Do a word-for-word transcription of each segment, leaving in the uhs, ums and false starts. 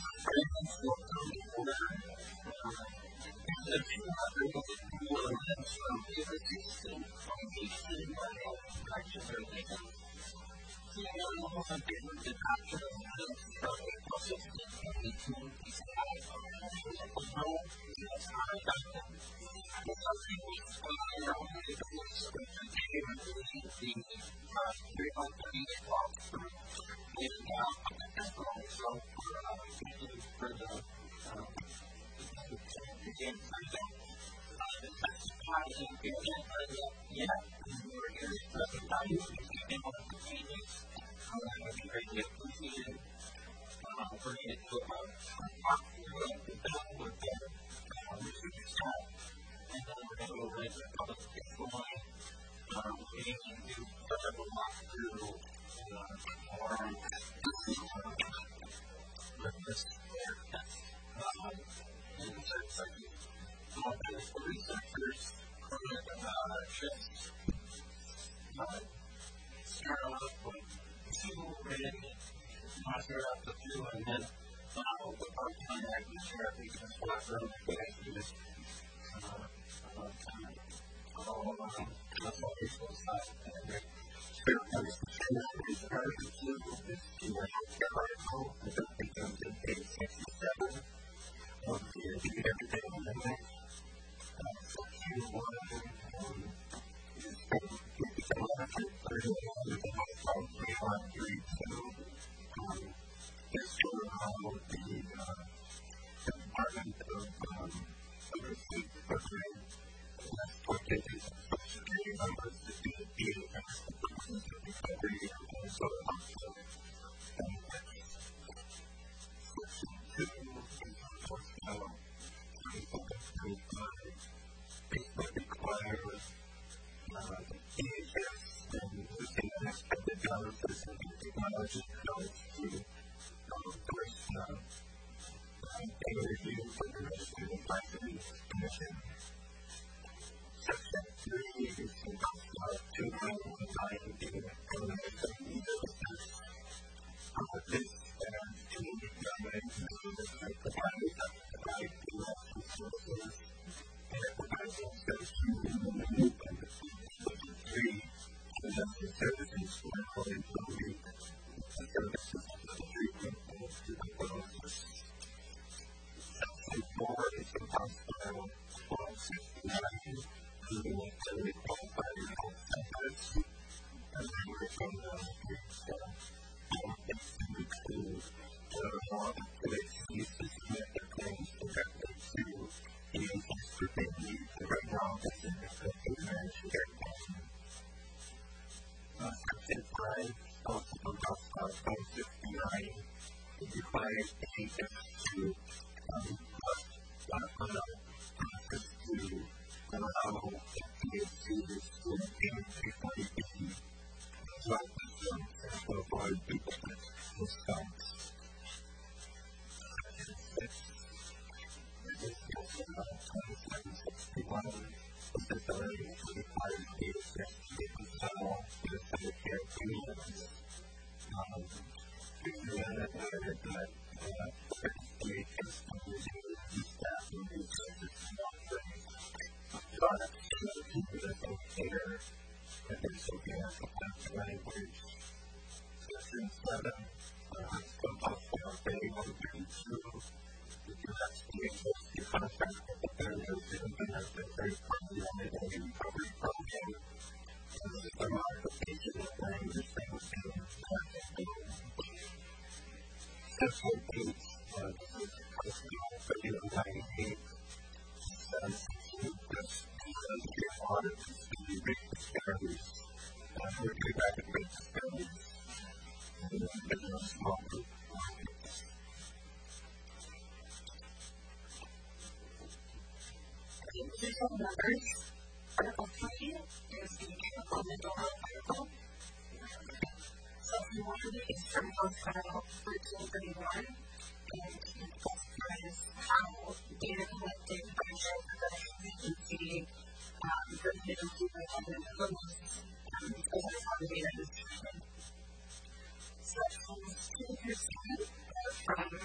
From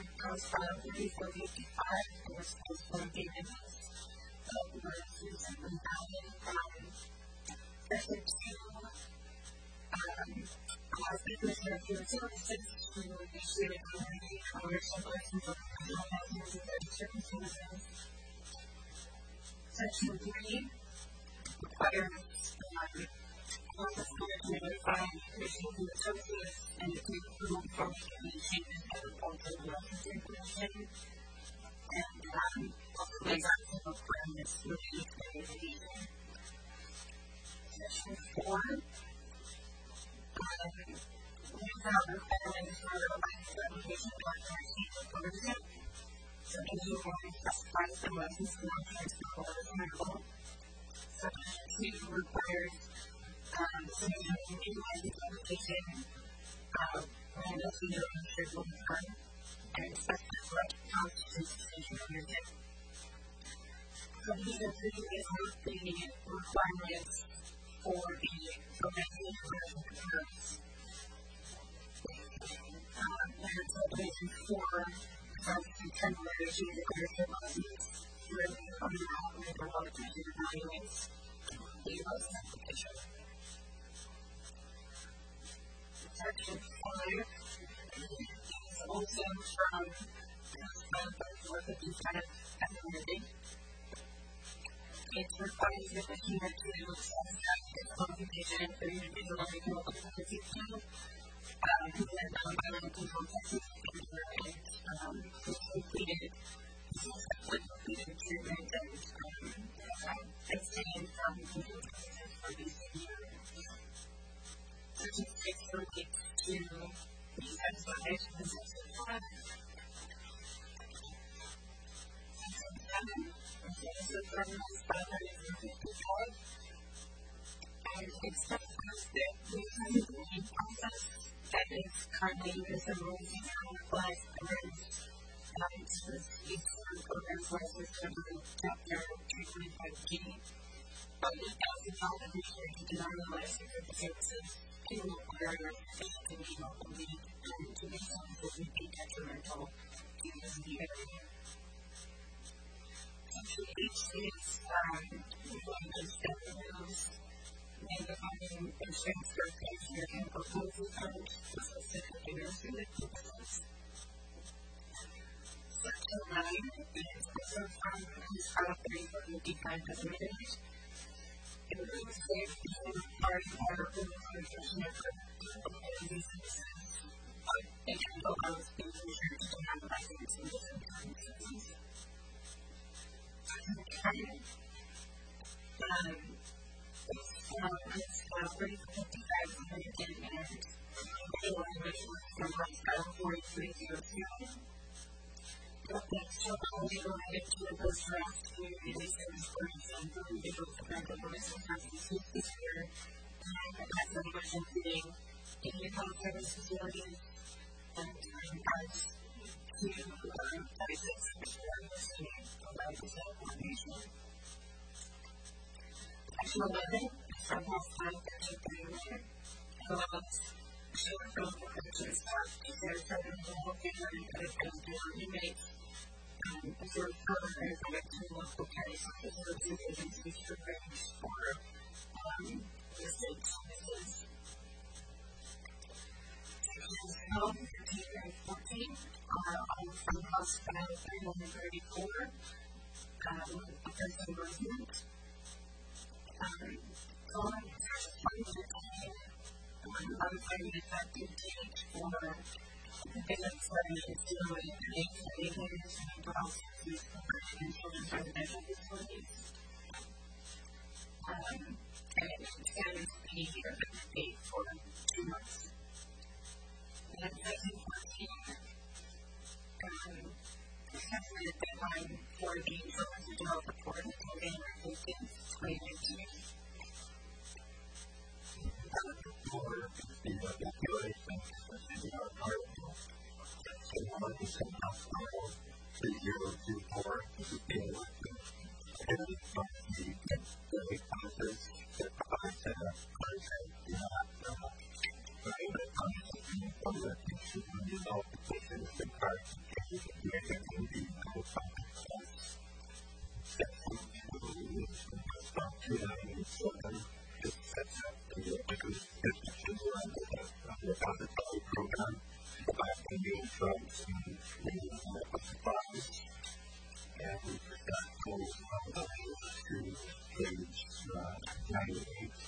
filed thirty-four fifty-five in response to damages that was recently added from Section two um, allows the Commissioner of Human Services to issue a community commercial license of housing and registered citizens. Section three requires um, office to notify the Commissioner of Human Services and to take approval before making any changes that would alter the licensing commission. And um, also lays out some requirements for the community. Section four um, lays out requirements for the license application documents needed for resident. So Section one specifies the license form transfer as available. Section two requires um, submitting a new license application um, when the senior administrator will be done and expect the correct constitution of your day. So these are previous the requirements for the domestic commercial terms. Um, there's a basis for some temporary issues of commercial license where the company operator will attempt to evaluate the license application. Section five is also from thirty-four fifty-five as amended. It requires the consumer to satisfy the qualification for individual legal occupancy plan, who has environmental control testing and um, completed successfully completed treatment and abstain from control testing for these years. Section six relates to the satisfied possessive plan. Section seven is the premise five hundred fifty-five and it specifies that the planning process that is currently used in rules and how it applies to programs um, to use for programs licensed under Chapter three twenty-five G. But eight thousand dollars initially to deny the license of the services can require your physician to be locally and to be services would be detrimental to the area. Section H is um, language that removes manufacturing insurance verification and proposal coverage for specific industry purposes. Section nine is also from Police File thirty-four fifty-five as amended. It removes verification required for representation of community citizens, but it can allow insurance to have license in different circumstances. Section ten um, is from Police File thirty-four fifty-five as amended and the language was from Police File forty-three oh two. Updates to only related to the post-draft community license for example, individuals of medical license licenses this year, and as language including Indian health service facilities and regards to um, license insurance and license application. Section eleven is from House File thirteen thirty-one and allows short-term protection staff to verify the legal figure and benefits to inmates Um, for further benefit to local county facilities and agencies to arrange for um, the state services. Sections twelve, thirteen, and fourteen are all from House File thirty-one thirty-four, um, because of enforcement. Um, calling for funds to claim on unfunded effective date for business revenues to relate to eight hundred and processes for and children's residential facilities. Um, and it extends the effective date for two months. And then section fourteen um, essentially the deadline for the children's adult report until January fifteenth, twenty nineteen. For the regulations, which is our article, so one percent hospital, three zero two four, is being elected. And from the daily causes that provide the content, not the private content, or the issue of the application is the card to change the there can be no topic as section two, about two ninety-seven, it sets up the restrictions around the pilot program, about the new drugs and new supplies, and that goes all the way to page ninety-eight.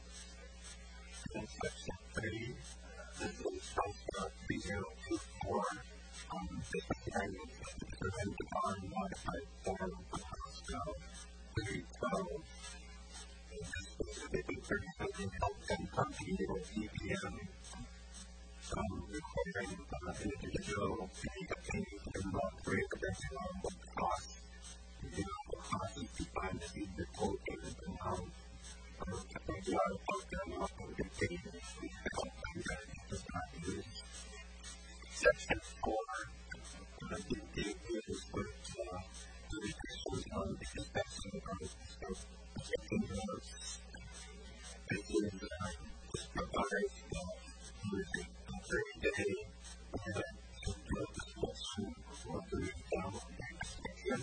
In section three, this is about three zero two four, um, this is the language that is presented on modified form of House Bill three twelve. And this specifically prohibiting health and company or E P M from requiring uh, an individual to make a payment to involve great prevention on what cost, you know, what cost is defined to be the total payment amount. Um, I think a lot of folks are not going to be paid for something that is not used. Section four, I think the idea is what uh, the restrictions on the inspection of the section notes. This is uh, just provides that using a thirty day uh, to do a discussion for the down inspection.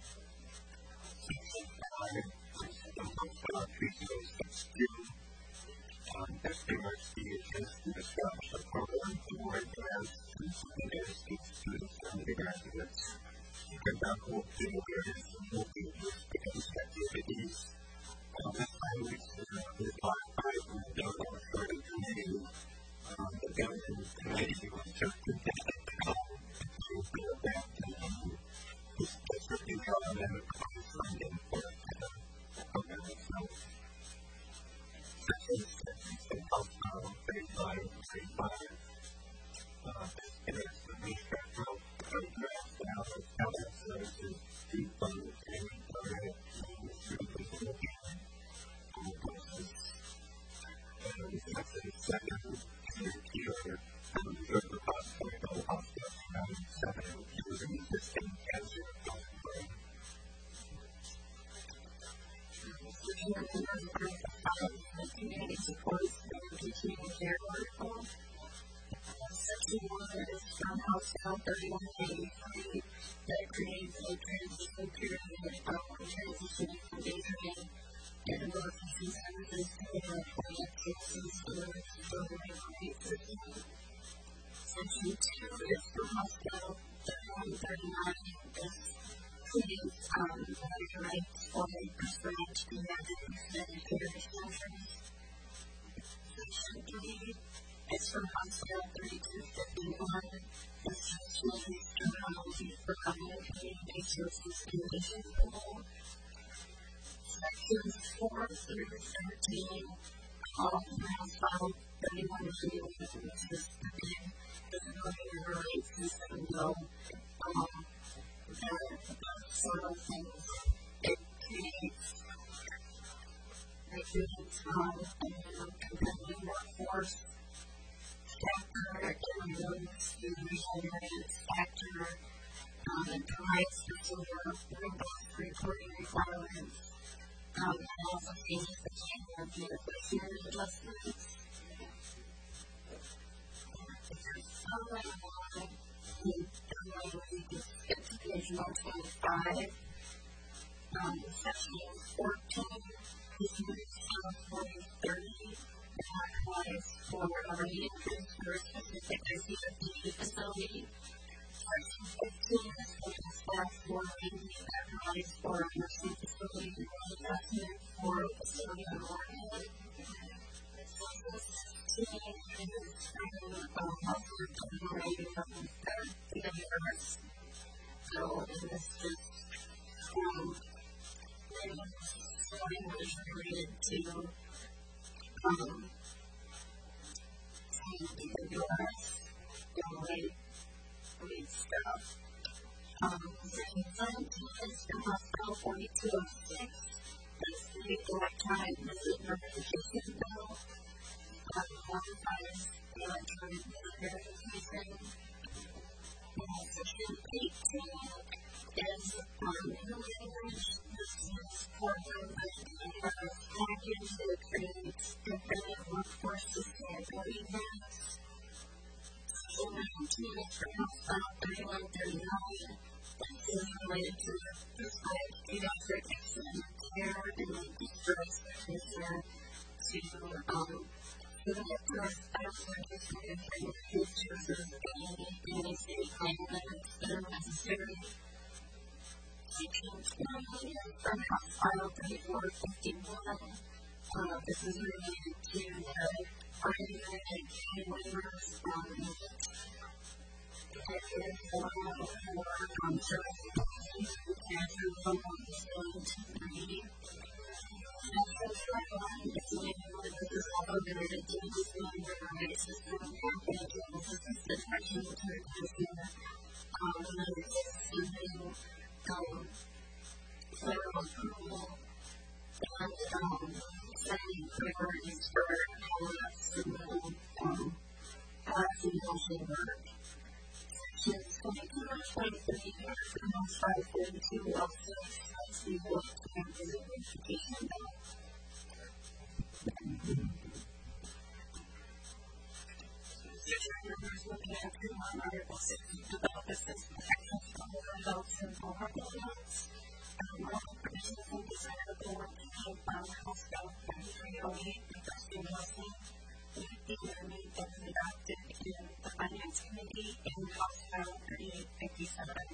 Section five, about three zero six two, um, S B R C is to establish a program to award grants to secondary school students and undergraduates to conduct multi awareness and multi-use business activities. Um, this language is modified from the Government Authority Committee. Um, the Government Committee was just intended to come to the event and this specifically government funding for the program itself. Section six of House Bill thirty-five thirty-five. Uh, this is the restructuring of grants to outside outside services to fund training program and through facility and courses. And section seven is here from the River Hospital Hospital ninety-seven using existing cancer program. Community supports the continuing care article. Section one is from House Bill thirty-one eighty-three that creates a transition period from transitioning from daydreaming and emergency services to the twenty cases for children and system. Section two is from House Bill thirty-one thirty-nine. This creates um, the rights for the prescribed pediatric sanitary solutions. Section three is from House Bill thirty-two fifty-one. This changes terminology for communicating resources conditions rule. Sections four through seventeen of House Bill thirty-one ninety-one, which is the big disability rights system bill. Um, those sort of things it creates. It creates um, a new competitive workforce factor, it removes the regenerate factor, um, it provides for robust reporting requirements, um, and also changes the channel of beneficiary adjustments. If you're following along, you can skip to page one twenty-five. Um, section fourteen is forty thirty. That applies for already increased for a specific I C F D facility. Section fifteen is for staff for review that applies for a nursing facility investment for a facility in Oregon. Section sixteen is training of healthcare collaborating from the nurse. So, and this is um, language related to um, the U S, the right, right stuff. Um, section seventeen is the House Bill forty-two oh six. That's the electronic visit verification bill. Um, modifies the electronic visit verification. Uh, section eighteen is um, new language. This is for the package that creates competitive workforce sustainability grants. Section nineteen is for House Bill thirty-one thirty-nine. related to this like pediatric extended care and like first care to um the first outsourcing and food services and any state guidelines that are necessary. From House File thirty-four fifty-one, uh, this is related to the argument and key waivers on the executive order for um, certification and approval of the state three. And so slide one is labeled that this is all related to the disciplinary right system and financial assistance section to replacing um, the existing um, federal approval and um, setting priorities for police and um, policy social work. Sections twenty-two and twenty-three from House File forty-two also discuss the work and visit education bill. Future members looking at two on Article six to develop a system protections for adults and vulnerable adults. Um, all persons who desire the work to keep on House Bill forty-three oh eight requesting housing with the learning that was adopted in the Finance Committee in House File thirty-eight fifty-seven.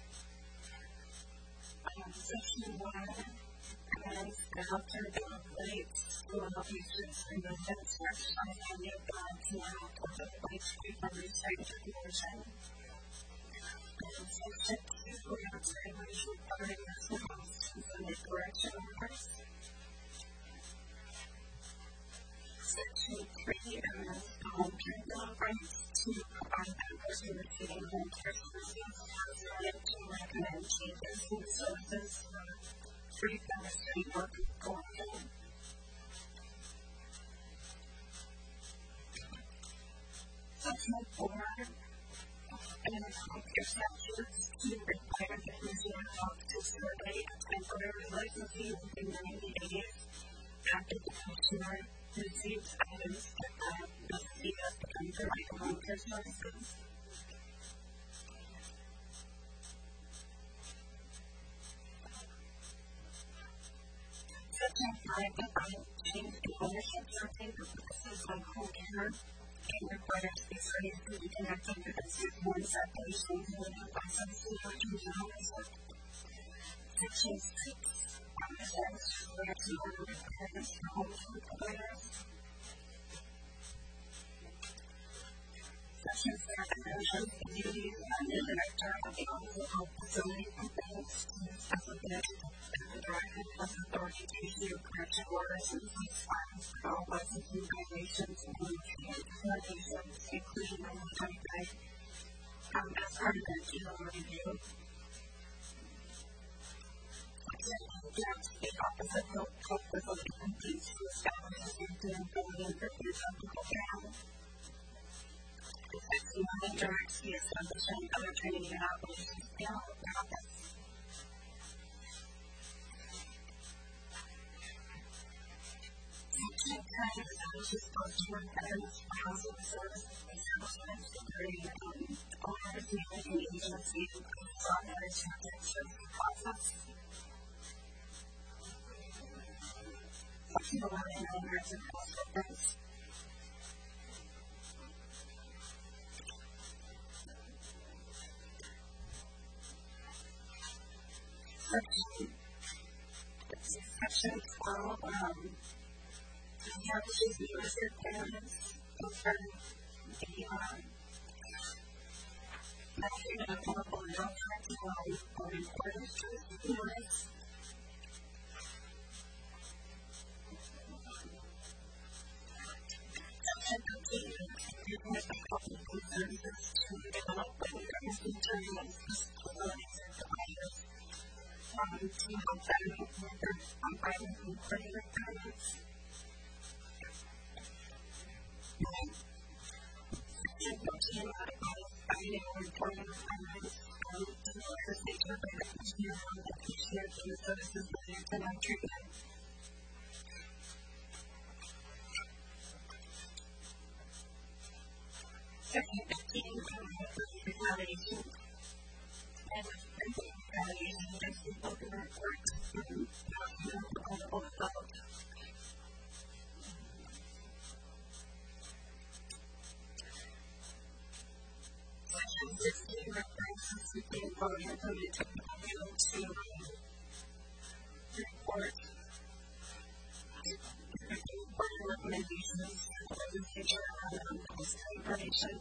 Um, Section one has the healthcare bill of rights for patients and residents section on the family of God's now for the rights to research and abortion. And section two grants regulation regarding nursing homes to funded correction orders. Section three has the home care bill of rights to provide members who are receiving home care services subject to recommend changes in the services for free chemistry work going forward. Section four and healthcare statutes to require the Louisiana Health to survey a temporary licensee within ninety days after the commissioner receives evidence that the licensee has become provided home care services. Section five defines change in ownership survey for purposes of home care and requires these studies to be conducted with a certain one separation limited by subsidy or regional resort. Section six represents requires the order requirements for home care providers. Section seven shows the duties of the director of the Office of Health Facility Complaints to specify that the director has authority to issue correction orders and place fines for all licensing violations and violations, including number twenty-five, um, as part of the general review. Directs the Office of Health Facility Complaints to establish and to implement the physical ground. Section nine directs the establishment of a training and operations panel of the office. Section ten establishes post-work veterans for housing services and establishment security um, owners, managing agencies, and software subject service process. Section eleven owners and health records. Section twelve um, establishes the U S requirements over the um, measuring of chemical and non-tract quality for important units. Section fifteen requires the health and food services to develop programs to determine capabilities and providers. Um, to help them with their providing reporting requirements. Section fourteen modifies finding reporting requirements um, to require nature by the commissioner on the commissioner to the services related to non-treatment. Section fifteen provides retaliation and evaluating against the open report and available about. Section sixteen references the employee included technical field to report important recommendations for the future of this information.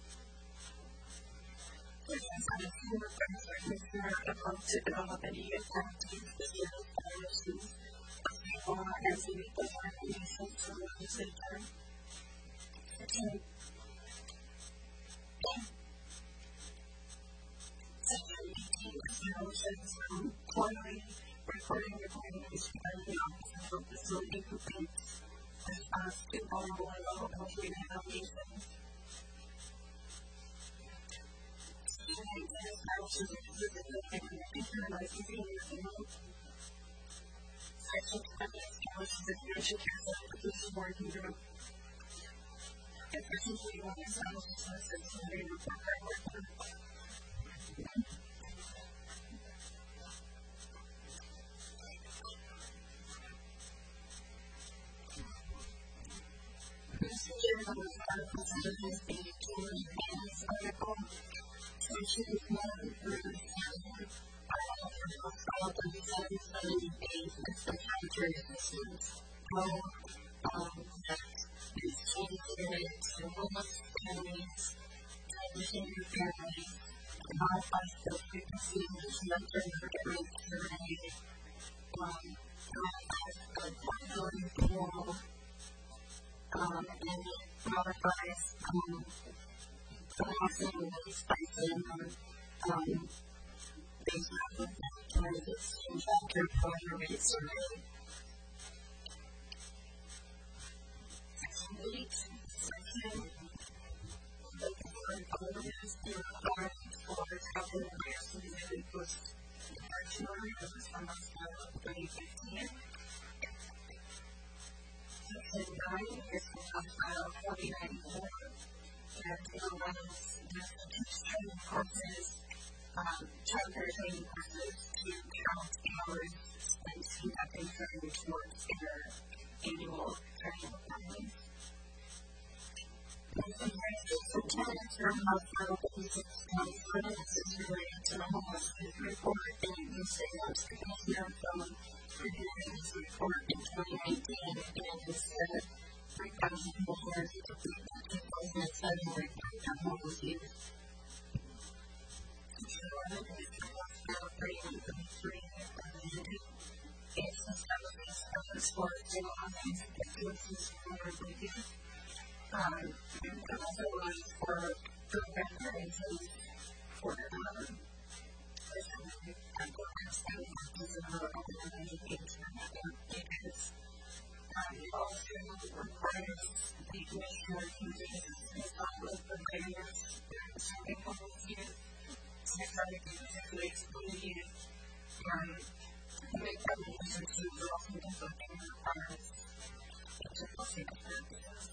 Section seventeen references the consumer approach to develop any effective specific violations of the law as we meet those recommendations from the legislature. Section Section eighteen establishes quarterly recording requirements by the Office of Facility Complaints response to vulnerable and low health allegations. Section nineteen establishes a specific and licensing review. Section twenty establishes a financial care certification working group. And Section twenty-one establishes a subsidiary report framework. Procedure of article seven is a tool advance article. Section one refers to article filed on seven seventy days of psychiatry assistance. All um, that is related to homeless families, transitioning families, modified skills frequency, which mentoring for getting terminated, um, modified affordability pool, um, and it modifies um, the housing release by saying um, based on the candidates in factor employer rate survey. Section eight, section employers and requirements for travel and nurses and post-departure orders from us of twenty fifteen. Section nine is the House File forty ninety-four, and it allows institutes training courses, um, childcare training courses to count hours spent conducting training towards their annual training requirements. The tenants from House File fifty-six twenty-four is related to the homelessness report and the sales behavior from reviewing this report in twenty nineteen and instead of three thousand four hundred fifty people in seven report on homeless youth. Section eleven is the House File thirty-one thirty-three amended. It's establishes efforts for general office influences for review. Um, and also was for program guarantees for um, programs that we have to develop and engagement because um, it also requires the commissioner to use this software for programs that serving homeless youth, starting to physically exclude youth, um, to make recommendations to also developing requirements to policy practices.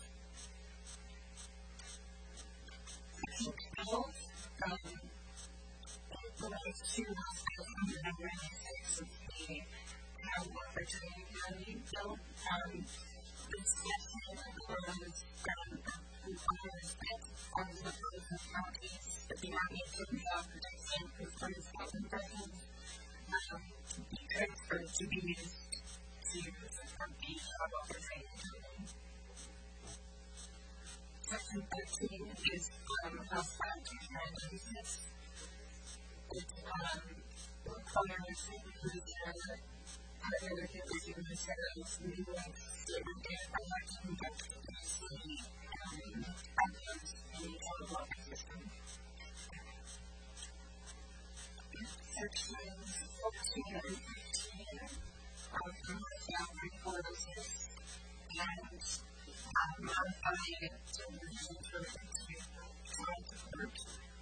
Section twelve, um, relates to Hospital one ninety-six of the Child Welfare Training Academy bill. Um, this section was um, requires that all of the public counties that do not meet the child protection performance housing programs um, be transferred to be used to support the Child Welfare Training Academy. Section thirteen is um, House File two ninety-six. It um, requires that the user partner with the user who serves new links to identify how to conduct the facility and access the child welfare system. Sections fourteen and fifteen of the House reports and um, modifying it to refer to child support.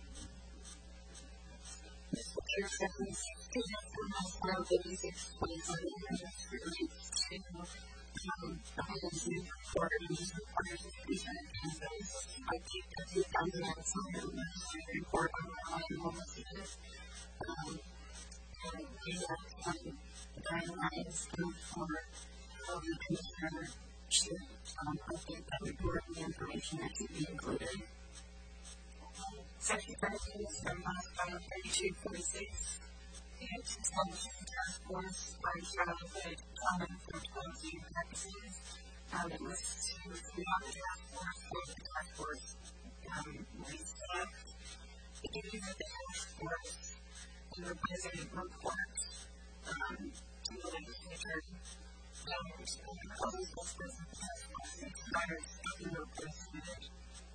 Your sentence is from House File fifty-six twenty-seven and it relates to um, the homeless youth report and just requires that patient and those I think that two thousand seven report on the homeless youth. Um, and the guidelines for how the commissioner should um, update that report and the information that should be included. Section thirteen is from House File thirty-two forty-six. It establishes a task force on childhood trauma for twelve year purposes. Um, it lists who is on the task force, what the task force um, is staff. It gives you the task force and the president report um, to the legislature. And it closes this as a task force that expires if you replace with it.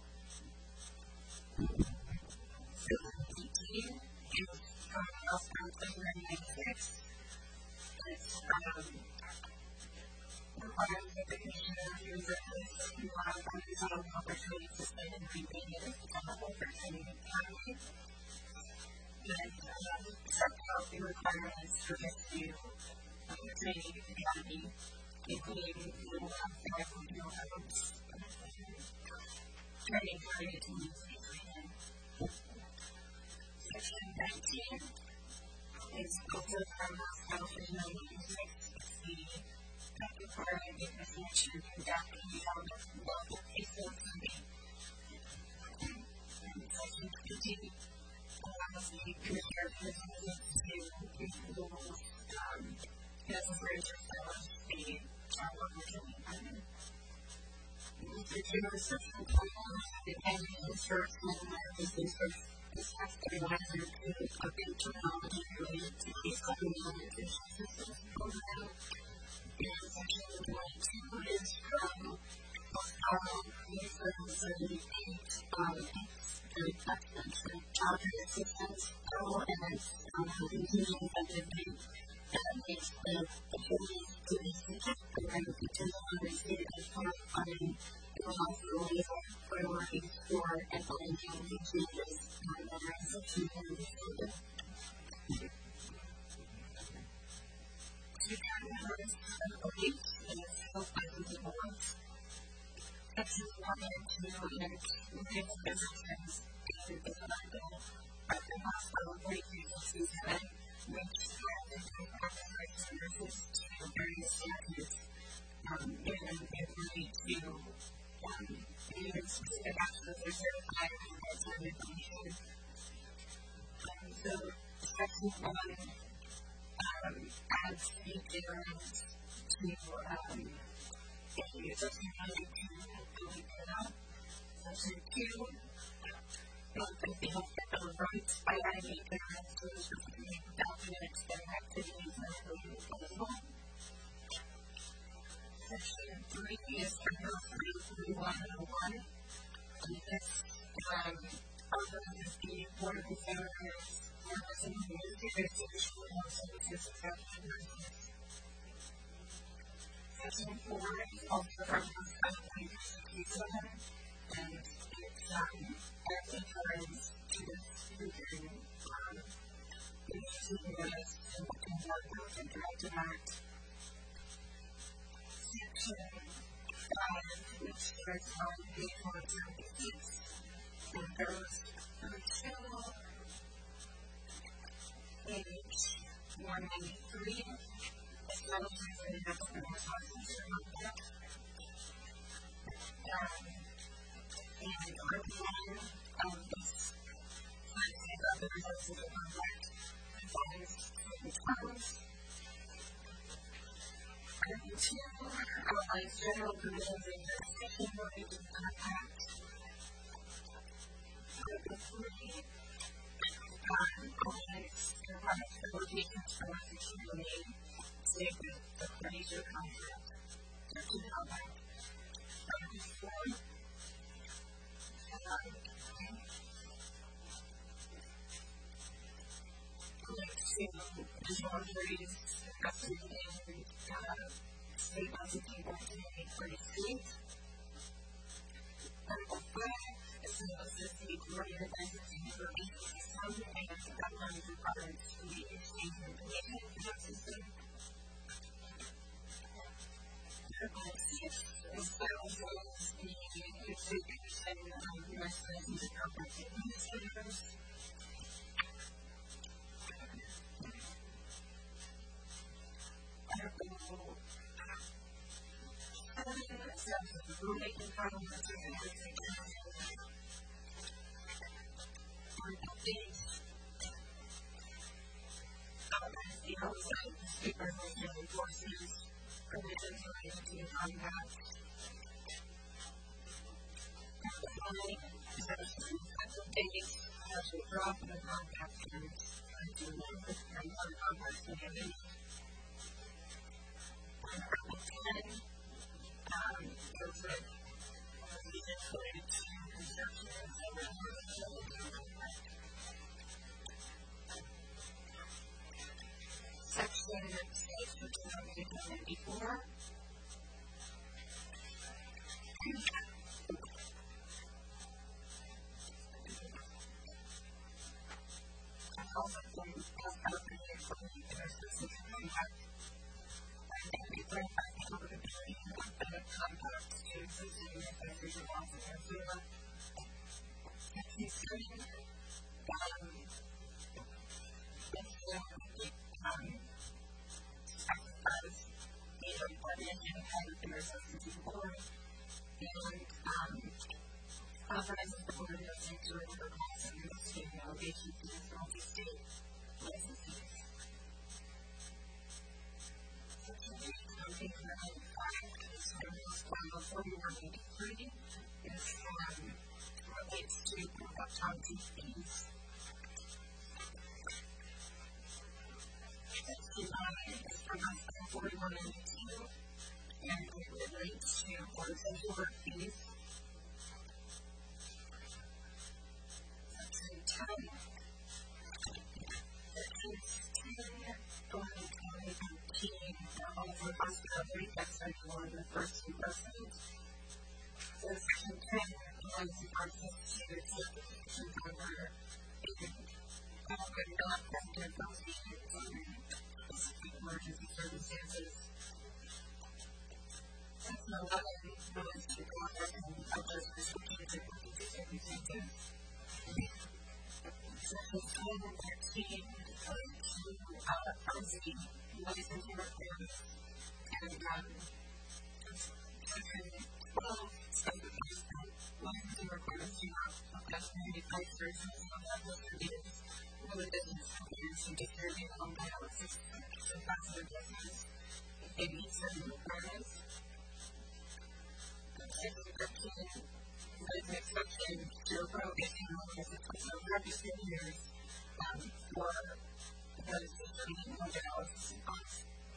eighteen is from House Bill nineteen ninety-six. It's um, requires that the commissioner use at least one of his own opportunity to spend and maintain it as a chemical for training and academy. And um, set policy requirements for this new um, training and academy, including mental health and mental health training for it to use these training. Section nineteen is also from House Bill nineteen ninety-six. It's the requiring the information adapting the element of local cases and section twenty allows the commissioner to use rules um, necessary to establish the child protection plan. The general section twenty the annual research and research this has to be advisor to update terminology related to case government nutrition systems program. And section twenty-two is from House Bill seventy-eight. Um, it's the attachment to childhood assistance bill, and it's um, continuing effective date that makes the ability to be subjected and contingent on receiving additional funding. It will also release priorities for implementing the changes um, that are in section twenty-two. Beliefs and self-licensing awards. Section one and two and within the sections and the Bible are the House Bill forty-three sixty-seven, which granted the practice rights and nurses to various statutes um, and the ability to um, even specific actions are certified and outside information. Um, so, section one um, adds the difference to um, a section ninety-two going down. Section two builds up the health of rights by adding a difference to the specific document extended activities that are available. Section three is from Bill thirty-one oh one. And this um, authorizes the Board of Senators and Administrators to issue health services exception. Section four is also from House Bill twenty-three sixty-seven, and it's um, authorized to student um, issuing notice and conduct and directed act. Section five, which starts on page one seventy-six, and goes until page one ninety-three. Establishes an national resources framework. Um, and our plan of this is of the resources of contact defines the terms. Article two outlines general provisions and jurisdiction related to contact. Article three um, outlines the right for locations for restriction related state with the parties or contract to contact. Article four um, relates to boundaries, custody, and uh, state licensing boards in the party states. Article five establishes the coordinated licensing information system and outlines requirements for the exchange of information in that system. Article six establishes the distribution of U S citizens and corporate administrators. revolutionary forces, provisions related to the compact. Finally, effective dates as we drop in the compact terms to the and one compact community. On Article ten, um, goes with reasons related to construction and residential. Section six, which is on page one ninety-four. Also, from past outbreak from the interstitial compact, and then we bring back the capability of the compact to existing manufacturers of Los Angeles. Section seven, um, Um, as the department and head of the Resuscitation Board, and um, authorizes the Board of Nursing to refer calls and investigating allegations to this multi-state licenses. Section eight, on page one ninety-five, is Final forty-one eighty-three, is um, relates to optometry fees. Section nine is from forty-one ninety-two, and it relates to essential work fees. Section ten, Section ten, going to twenty nineteen, also hospital defects are for the first two persons. So Section ten provides the process to certification over and not affected proceedings under specific emergency circumstances. Section eleven relates to conduct and adjust prescriptions to emergency circumstances. Sections twelve and thirteen relate to pharmacy licensing reforms, and um, Section twelve specifies that licensing requirements do not affect manufacturers and distributors really business companies who distribute home dialysis to parts of their business if they meet certain requirements. Section thirteen is an exception to a prohibition on the use of drug distributors um, for those distributing home dialysis supplies.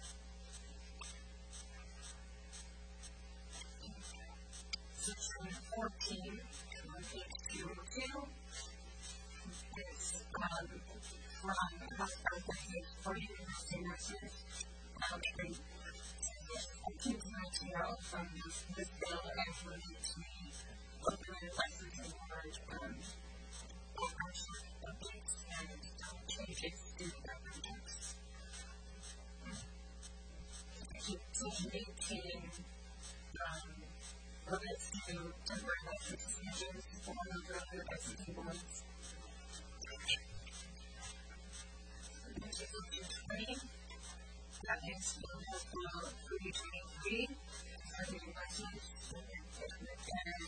Section fourteen on page two oh two is um, from hospital visits for university nurses. Um, they seventeen to nineteen year olds from this, this bill actually needs to be open licensing board um, operational updates and um, changes to background checks. Section eighteen um, relates to temporary license measures for other licensing boards. Section twenty, that is the hospital thirty twenty-three, starting license and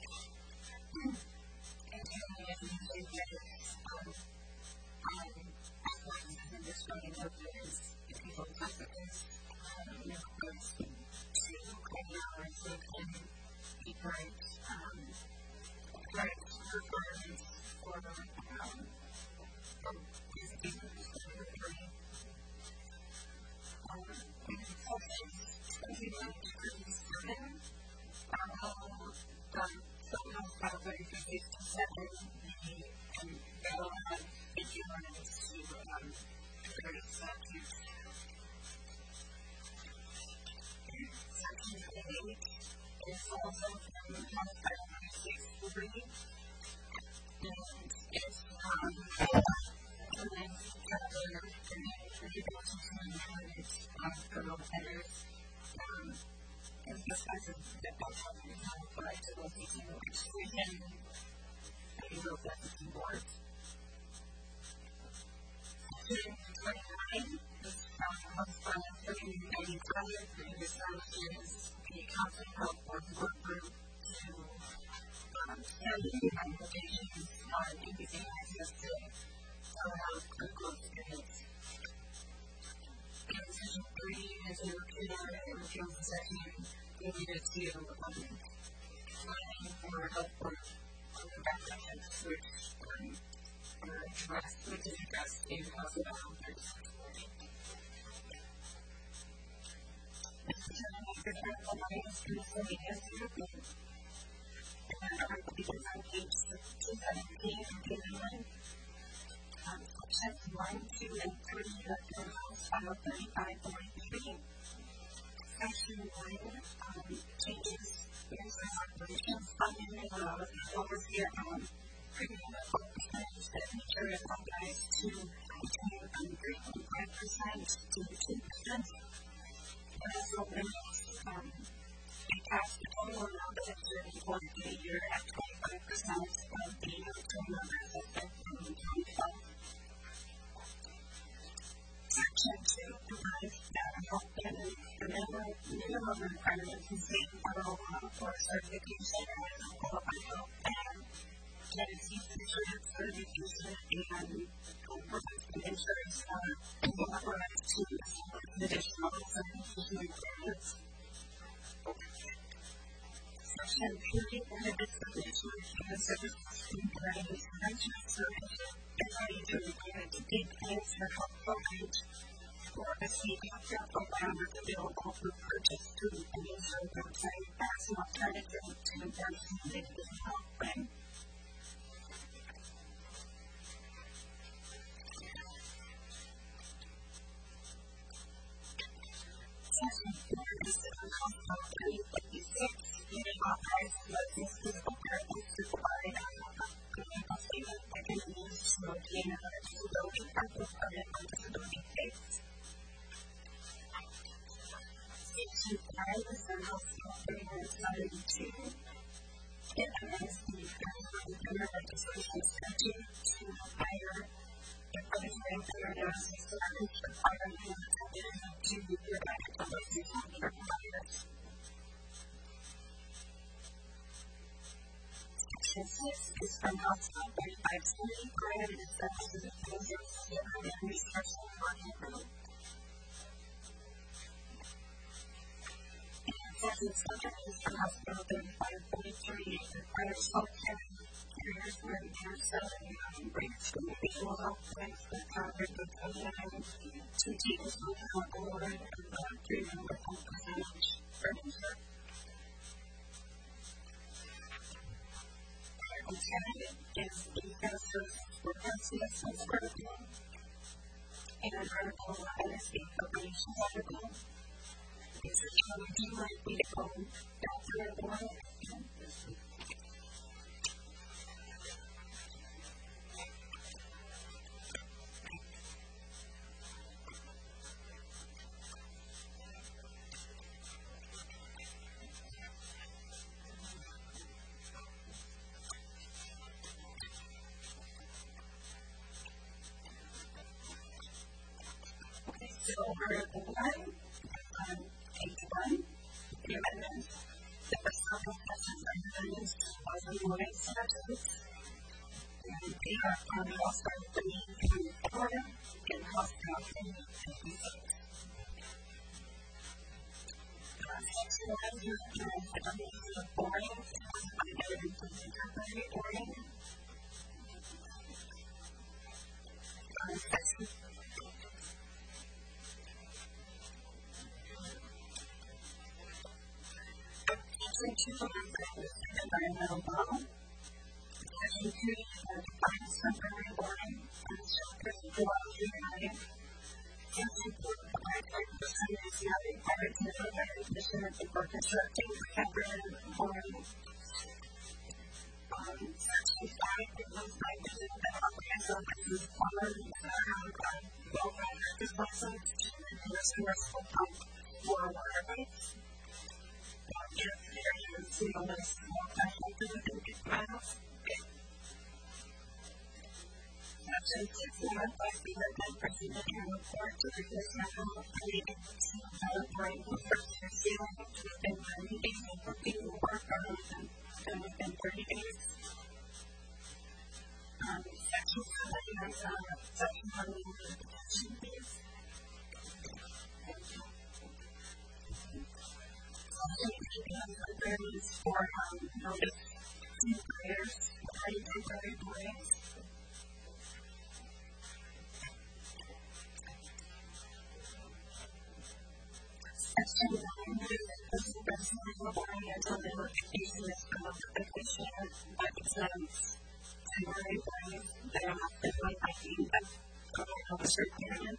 and handling it in the um, um, outlines and describing what it is if people test it is, um, you know, goes to clean hours, they can be correct, um, correct requirements for, um, for these people. Section twenty-seven, um, some hospital thirty fifty-seven, and they all have equivalents to um, various statutes. Section twenty-eight is also from hospital thirty-six three, and it's um, and hospital headers um, emphasizes that that's how we have the right to location exclusion and the licensing board. Section twenty-nine is from hospital thirty ninety-five, and establishes the Counseling Health Board work group to um, study recommendations on increasing access to telehealth clinical experience. And Section feels as if you needed to um, planning or help work on the benefits which um, are addressed, which is addressed in House of Elders. This is an example of my miscellaneous group. And our article is on page two seventeen of the amendment. Um, sections one, two, and three of the House File thirty-five forty-three. Section one um, changes business operations funding and allows the overseer on premium of four percent expenditure is authorized to between um, three point five percent to two percent. It also limits um, a tax the total amount of security for the year at twenty-five percent of the total number of twenty twenty-five. Section two provides that a health benefit the minimum requirements in state and federal law for certification as a qualified health plan that is used to transfer certification and provides the insurance for authorized to additional certification requirements. Section three prohibits the addition of human services in providing prevention service and ready to require to take place for health coverage or receive healthcare programs available for purchase through the insurance website as an alternative to enforcing the health plan. Section four is the House File thirty fifty-six. It authorizes local physical therapists to provide a clinical statement that can be used to obtain a disability practice permit on disability case. Section five is the House File thirty-one seventy-two. It amends the Federal Legislation statute to require the President of the University Service requirement to provide a policy for providers. Section six is from House File thirty-five twenty, prohibited services of users and resources for people. Section seven is from House File thirty-five forty-three, it requires health care carriers where they are selling breaks from individual health plans that cover the program to take us on the board of the premium with one percentage furniture. Alternative is the services for health and vertical and vertical and escape operations vertical. This is how you might be to go back to your board. So, Article one, um, page one, the amendments, the first couple of questions are amendments of the voting statutes, and they are on the House File three through four, and House File fifty-six. Section one is the definition of boarding, identity of temporary boarding. Section Section two is environmental law. Section three defines temporary boarding and shelters throughout the United. Section four provides five percent of the required to know that condition for constructing temporary boarding. Um, section five provides five percent of the comprehensive license required by well-rounded business license and resourceful pump for water rights. If there is a list of multiple different files, Section six modifies the local president and report to the national related to celebrate the first year ceiling within ninety days of working work rather than within thirty days. Um, section seven is uh, section one of the petition fees. And then this is personally relying until the notification is from a petition that exempts temporary employees that are not employed by the public officer period.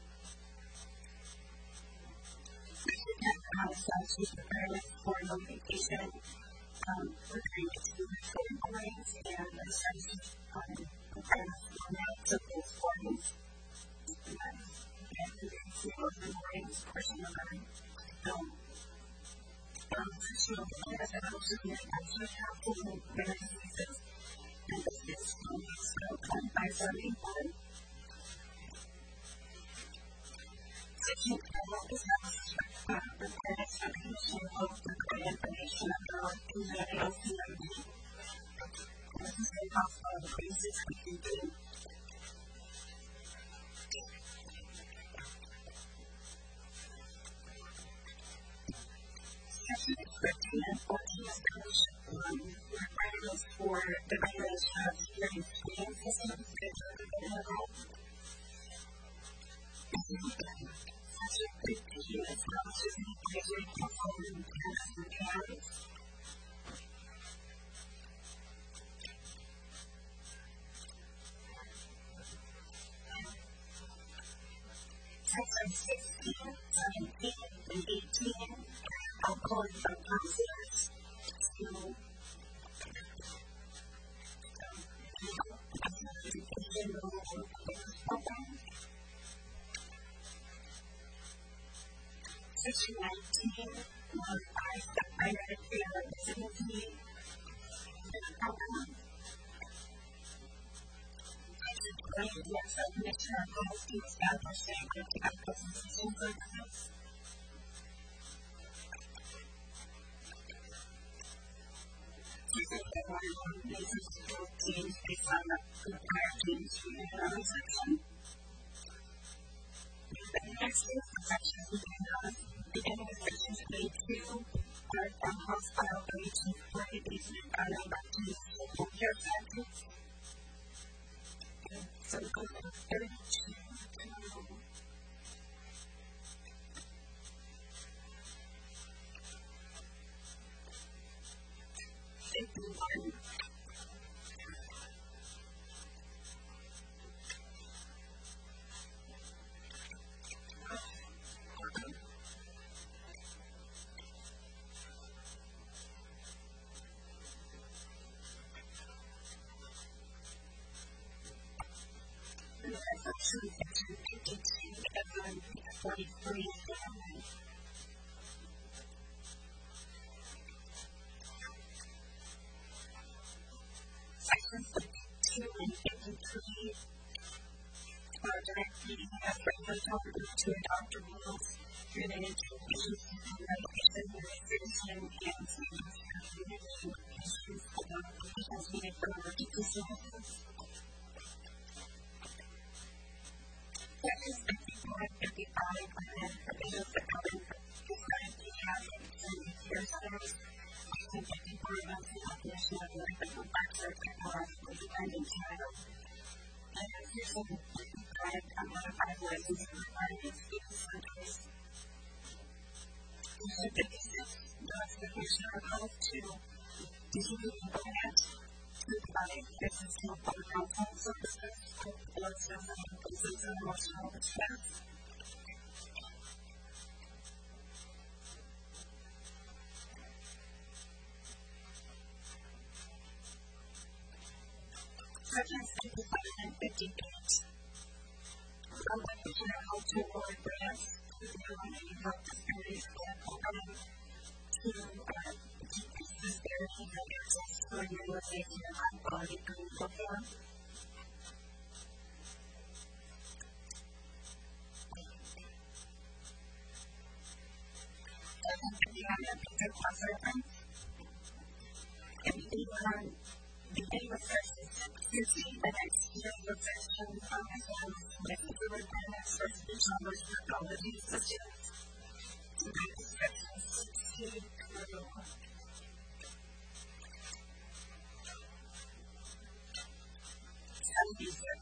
We should get out of statute requirements for notification um, pertaining to full employees and the statute um, requirements for amounts of those forms. And then you can see those employees portion of our um, um, sexual offenders that also make actually helpful in various cases. And this is um, done by seventy-one. Section twelve is not uh, requires a commission of record information about the L C M D. This is a possible increases we can do. Section thirteen and fourteen is commission um, requirements for the regulation of security screening systems that are available. Section fifteen establishes an advisory council and tasks and powers. Section sixteen, seventeen, and eighteen are called for policies. So, Section nineteen modifies the primary care residency program. Section twenty directs the Commissioner of Health to establish standards of presentation services. Section twenty-one bases support teams based on the prior teams from the another section. The next is the sections we can have. Beginning with sections A two, are from hospital eighteen forty basement on number two social care factors. So we go from thirty-two to fifty-one. Section fifty-two and forty-three family. Section fifty-two and fifty-three are directly as regulatory to adopt rules related to issues of medication, nutrition, and sanitation issues about applications needed for emergency services. Sections fifty-four and fifty-five are then provisions that cover different pediatric and care centers. Section fifty-four announced the definition of a medical factor technologically dependent child. And Section fifty-five modifies licensing requirements for centers. Section fifty-six directs the Commissioner of Health to distribute and grant to provide existing public health services for blood cells and increases in emotional distress. Sections fifty-five and fifty-eight allow the Commissioner of Health to award grants to the eliminating health disparities grant program to uh, decrease disparity in access for utilization of high-quality clinical care. Section fifty-nine and fifty plus reference. fifty-one beginning with section sixty, the next year section focuses with the requirements for speech language pathology systems. So that is section sixty through seventy-six.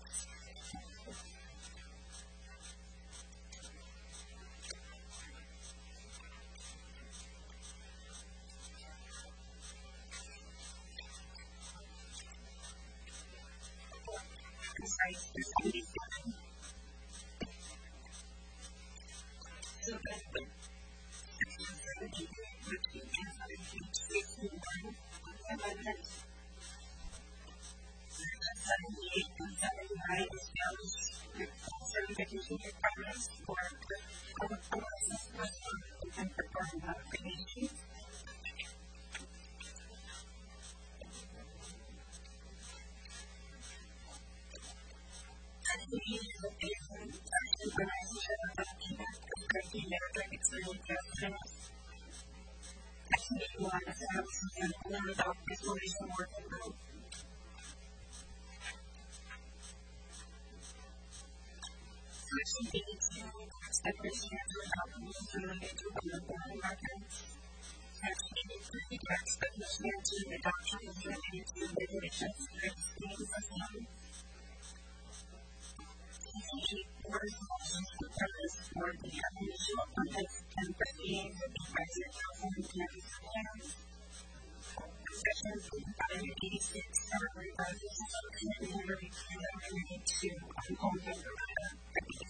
organization of document of Christy American Experience Justice. Activity one is to have some more about restoration working group. Section eighty-two, separation to adopt rules related to the board records. Section eighty-three, expectation to adoption is related to regulations and schemes of them. Board resolutions for purpose for the definition of context and proceeding with the President Council and Campus plans. Section eighty-six, summary resolutions of committee member review and related to home member reviews.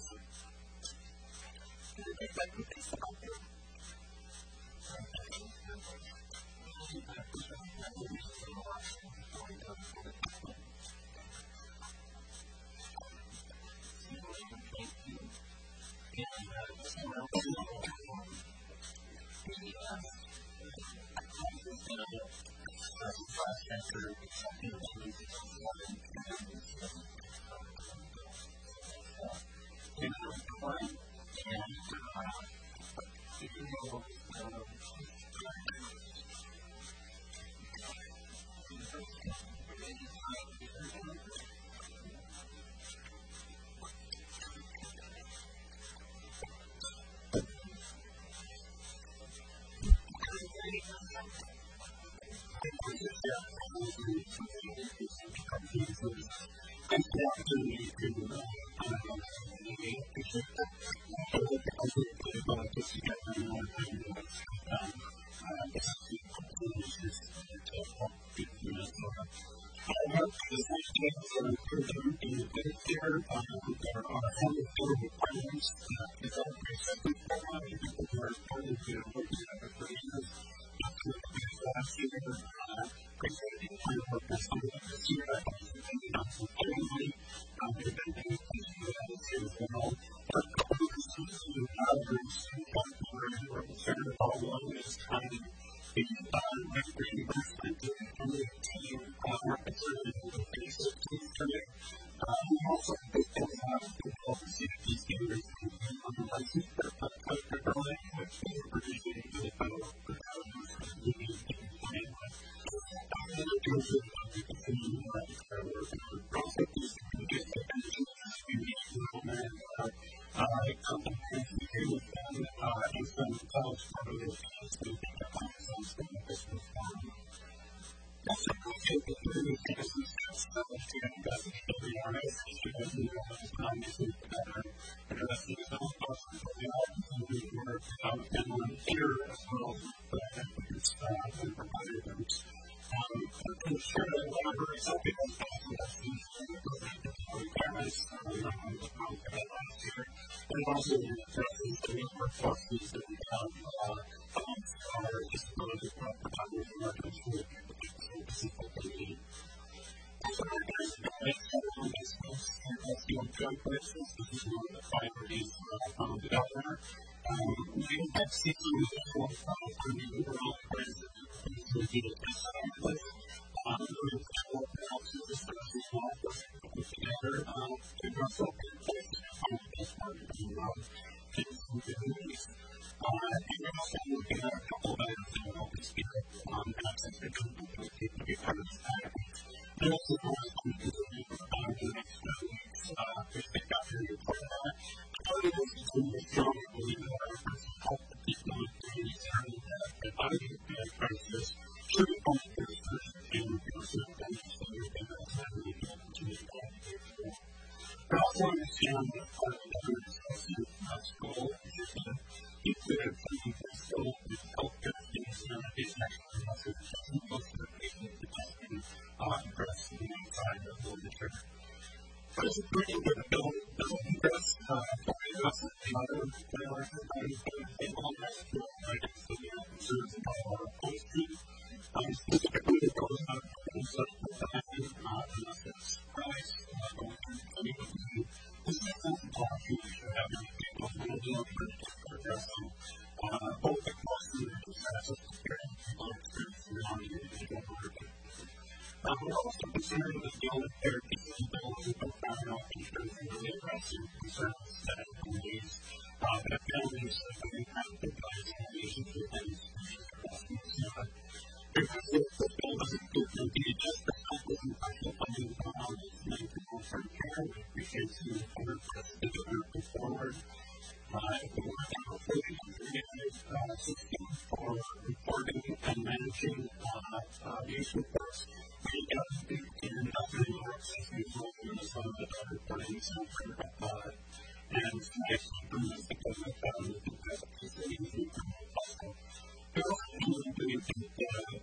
Um, we're also considering the field of therapy capabilities of found out because of the aggressive concerns that it believes uh, that families have been impacted by examinations with them. Because if the field doesn't do it, be just the type of impartial funding on mental long-term care, we appreciate seeing the funding for us to move forward. Uh, if we want to have a focus on the system for reporting and managing uh, uh, these reports, we have to do in the work system as well as some of the reporting center. Uh, and next improvements because of that, we think that the city is becoming possible. We also need to do that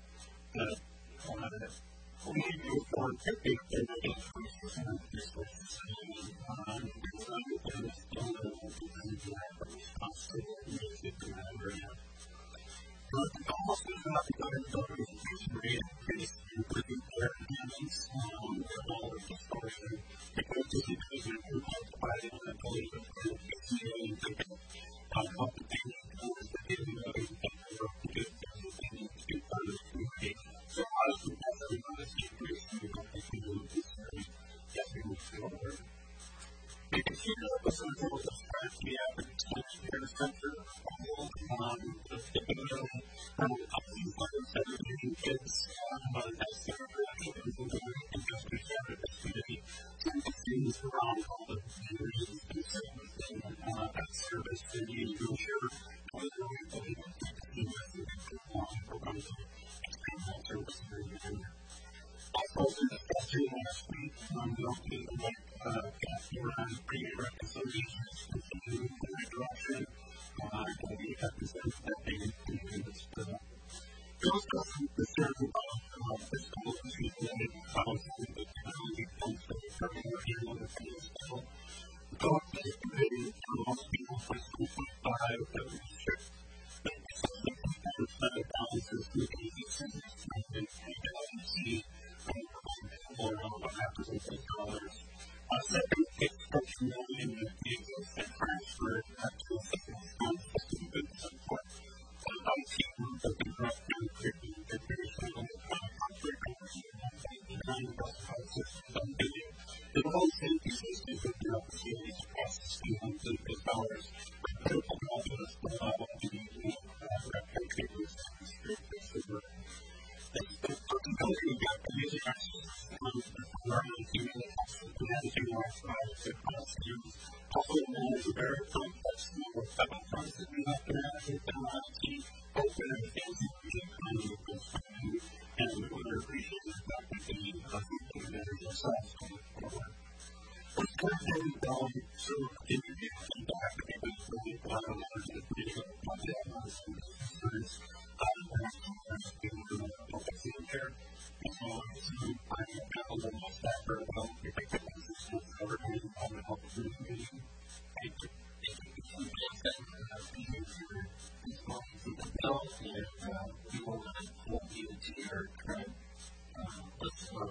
we need to move forward quickly in the increase of resources. Um, because I would say it's still a little bit of a response to what we need to do in that area. But the almost is not the other documentation rate increase in improving care attendance um, and all of the distortion. Because this is an improvement by the ability of the P C A and thinking of how the things is that they do know that they are good things that they need to do part of the community. So how does the best of this increase in the continue to this area as we move forward? We continue to listen to the strategy we have in the care center, um, the typical um, these letters that are using kids um, as their reactions and investors have in the community. Some of the things around all the communities and service and uh, that service that you do here, whether we believe in the investment in long programs of experimental services and also in the question last week, um, we also need to look uh, at around pre-reconciliation and continuing in that direction. Uh, and we have to say that they need to do this for them. There was also concern about uh, fiscal issues related to housing and the technology funds that are coming here on the fiscal. The government is committed to most people for school point five that we should make something that balances with the incentives and the agency or what happens with those dollars. Uh, second, it's structure million of vehicles that transferred up to a second fund system good support. And I see that the growth down quickly that there is no contract nine plus five systems on billion. The whole safety systems of the opportunities across the scheme of those dollars are critical confidence to allow them to be replicators and distributors of the the country got the music access for learning to managing our products across years. Also, manage a very complex number of federal funds that we have to manage with the I T, open and fancy economy of those funds, and we would appreciate the fact that they can manage ourselves going forward. What's currently done to interview feedback about the bottom line of the video project on some businesses, um, and that's focusing here, as well as some finding out a little bit better about the businesses that are going on the health information. Thank you. Thank you. Thank you for responding to the bill, and we will hold you to your current list of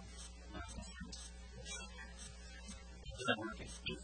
is that working? Sure.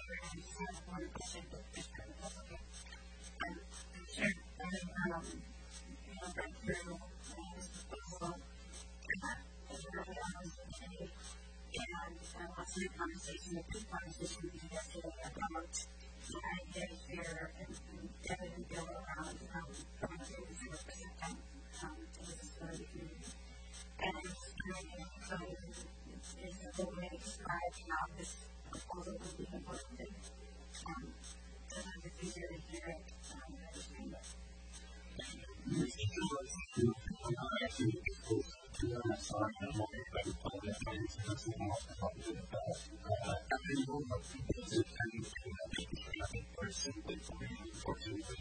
Um, you know, right through this proposal, and that is really honest and and lots of conversation, a big conversation we had yesterday about the idea here and Devin and Bill around um, from the things that represent um, to the disability community. And it's really so is a good way to describe how this proposal would be implemented. Um, sometimes it's easier to hear it um, and understand it. Actually, to be honest, I'm not going to tell you that it's just a lot of fun with that. Every one of the things that can be I think very simply for me, unfortunately.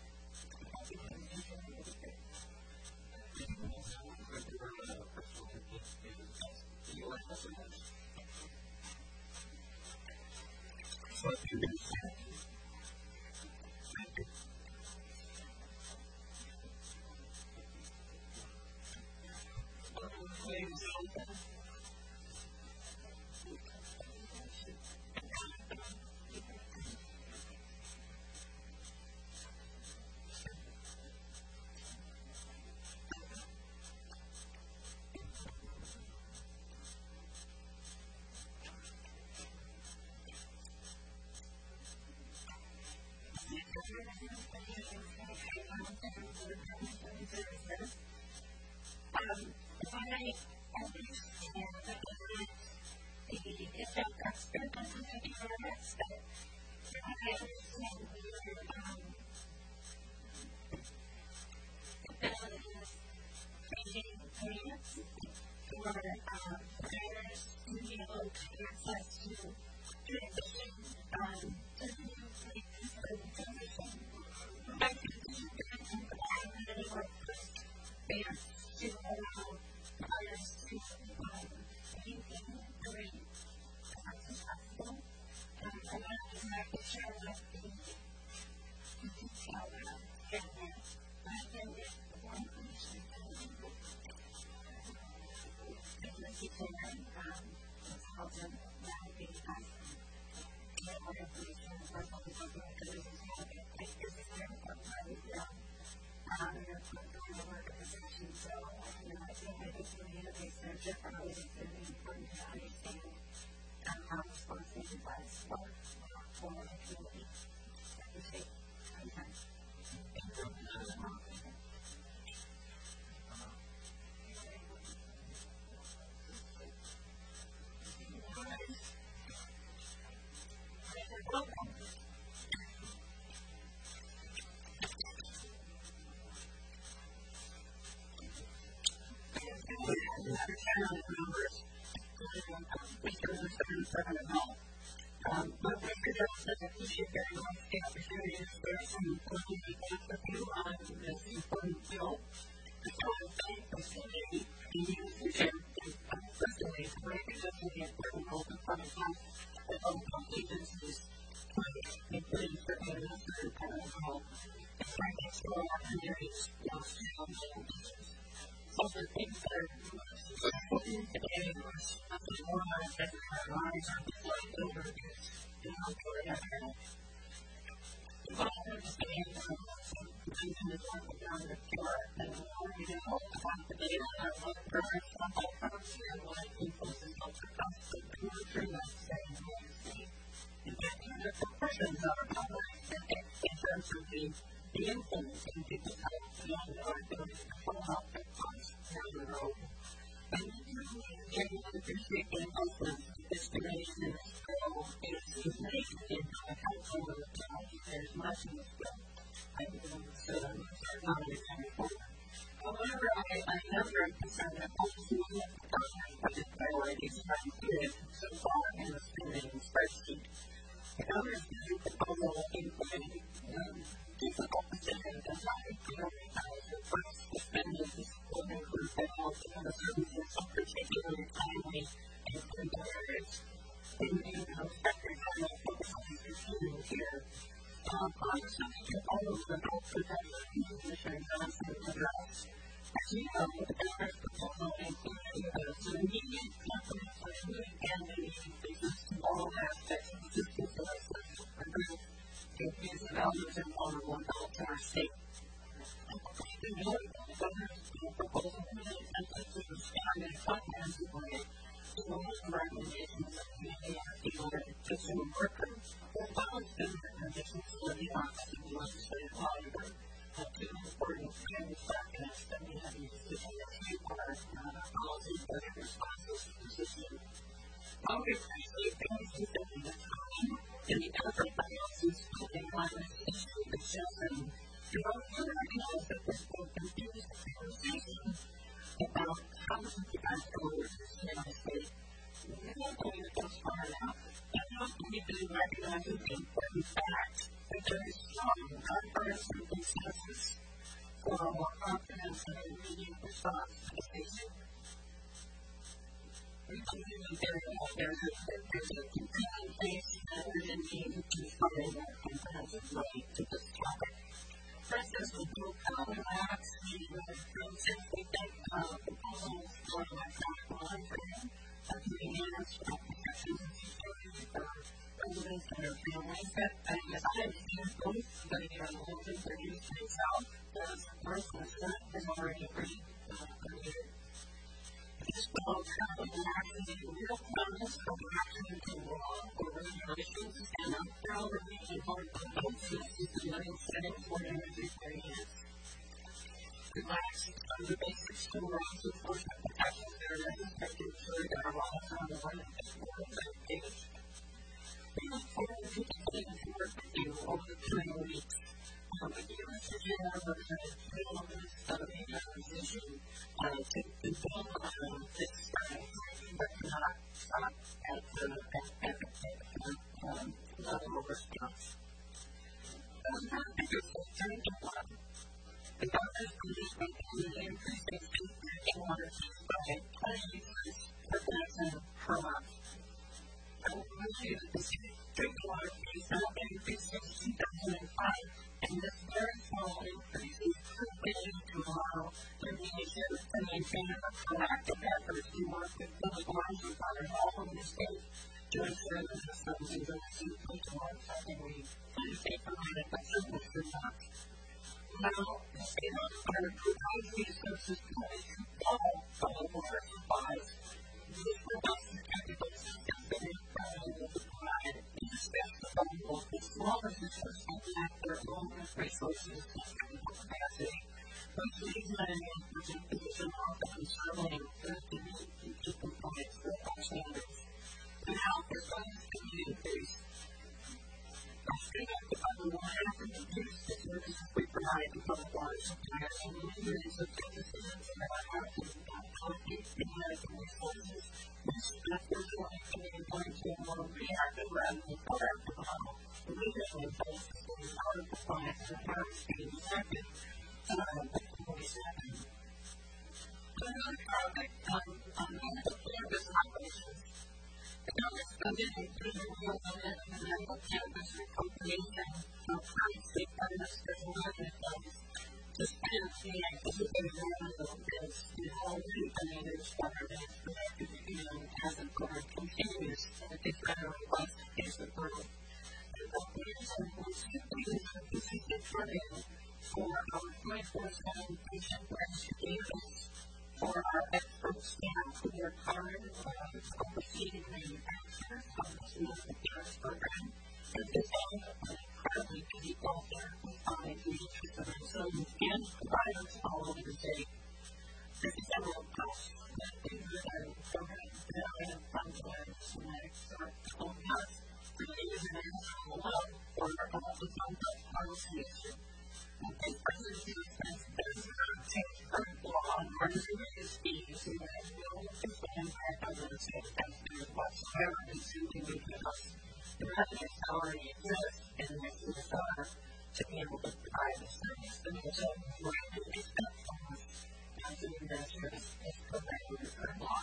So if you can say, thank you. Ladies and gentlemen, this don't have a real promise of action to law or regulations and not found a reason for it to exist in the United States or in every place. It lacks some of the basic civil rights enforcement protections that are necessary to ensure that our laws are on the one that is more effective. We look forward to continuing to work with you over the coming weeks. Um, we do this again on the development of a transition uh, to develop uh, this science, but not stop at the um, level of response. Um, our biggest concern is one. The government believes that the increase in drinking water use by twenty liters per thousand per month. I will remind you that the drinking water use has been increased since two thousand five, and this very small increase is sufficient to allow the nation to maintain a proactive effort to work with those water suppliers all over the state to ensure that the systems are suitable towards something we take for granted, but simply do not. Now, the state of Florida provides resources to all public water supplies. This provides the technical systems that are available to provide indispensable as well as the systems that have their own resources and technical capacity. Most of these measures present the position of conserving the need to compliance with our standards. And how this funds can be increased. Our state of the federal will have to reduce the services we provide to public water suppliers and millions of citizens about how to allocate the American resources. This efforts will be going to a more reactive rather than proactive model. The leaders in place is the power of compliance and power of being effective. Another topic on the cannabis operations. The government funded a three-year limit on medical cannabis appropriation of private state administrative revenue funds to spend the anticipated revenue bills in all new managed government is projected to be as the program continues at the federal level is approved. The appropriation will simply use the specific funding for our twenty-four seven patient investigations, for our expert staff who are current uh, overseeing manufacturers of this medical cannabis program, and develop an incredibly people therapy find research of themselves and providers all over the state. This is a real cost that they really program that I have functionaries in my expert own us for the international love for all the conduct policies. The presidency has been changed current law on partisan fees and has no official impact on the state taxpayers whatsoever in suing the us. The revenue already exists and this is uh, to be able to provide this service. And so we're going to expect from us as an investor as provided with the current law.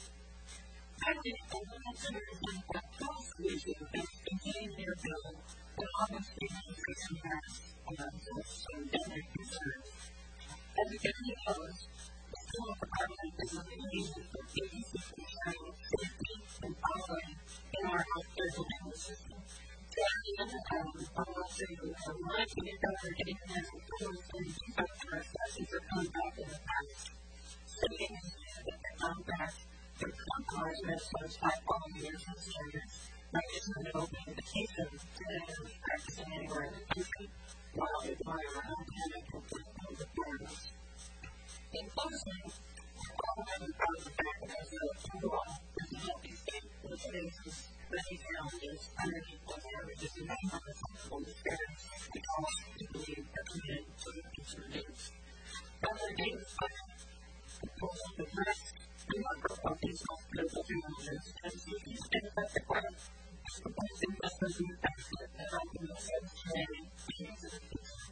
I think the listeners in that health solution is continuing their bill but obviously nutrition has some definite concerns. As the community knows, the Federal Department is a reason for agencies ensuring safety and following in our healthcare delivery system. So at the end of the time, I want to say that I'm liking it that we're getting national tools and defect processes are coming back in the past. Stating that the compact for compromise medicines high quality nursing standards that isn't an open invitation to anyone practicing anywhere in the country while they rely on our own medical authorities. In closing, all of the proud of the fact that as a law is a healthy state which faces many challenges underneath those averages and many unacceptable disparities because we believe are committed to the future needs. Doctor Davis Fire proposed to address the number of these hospital challenges and seek to spend that department supports investors in the benefit and helping the service training teams in the future.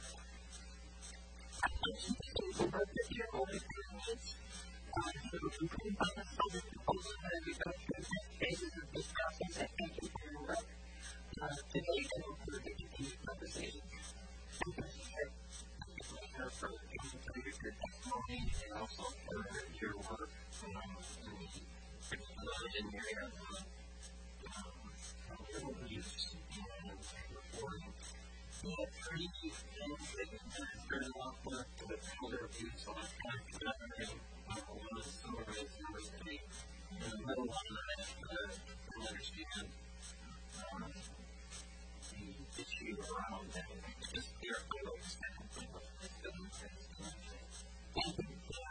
I think you can convert the year over to needs. I think we can prove on the subject proposal that we go through the phases of this process. I thank you for your work uh, today and for the continued conversation. and it's very long work to the folder review, so I'm kind of considering one of the stories numbers three in the middle one of it to understand um, the issue around that. It's just clear for what was happening with this building. Thank you.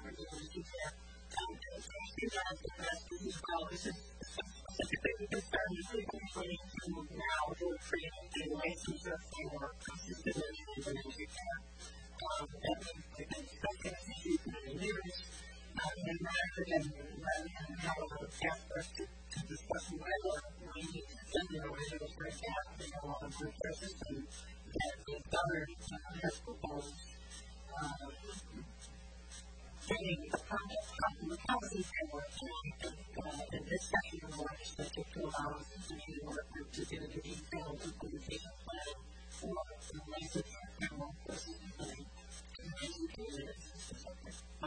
Well, this is such a big concern. You could be putting now to create a relationship for consistent and care. Um, and I think that's going to be many years. Um, and rather than have a little task for us to, to discuss whether we need to send the original for a gap in a lot of the system that the government has proposed. Um, getting the content from the policy framework uh, in this section of the legislature to allow us to do the work to do the detailed implementation plan for the licensing framework versus the education specific. I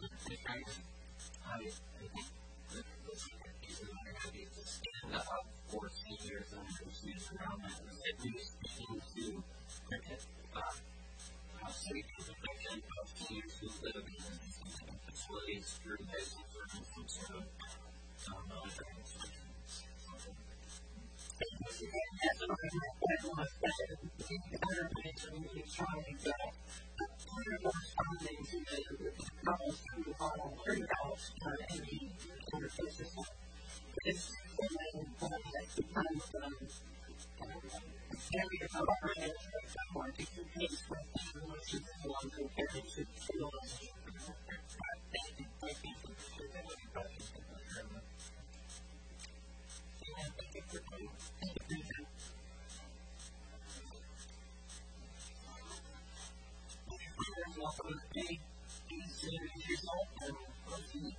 think this is another idea to stand up for seniors and issues around that. At least begin to look at how safety is affected of seniors who live in facilities through basic learning from sort of um, monitoring functions. That's what I want to say. The other things are really trying to get part of our funding to the problems through the model learning dollars for any interface system. It's something that becomes um, areas of our management framework to compete with the emotions and ones who parents should feel as Thank you. Thank you for everybody. And thank you for coming. Thank you. Welcome to the East years old and welcome.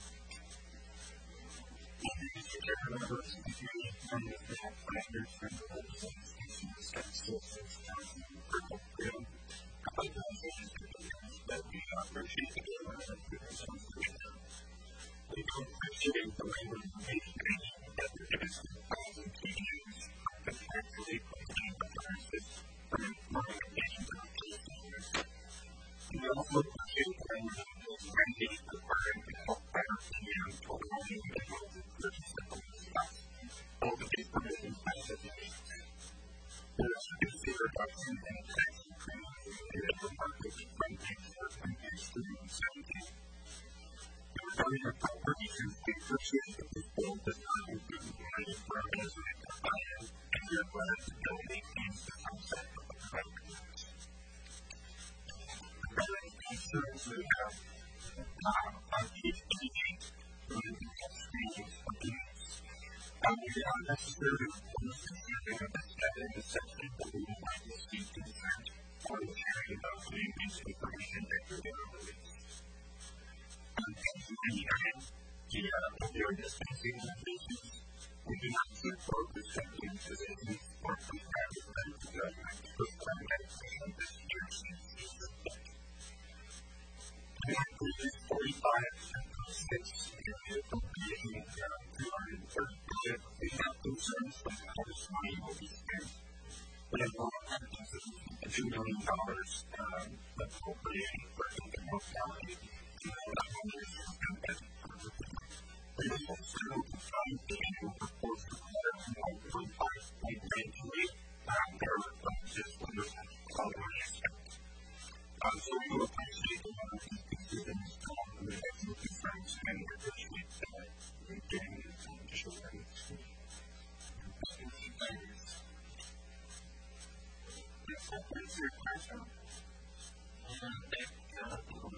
Remember, if you need to find the factors from the legislation, statistics, purple grid, how those things that we appreciate the government we don't appreciate the language that the domestic policy teachers that actually contain the process for modifications of case We also appreciate the language that is frankly required to help better opinions for the individuals and persons that will discuss all of these provisions by legislation. There is a consider reduction in tax increase in the market from page fourteen through seventeen. Regarding our property since we appreciate that this bill does not include the money for our resident to buy in, and we are glad the bill maintains the concept of the private tax. The relevant concerns we have on page eighty-eight related to tax screenings for units. We are necessarily opposed to using of this data in the section, but we would like to see consent for the sharing of the use information that you're going to release. On page ninety-nine, the opioid dispensing limitations, we do not support restricting facilities or prescribing medical judgment to prescribe medication this year since this is fit. We included forty-five point six in the appropriation of two hundred thirty billion. We have concerns with how this money will be spent. We have more than two million dollars um, appropriation for infant mortality. We also settled the fund the annual report required from one point five point nine eight there are just under following aspect. So we will appreciate a lot of these decisions along with excellent concerns and we appreciate that we're getting some additional evidence. That's your question. And thank you.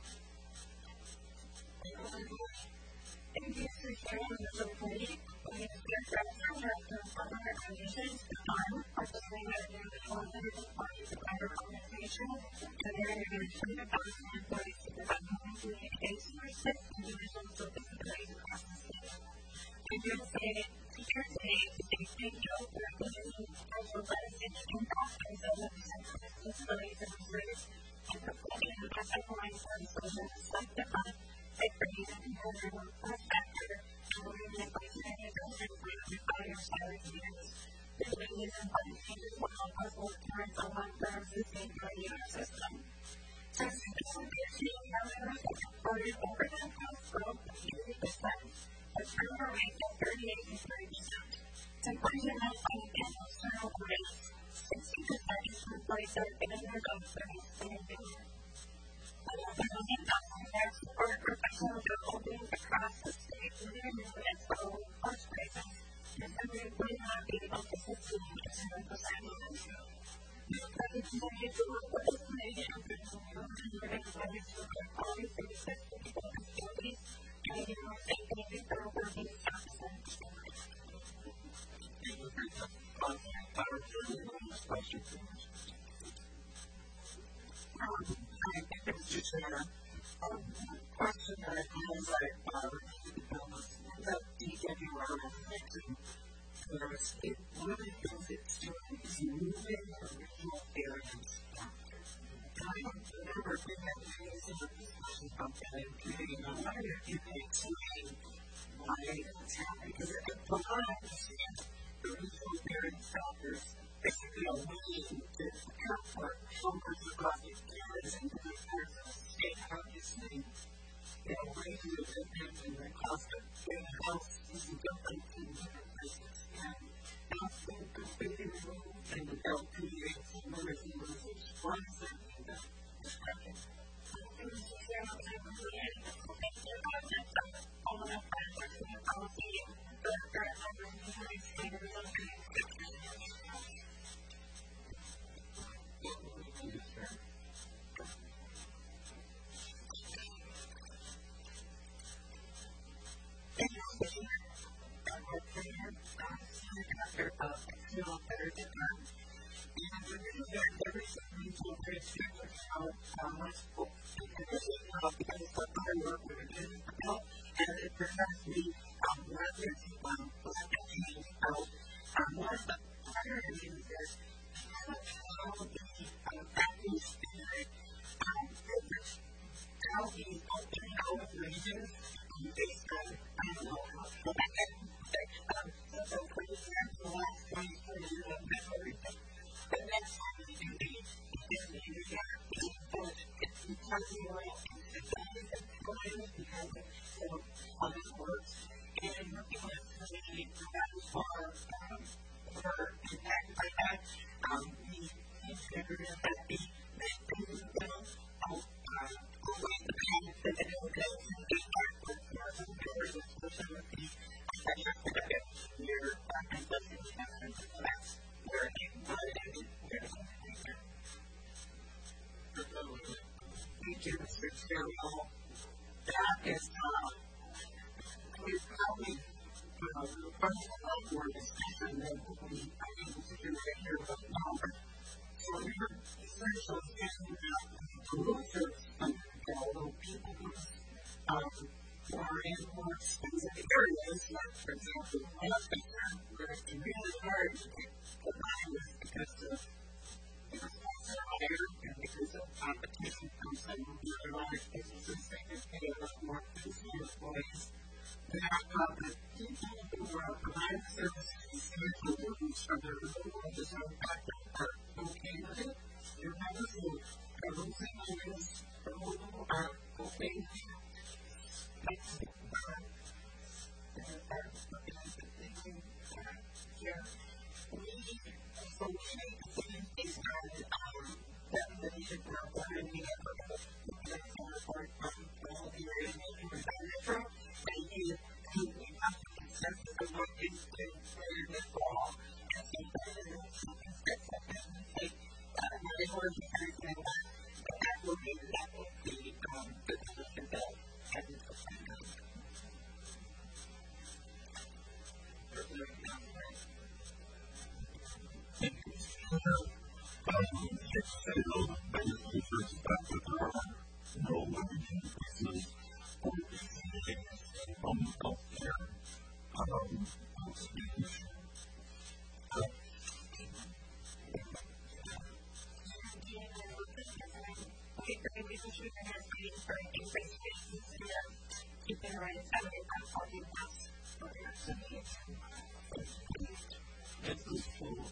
Thank you for sharing the supporting. We have been structured for some of our conditions to farm, particularly when the one hundred parties of our organization, and then you're going to turn the thousand employees to the government communication for six individuals with disabilities across the state. I'm here today to share today to say thank you for the vision of the legislative impact of the legislative disabilities and service and for putting the best economic services and sanctify by bringing an important factor and we're going to invite many of those and bring the fire salaries units. The changes and body changes will help us with current online firms the same cardiac system. Since the change measures have reported overhead cost growth of eighty percent, the turnover rate is thirty-eight to thirty percent. It's important to note that the annual turnover rate, sixty percent is employees that have been in their job service in a year. The million dollars there support professional development across the state with their new and slow cost prices, and simply would not be able to sustain a seven percent increase. We continue to work with this committee and continue to work with support quality services to people with disabilities, and we want to thank you for working staff and families. Thank you very much. Tyler, next question, please. Um, I think it's just a um, question that I feel is like uh, that D W R is fixing for us. It really thinks it's doing is moving the regional areas back. And I don't remember if we had any sort of discussion about that in committee, and I wonder if you can explain why it's happening. Because from what I understand, the regional area factors basically a way to account for numbers across the areas and different parts of the state. Obviously, you know, wages are different and the cost of getting a house is different in different places. And that's been completely removed and the L P A and members and users. Why is that being done? This question. That is uh, we've probably uh, first of all for discussion that we I think we should right here about number. So we're essentially thinking about the roofers although people um, who are in more expensive areas, like for example, Westchester, where it's really hard to get the buyers because of the costs are higher and because of competition from some of the other large businesses, they can pay a lot more for the employees. That uh, the people who are providing services and the roofers from their removal just don't are okay with it. Your members who are losing money removal are okay with it. That's the part. And that's the thing here. We, so we need to see based on that we should work on and we have to get some report from all the areas that we were talking about. And we have to consensus of what is to play this ball and some better something that's like that my work is kind of like that. But that will be that will be um the position that has been suspended. It's still basically first back to the no living increases or things from healthcare um speech. Keeping the right side of the body mass for the This is full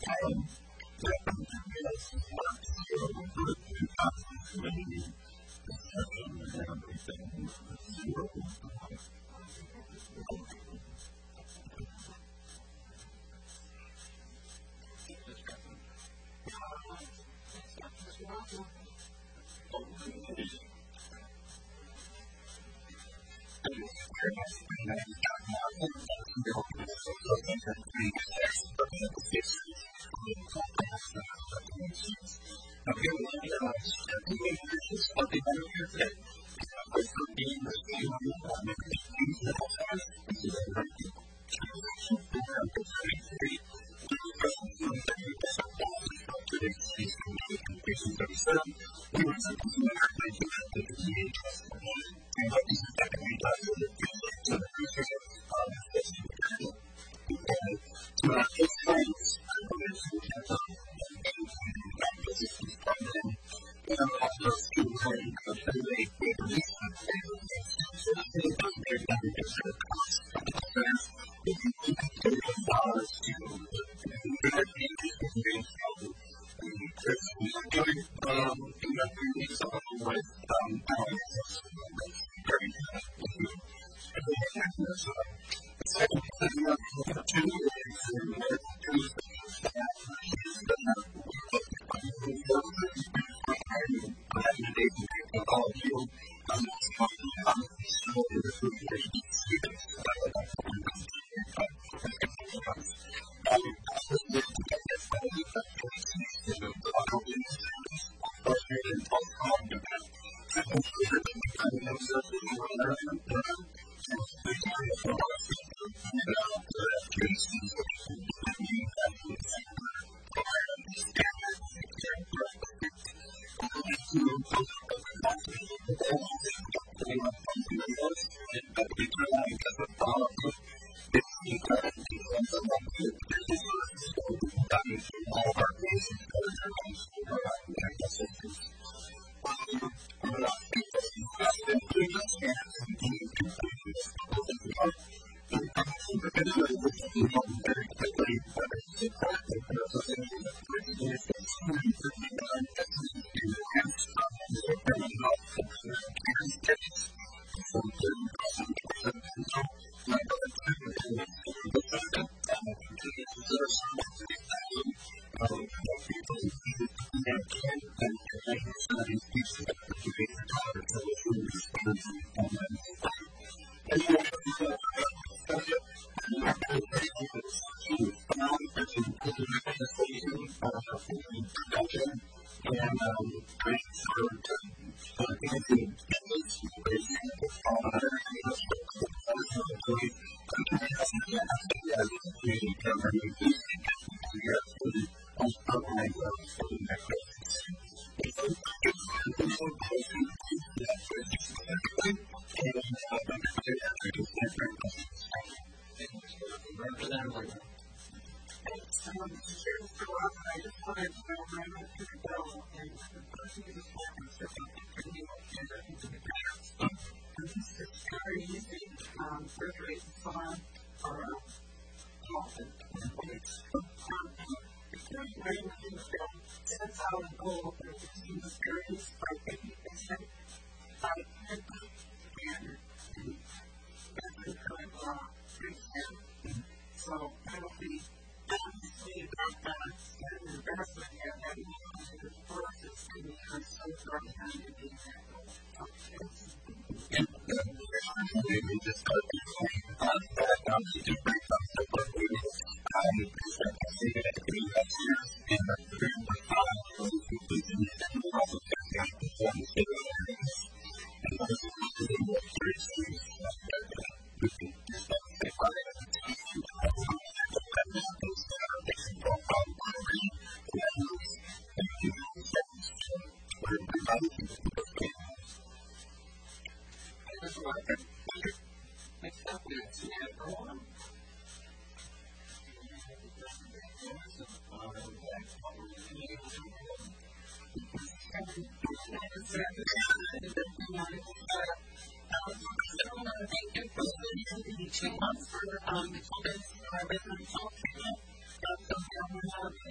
Two months for um, the children's residential treatment. So, we have a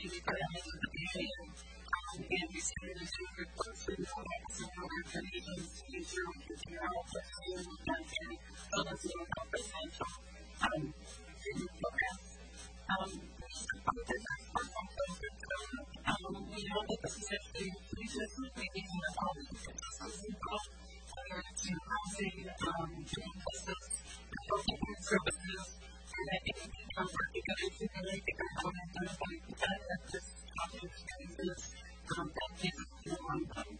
we put out into the beginning. Um, and we started to do good work for the products and our organizations to make sure we can figure out what to do with that and so that's a little residential um, programs. Um, Um, we know that this is actually uses maybe some of all the systems involved, whether it's in housing, um, doing business, consulting services, and I think we can come work together to really figure out how to identify the data that this topic experiences um, that gives us the long run.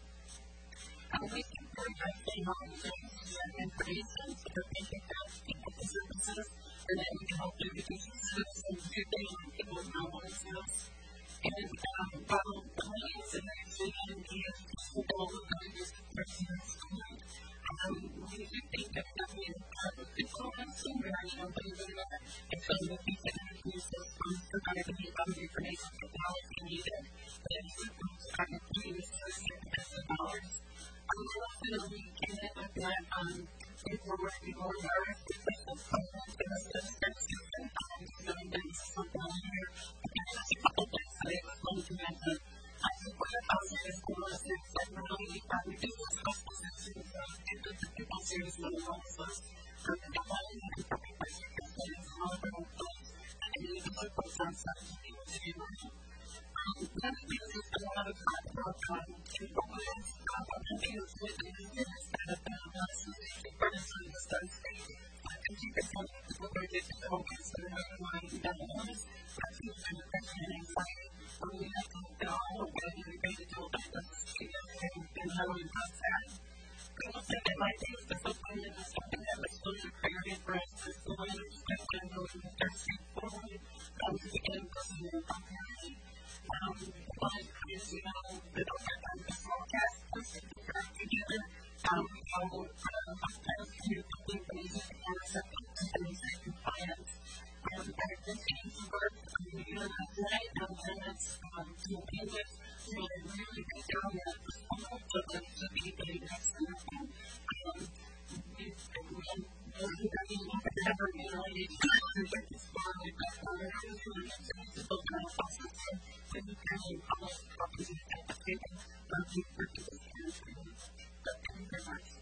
Um, we can very much stay on things and information so that they can have people to services and then we can help them reduce the citizens who they want people to know themselves. And um, while the needs and education is the goal of the person's school, um, we do think that that is part of the goal of senior, you know, but even that it's going to be better to use those funds to kind of be other information technology needed. But it's kind of to use those certain dollars. Um, so definitely can end up that, um, if we're working more with our business programs, and that's just their system, um, so there's something on here. There's just a couple things that I was going to mention. I support the housing as well as the federally funded business hospitals and the people series of the homeless. For the development and public services and all of our employees, and we need to focus on something people to do. Um, one of the things that's been a lot of talk about um, people is um, opportunities within the business that have been announced as the furnace on the study stage. I think you can tell me people are just focused on the underlying developments, that's the kind of question and anxiety. Um, we have to look at all of what we're going to do about this and how we address that. People say that my things the footprint is something that was supposed to priority for us as the way that we're going to go in the third street forward. Um, to begin pushing the popularity. Um, but as you know, we don't have time to forecast this and figure out together um, how uh, hospitals can do something for these and accepting to things that can finance. Um, and this is work um, we do have tonight, um, and that's um, to appeal it, to really get down that response to them to be a next level. Um, we've been everybody never really to get this far with that other things to the next to build our process and to be really public copies of that paper um, to purchase this kind of thing. But thank you very much.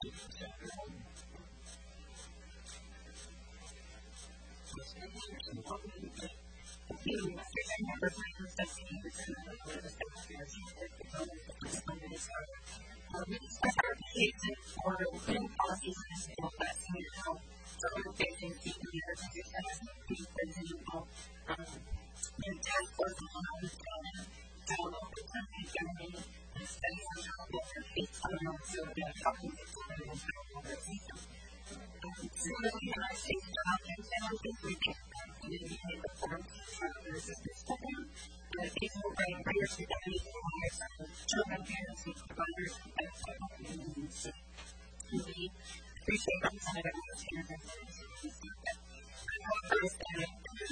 For within policies and skills that senior health, so organizations, senior years, and education, for example, um, in task force on wellness planning, develop the country journey, and studies on how to face on so that helping the children and organization. So the United States job and challenges we can continue to make the form of child assistance program. The people bring greater security to lives of children, parents, and providers, and families. We appreciate the Senator who's here and first, I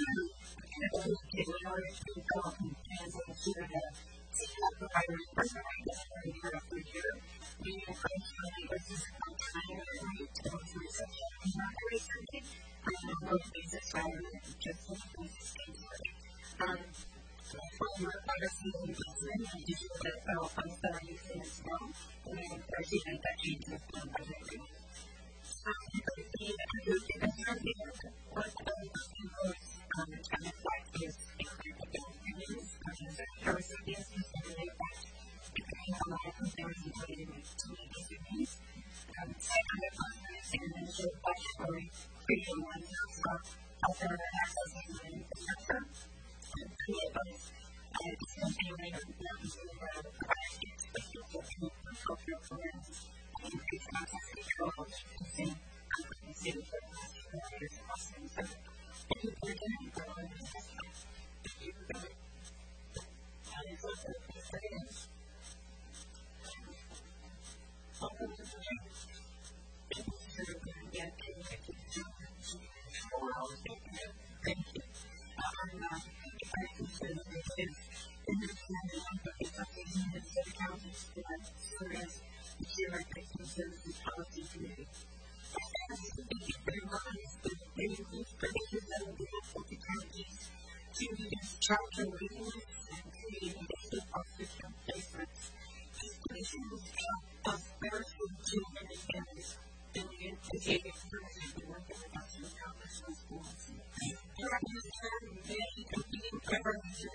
in order to develop plans and ensure that seeking providers personally necessary for a free year, we encourage families to spend time and money to go through such a market survey on an ongoing basis rather than just looking to stay free. Um, for your policy and investment, and issue that federal funds that are used in as well, and we encourage you to make that change as well by the way. So, you can see that we can certainly work on the includes um, kind of what is included in the news, such as the recipients and the impact, depending on what there is included to meet these needs. Um, second, the first understand and ensure budgetary freedom and for health and accessing the infrastructure. Creative and continuing to provide special cultural programs and increase access control using competency for providers and hospitals. Thank you for doing that. Thank you for that. That is also the second. Welcome to the show. Thank you for doing that. Thank you. Um, I consider this is independent of the company and the counties that serve the human services policy committee. As the big reminds the basis for the use of the difficulty counties to use child care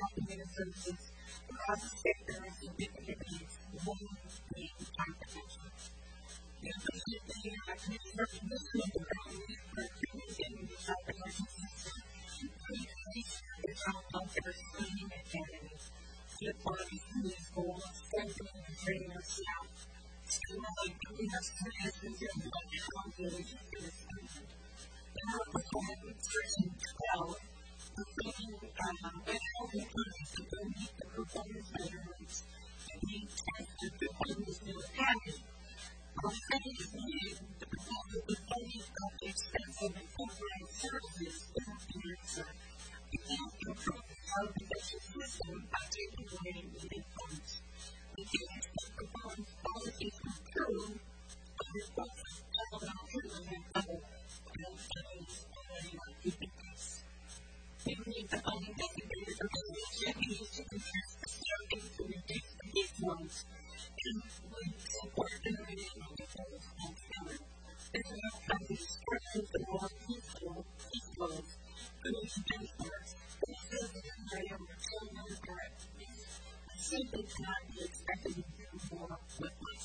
cognitive services across the state that are significant needs, one being hypertension. We appreciate the committee's recognition of the values for treatment in the hypertension system. We increase the child welfare screening and awareness to apply these goals, strengthening and training our staff, streamlining giving us suggestions and accountability for this movement. And our performance section twelve, providing medical records to go meet the performance measurements and being tested to find this new academy. Our study is needed to provide the beginning of the expensive and full-time services in the answer. We can improve the child protection system by taking away needed funds. We can expect the funds policy to improve the results of child outcome and level and studies already on keeping this. We need the funding designated for regulation used to contest the struggling to reduce the base loans and would support innovation on the goals and talent. This will help the structures of more peaceful, peaceful, solution benchmarks that are built in the area of children and parents. We simply cannot be expected to do more with less.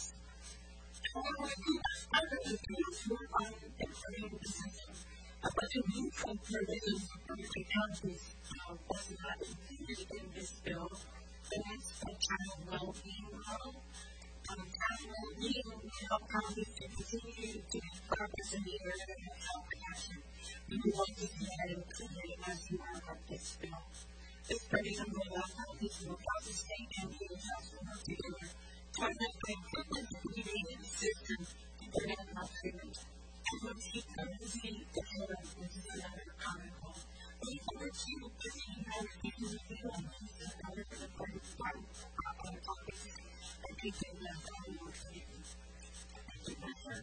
However, we must further influence more violent and creative decisions. A bunch of youthful provisions of public councils was not included in this bill, and that's a child well-being model. Um, child well-being will help families to continue to make progress in the area of health action. We would like to see that included as you are of this bill. This provision will allow families to across the state and the house to work together to identify equipment that we need in the system to prevent maltreatment. And once you come to see the children, this is another common goal. We forward to visiting other people who do on these and other important other topics and teaching them how we work together. Thank you, my friend.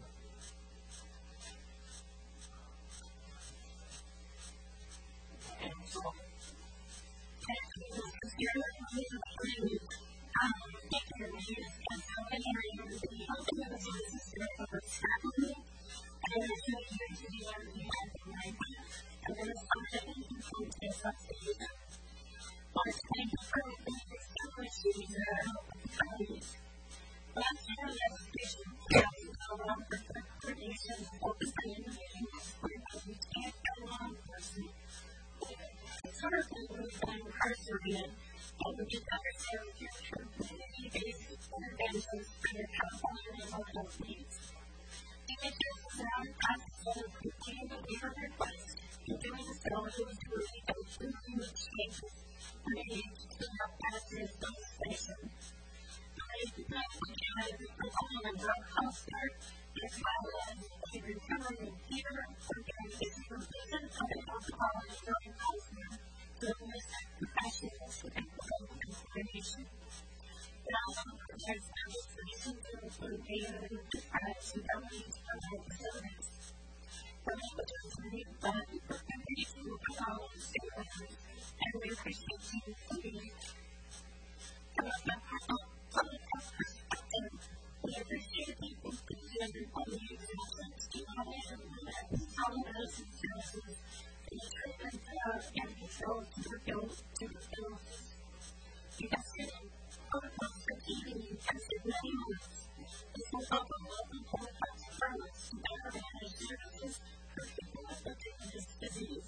And so, thank you for considering me to um, take care of you and how many are you to be helping us in the system of our family. I'm going to show you to be able to be happy right now. I'm going to start taking from this up to you. Our thank you for the basic universities that are helping families. Last year, the education county program for creation of open communication for those and law enforcement. Historically, we've been incarcerated and we just understand the future community-based interventions under California mental health needs. Images around us will continue to be our request in doing so to really improve the changes made to help us in this station. I recognize the challenge of all of our health care as well as a recovery here organization represents of the health quality during health care to enlist professionals with equitable consideration. It also protects others for symptoms of pain and depressed and elements of health facilities. We're able to create value for companies who will follow the stakeholders and we appreciate you including it. From a public health perspective, we appreciate people who consider quality of assistance to automation and telemedicine services in the treatment of and control of tuberculosis. You can see protocols for keeping you tested many months. This will help a local public health departments to better manage services for people affected with this disease.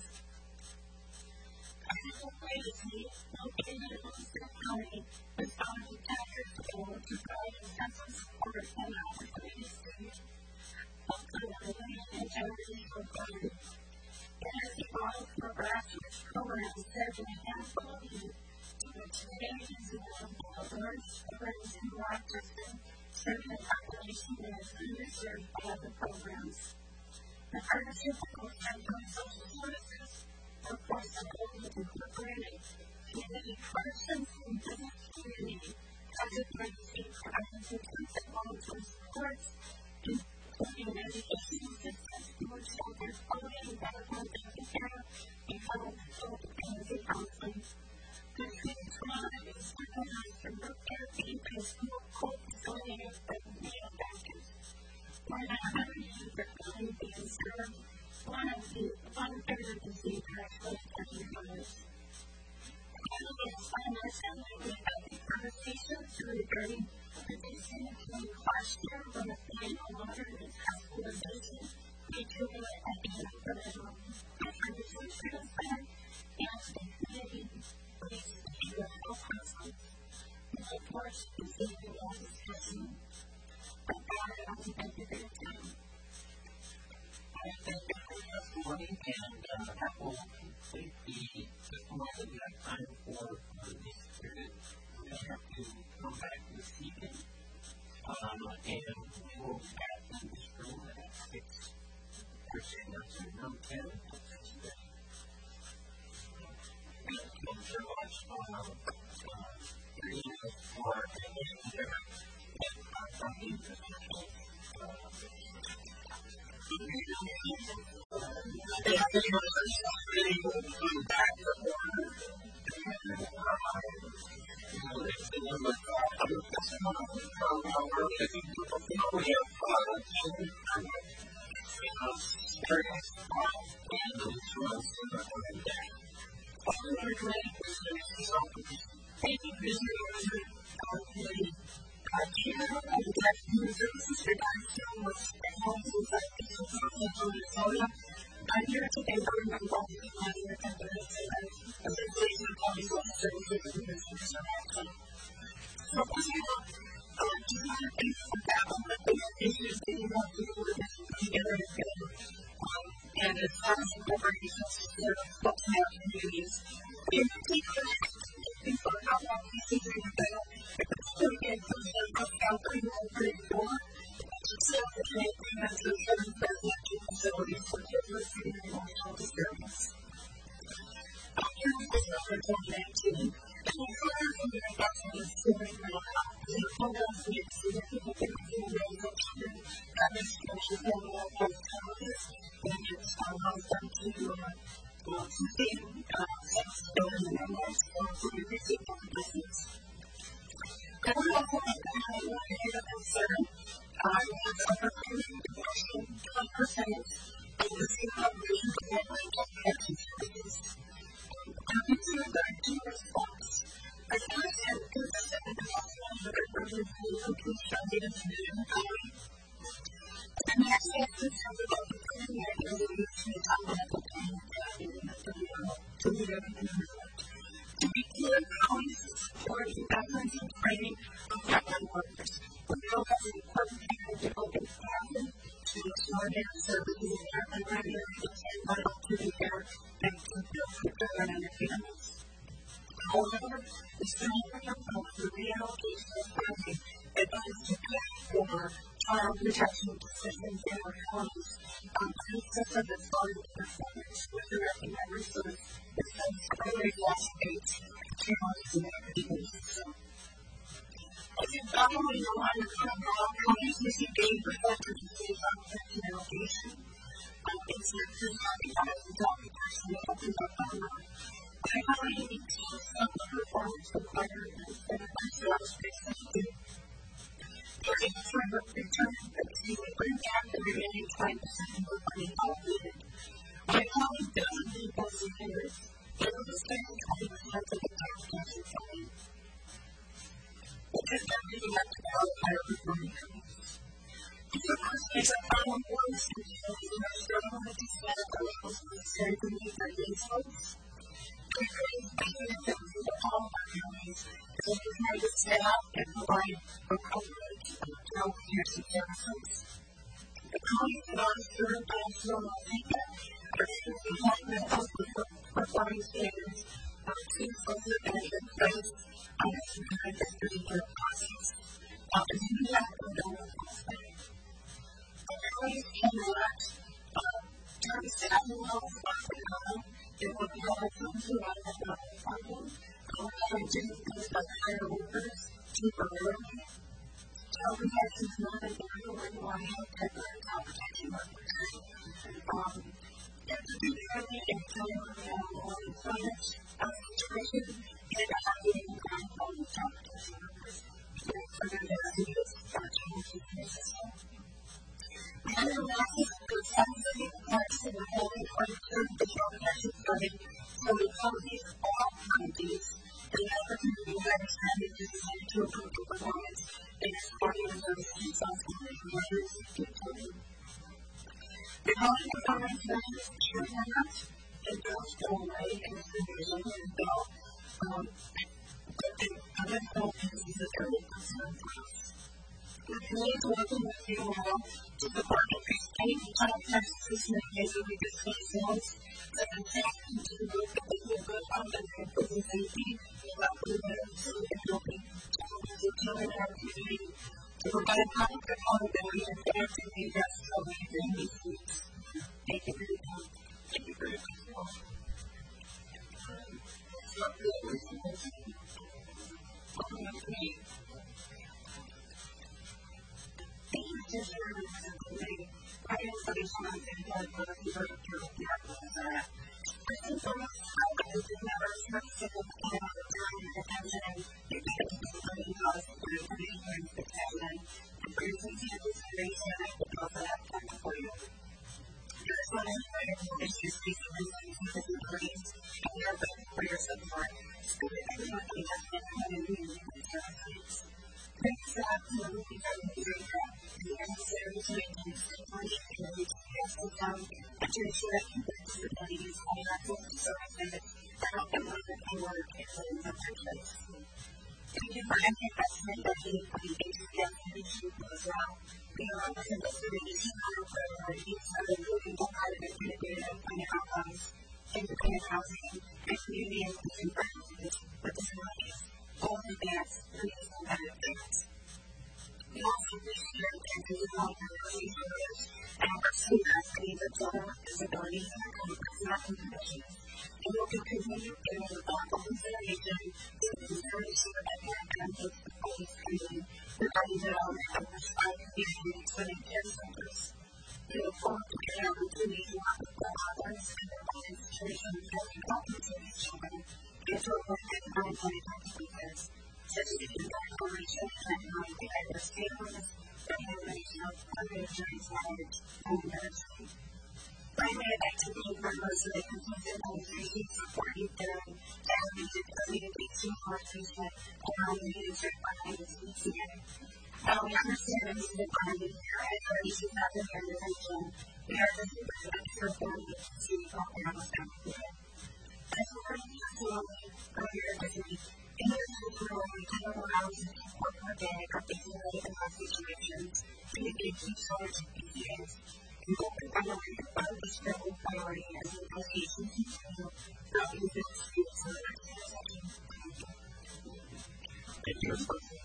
Clinical Agency, located in Wilson County, was founded in Texas to provide intensive support and opportunities to health coordinating and generational planning. It has evolved from grassroots programs serving a handful of youth to which today is available of large programs in Rochester, serving a population that is underserved by other programs. The partnership with North Carolina Social Services workforce development incorporated community corrections and business community as a legacy for intensive long-term supports, including education assistance, food shelters, clothing, medical and dental care, and health control dependency counseling. Good food trauma is recognized for work therapy and school cold facilities and meal baskets. More than one hundred youth are currently being served. One of the one third of the youth are actually touching others. Finally, as we have the conversations regarding the decision to question from the final order of hospitalization, mutual economic professional, and conversation center, and the community based behavioral health counselors. The report is able to discussion about it on the end of their time. I think that we have morning and uh, that will complete the testimony that we have time for uh, this period. We have to come back this evening um, and we will be back in this room at six percent or room ten. Thank you so much uh, uh, for your support and your and uh, from the institution. I'm here today for my involved in my attendance as a police and police officer in the business interaction. So, as you know, um, do you have any about the basic issues that you want to do with it together together? Um, and as far as the organizations that are folks in our communities, we have to take care of people how long we see them about if it's still getting something out there and open the door. So, the training has to be done by the actual facilities for children and emotional disturbance. After the business for twenty nineteen, and we further from the reduction in student mental health, the programs we have significant improvement in the children that this social mental health challenges and it's allows them to sustain sex building memories or to receive from the business. I would also like to highlight one area of concern. I have opportunity to question twenty percent of the state population of family protection services. I'm concerned that in two response, I first have consistent with the one hundred urban schools and police funded in the Division County. And the next step is to develop a preliminary resolution to talk about the plan of tracking and to the revenue movement. To be clear, counties support the government and training of frontline workers. The bill has an important part to open family to explore their services in urban regulations and vital to the air and to build for children and their families. However, the significant of the reallocation of funding advised to pay for child protection decisions in our counties on basis of the fund performance with the directing members of the state's already lost states to months in their education. As you probably know, I'm a criminal. Counties receive eighty percent of the state's unprotected allocation. Um, it's not just happy that the doctor personally opens up on that. I already need to see some of the performance requirements that are actually out of space to do. There is a further return that we would bring back the remaining twenty percent of the money allocated. My colleague doesn't need those standards. It was the same twenty percent of the tax taxes funding. It is not really up to our higher performing companies. The first is a final one solution in our struggle with these medical levels of certain needs and results. We create mechanisms to all our companies so we can have the staff and provide appropriate health care services. The counties that are served by Sonoma County are seeking high medical performing standards of two social benefit plans on a specific particular process. Now, as you have to know what I'm saying, the counties cannot turn staffing levels off the county. It would be hard for them to run that level of funding. However, it didn't things like hire workers temporarily. Child protection is not an area where you want to have temporary child protection workers. Um, and to do fairly and temporary on employment of situation, you end up having to ground all the child protection workers. So, further than this, that changes the system. The other losses are sensitive parts of the holding or the child protection funding from the counties, all counties, and the opportunity to understand it is designed to improve the performance and supporting the services software and providers give to them. The quality performance measures sure enough, it does go away and it's been presented as well. Um, but the other qualities is a very concern for us. The committee is working with you now to support increased paid child taxes and as we discuss those that in fact continue to look at the good content and prison safety about the events and helping children to kill in our community to provide public accountability and fair to the justice of the these weeks. Thank you for your time. Thank you for your time. Thank you, Sister Representative. I am so excited that the director of the Arkansas. First and foremost, I would like to never start to look at the time and attention you get to the learning costs for your community and succession and for your sincere consideration of the that time for you. This one is a issue speaking with the disabilities and your vote for your support. So that everyone has been having meetings with services. Thanks for absolutely having me right now. The necessary changes to bring and reach the town and to ensure that disabilities have access to services that help them live and work in homes of their choice. Thank you for any investment that you put into the issue as well. We are also disabilities and our priorities of improving the private innovative and outcomes, independent housing, and community inclusion practices with disabilities, all advance reasonable benefits. We also appreciate and develop diversity services and pursue the needs of children with disabilities and personal conditions. And we will continue giving thoughtful consideration to the consideration of economic benefits of police training regarding development of prescribed communities within care centers. We look forward to the opportunity to work with the authors and their own institutions as we help these children and to avoid economic consequences, such as the declaration of economic diverse families, regulation of insurance knowledge, and medicine. Finally, I'd like to thank members of the Community Administration supporting their animated communication courses that allow me to serve behind the scenes here. While we understand the need of finding care at thirty-two thousand organization, we are looking for the extra funding to help out with that care. As we heard testimony earlier this week, in this tutorial, we can allow us to support organic or basically in our situations to engage in storage of P C As. We hope that we will confirm this critical priority as we proceed to continue throughout the business fields of the next session. Thank you.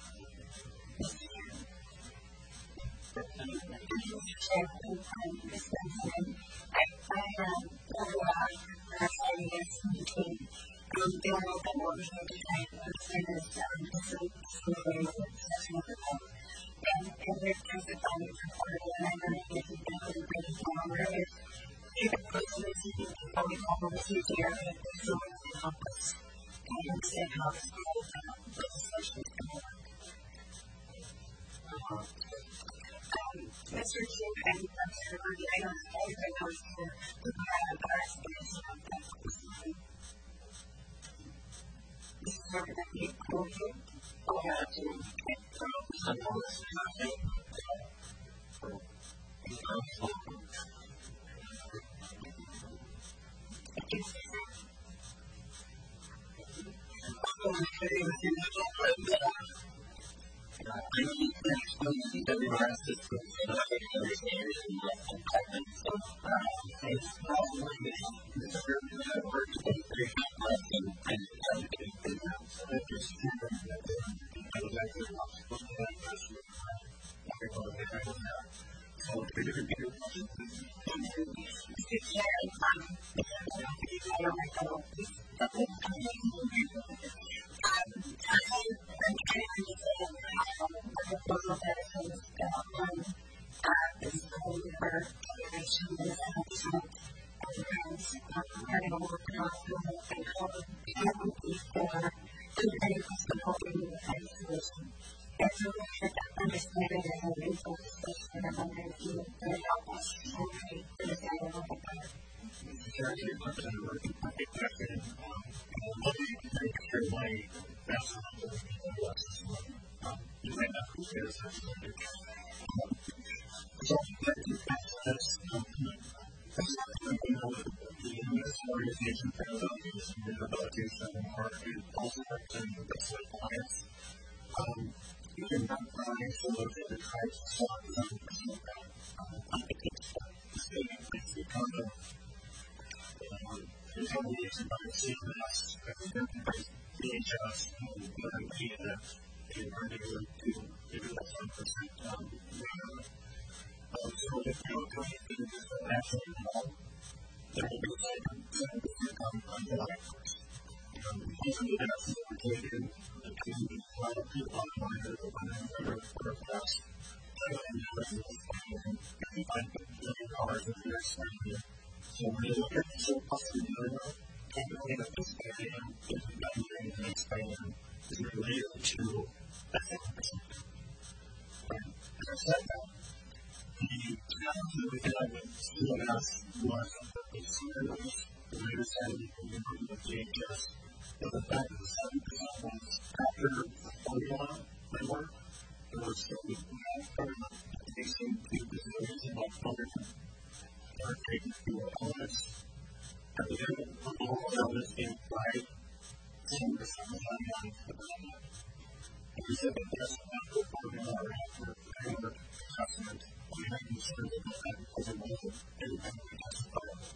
I um, overall, I say yes, between um, doing a little bit more research tonight to understand this, um, this is a very good session of the book. And, and there's kinds of findings reported, and I'm going to get to the other breaking down where it is. Even personally speaking, before we call them the C T R, it's so much to help us and understand how this whole legislation is going to work. Mister Chief, and Mister Rudy, I don't know if I know if you're looking at a better experience on that. This is something that we call you. Oh, yeah, absolutely. So, I'm always nothing. Thank you. I think that's going to be the rest of the understanding of the pattern. So, it's probably the certain work to be very interesting and educated. So, that just happened that I was actually not supposed to have this with everyone that I don't know. So, we didn't get it. And then, it's very fun. I don't like how this doesn't Um, I think I'm trying to understand how the proposal that is on this whole for generation is actually and having a work in hospital and how it would be for anybody who's been helping with the kind of solution. And so we should understand it as a resource, especially for everyone that you really help us to understand a little bit better. Sure, you're not going to work in public sector. I'm very sure my best us as well. Um, you might not be here as a so, thank you for this. Um, That's not to know that the U S organization for values and rehabilitation are also representing the best of clients. Um, you can not find some of the types of songs that are presented by advocates for the state of the condo. The combination by C M S, represented by D H S, and the idea that they are able to give us one percent um, Um, so if you are going to do this national law, there will be some percent on the lifers. These are the benefits that we're taking between a lot of people online that are running their forecast. And you find million dollars if you're spending it. So when you look at the surplus in the euro, and you look at this area, there's a value in the next item is related to that one percent. As I said that, the challenge that we had with C M S was that the scenarios, the understanding of the number of G H S, was the fact that the seven percent was after the formula framework. There was still the government facing to decisions about funding or taking fewer elements. At the end of the whole elements being applied, seven percent was not enough for the government. And we said that that's not the formula or after the framework assessment. We have to ensure that that doesn't make it independently justifiable.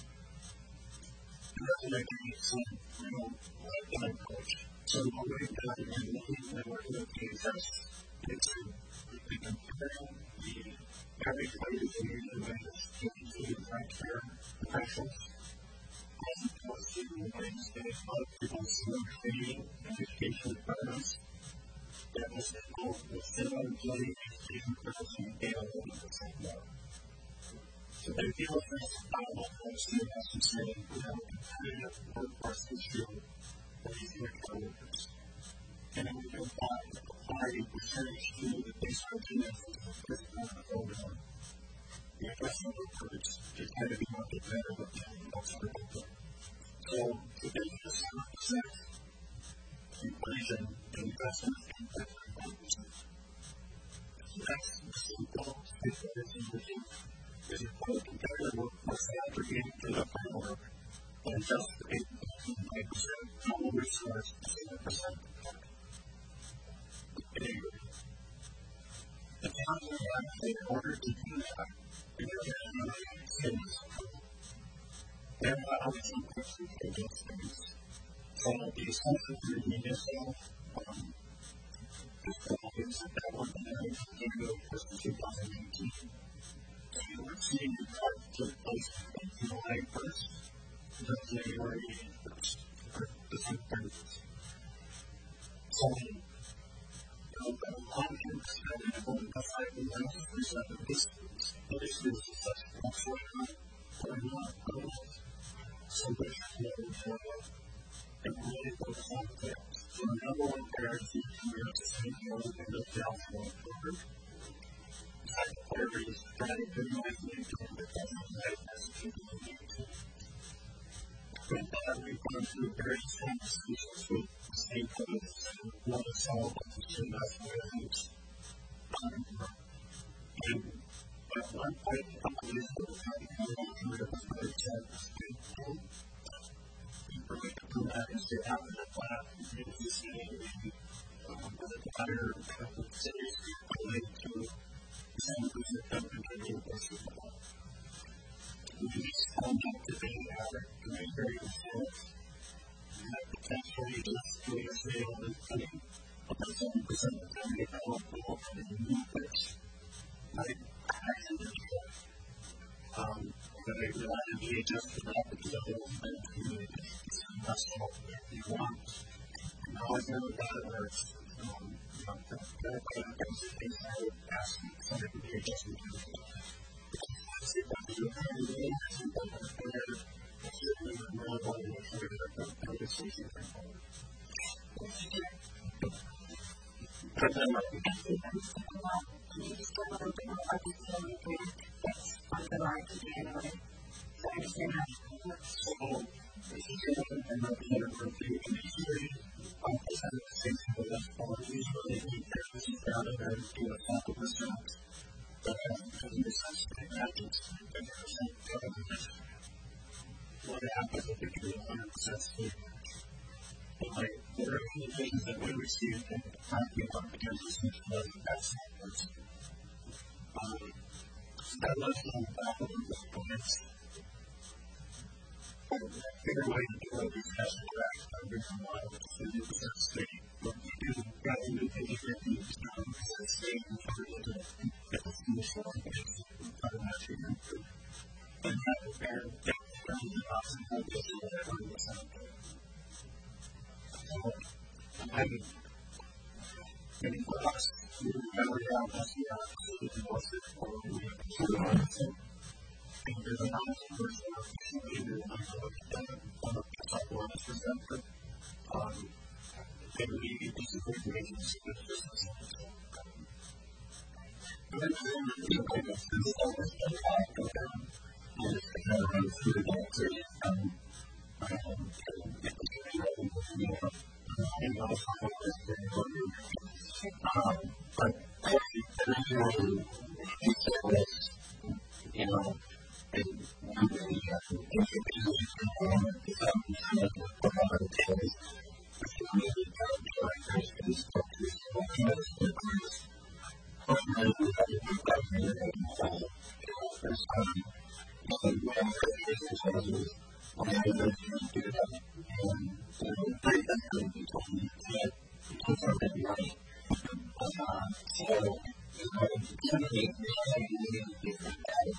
And that's what I think is some, you know, an approach. So what we've done in the meeting that we're going to do is to be comparing the average wages in the U S to the healthcare professionals as opposed to the wages that other people see in training and education departments. That was the goal of similar employee education professional data eleven percent more. So they feel it's not viable for us to necessarily have a competitive workforce issue for these workforce workers. And then we can apply a percentage to the baseline genetics of the first one of the program. The investment workers just had to be more competitive than most of them. So to get the seven percent equation investment in that one percent. So that's the simple straightforward solution. Is it for the competitive workforce aggregated to the framework and just the eight point nine percent total resource to seven percent impact? Anyway, the challenge we have is in order to do that, we have to have cities. There are other some questions against things. So the assumption for the initial um, is that that one million is going to go first in two thousand eighteen. So we're seeing the part take place on July first until January first, or December thirtieth. So the long-term study of the cycle is percent of this this is such a function or not goals. So there's no formula. And really focus on the sales. So the number one priority is to to save more than the sales for October. The second priority is to try to minimize the income that doesn't have as a people in the With that, we've gone through various conversations with stakeholders and want to solve the two last ways. And at one point, the companies that were trying to come up with a very satisfactory really to prove that is to have the plan in the city and the entire cities related to the same percent of the university. We just found out that they have to make very good sense. And that potentially just doing a sale is putting about seven percent of them in the local and the new place. Right? Actually, um, but I rely on D H S for that because of those communities. That's all that you want. And all I know about it is, um, you know, the kind of things that I would ask some of the D H S to do. I see that you have to do it, I see that it's better, I see that you really want to make sure that the conversation is forward. But then, what we have to do is talk about, can you just go a little bit more about the feeling grant that's on the line today, anyway? So I understand how So, if you take a number of things in history, one percent of the things in the left qualities really need there's a crowd of them to attack the themselves. But as a company such that practice, one percent government, what happens if we do one hundred percent stable? But like, there are communications that we receive and talking about potential switch flow and that standards. Um, that left on the back of the points. A bigger way to do it is cash and track. I'm bringing a lot of fifty percent state. What we do, got to do fifty fifty percent state and put it into the initial organization and try to match it into and try to prepare the option for this or whatever it was out there. So, I'm getting close to every round of the option to what's it for we have to do on it. And there's a lot of person behavior and I'm going to get on a psychologist perspective. Um, and we need to see the agency of business. But then the people that do all this stuff have to go down. And if they have run through the answers, um, um, and get the control of the more, and also what is very important. Um, but I think that really, he said this, you know, and we really have to introduce um, some of the other things which are really kind of like these structures or kind of structures. Hopefully, we have a good government and all first time. And whatever it is, as well as whatever it is, do that. And so, I think that's going to be told me that it's already right. Uh, so, you know, certainly, we have to really do that.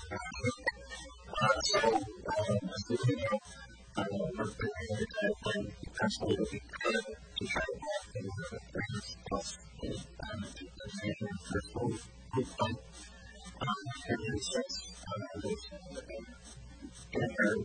Uh, so, um, as we know, uh, we're bringing it out and actually what we could to try to get things that are friends plus the environment and the nation and first whole group of um, research uh, this in her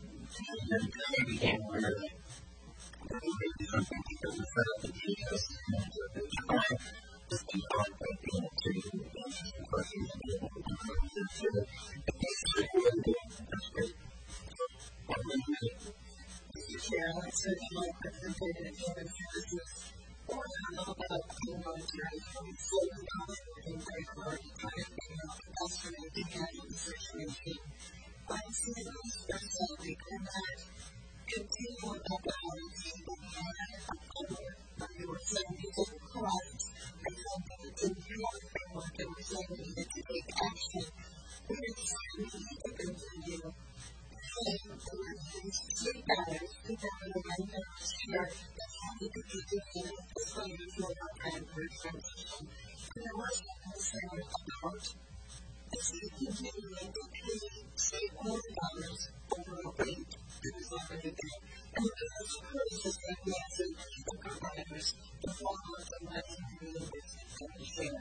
maybe game where we're maybe something because of the Jesus and the time just be on by being able to answer some questions and be able to do something so that at least it's really good. That's great. What do you think? Yeah, I said to my presentation at Human Services, or I know about the monetary from full component working very hard to try to figure out the best way to get in the situation. But it seems that we could not continue about the policy that we had in October when we were saying we didn't collect and then we didn't do our framework and we're saying we needed to take action. We didn't say we needed to go through you. And there were these three matters, people who were in the share that had to be taken in the same for our primary transition. And there was a concern about the continuing to pay state oil dollars over a rate that was already there. And there was a process that we had to the providers to follow the lesson we needed to share.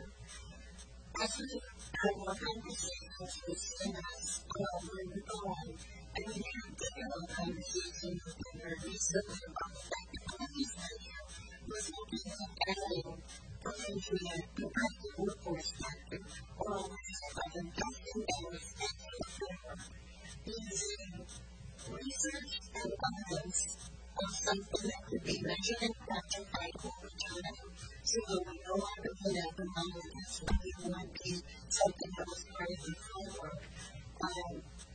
As we had more conversations with singers where we go on, and we had different conversations with their recently about the fact that this measure was looking at adding potentially a progressive workforce factor or a way of investing dollars into the framework using research and evidence of something that could be measured and quantified over time so that we no longer put out the money as something that might be something that was part of the framework. Um,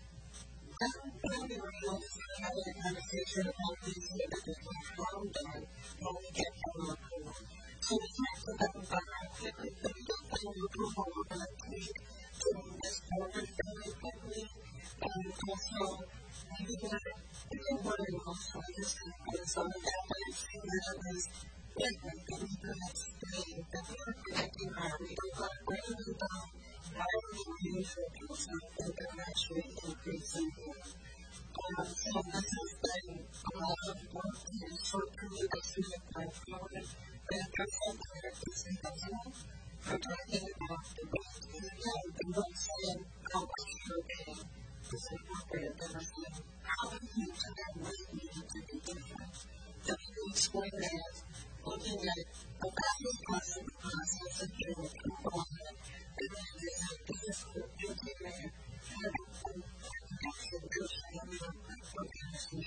I don't think we were able to have a conversation about these things that we found on when we get from our approval. So we talked about the background quickly, but we don't find an approval we're going to take to move this forward very quickly. And also, we did not, we didn't want to also just focus on that, but it seemed that it was different than we perhaps believed that we were connecting our reading, but bringing them down. However, we usually do something that would actually increase in here. Um, so this has been a lot of work in a short period of time forward. But I think that it's intentional for talking about the best. And again, I'm not saying how much you're paying is appropriate, but I'm saying how do you do that what needed to be different? That we can explain that, looking at the best possible process of doing people on it. And then there's a physical thinking there, and a connection to the other focus and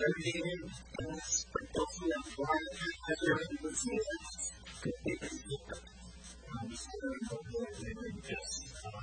motivated in this proposal of why they're in this meeting. Could be a secret. I'm just going to go ahead and just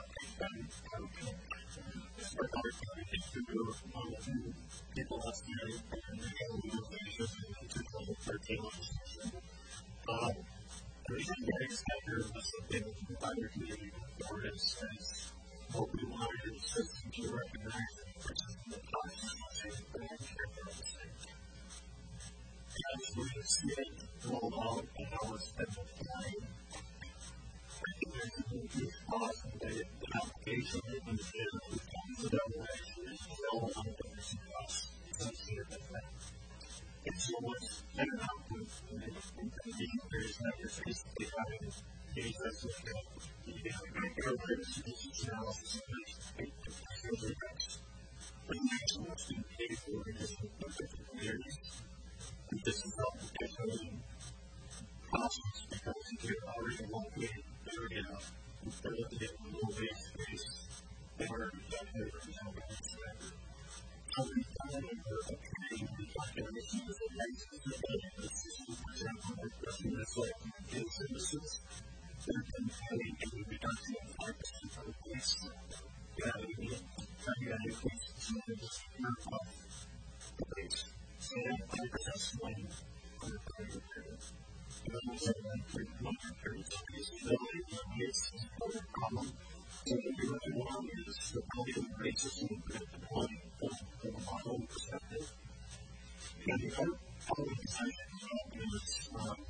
start our conversation with people last night and the organization in two thousand thirteen. Um, the reason we're excited was something that we're community for is what we wanted the system to recognize and participate in the process of saying that we're here for the same. As we see it roll out and how it's been applied, recognizing these costs and the application of the consideration is no longer the costs associated with that. It's so much better output than the increase that you're basically having these as a programs, this analysis, and the rest. But it's so much to pay for it is in different areas. And this is not particularly process because if you're already one way area, instead of the low base space, they are effective and no base standard. So we find that the training we talk about is the basis of the system, for example, like customer select and services, they're been paying a reduction of five percent for the base. Yeah, we need to get a increase in some of the secure of the base. So five percent swing on the period period. And then we said that for longer periods of feasibility, the base is a problem. So what we really want is the quality of the base is a little bit of the quality from a model perspective. And the other part of the design is um,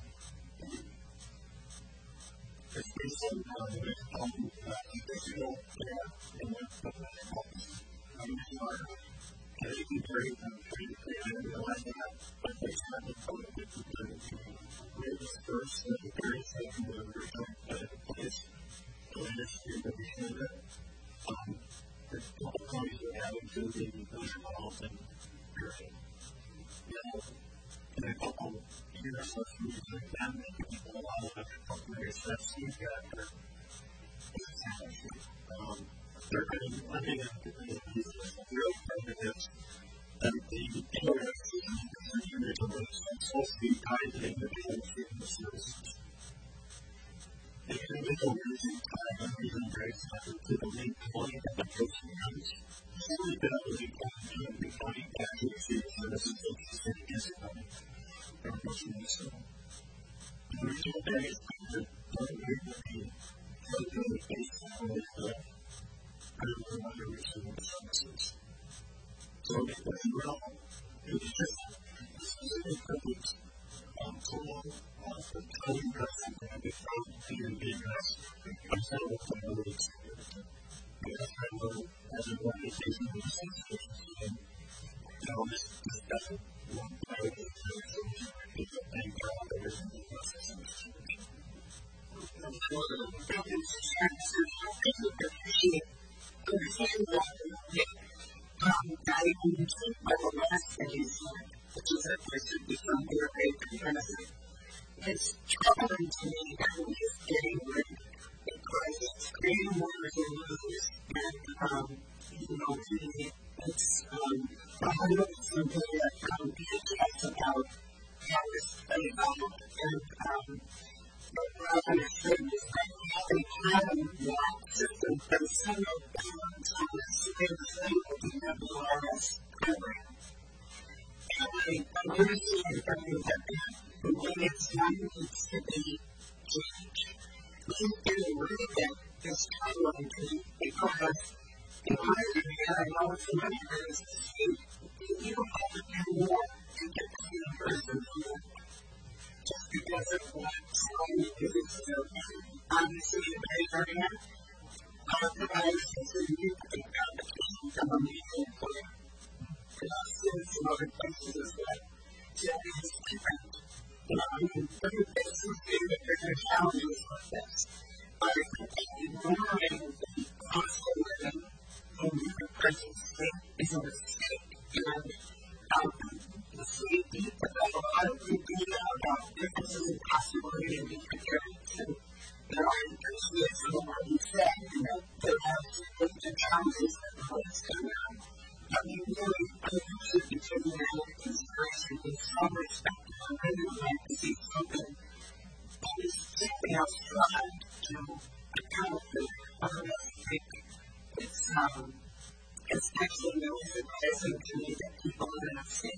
it's based on uh, um, uh, physical care and what the helps um, are and it can be very critically, I didn't realize that, but there's not a photo that you can do. Where this first, the very second, the original that it is, the latest year that we showed it, um, there's a couple of copies we have into the measure models and period. Now, in a couple years, let's move to them, and people a lot of different ways that seems that they're essentially, um, they're going to, I think, the real problem is that the internet is a unit of those supposed to be tied to individual treatment services. The individual using time and using grace to the main point of the coaching notes. It's really been a really important to be finding actual treatment services that the city is coming from coaching this. The reason that is that don't really be totally based on the I don't know why you're reaching the services. So it was real. It was just a specific purpose. Um, so long, uh, for telling us something that we found to be addressed. I'm saying what's on the release. Because I know as an organization, we just have to take this in. Now, this doesn't want to play with the solution. It's a thing for others in the process of the solution. I'm sure that the government services are appreciate understand that um, guidance by the last studies, which is a person from their great comparison, it's troubling to me that we is getting rid because it's creating more resilience and, um, you know, it's um, a hundred something that um, people talk about how this plays out and um, what we're going to say is that we haven't had that system for some of balance on the same thing with the W R S program. And I understand from you that the way it's done needs to be changed. We can get rid of that this timeline to because in my opinion, I know it's a money that is the state. You don't have to do more to get the same person to it. Just because of what some is obviously a very area, otherwise it's a new application from a mutual plan. And I've seen some other places as well. So it's different. You know, I mean, different places do that there's challenges with this. But I think that ignoring the cost of living in different places is a mistake. And um, the safety of a lot of people about differences in possibility in different areas. And there are appreciate some of what you said, you know, there are significant challenges that the place can have. But you really appreciate the community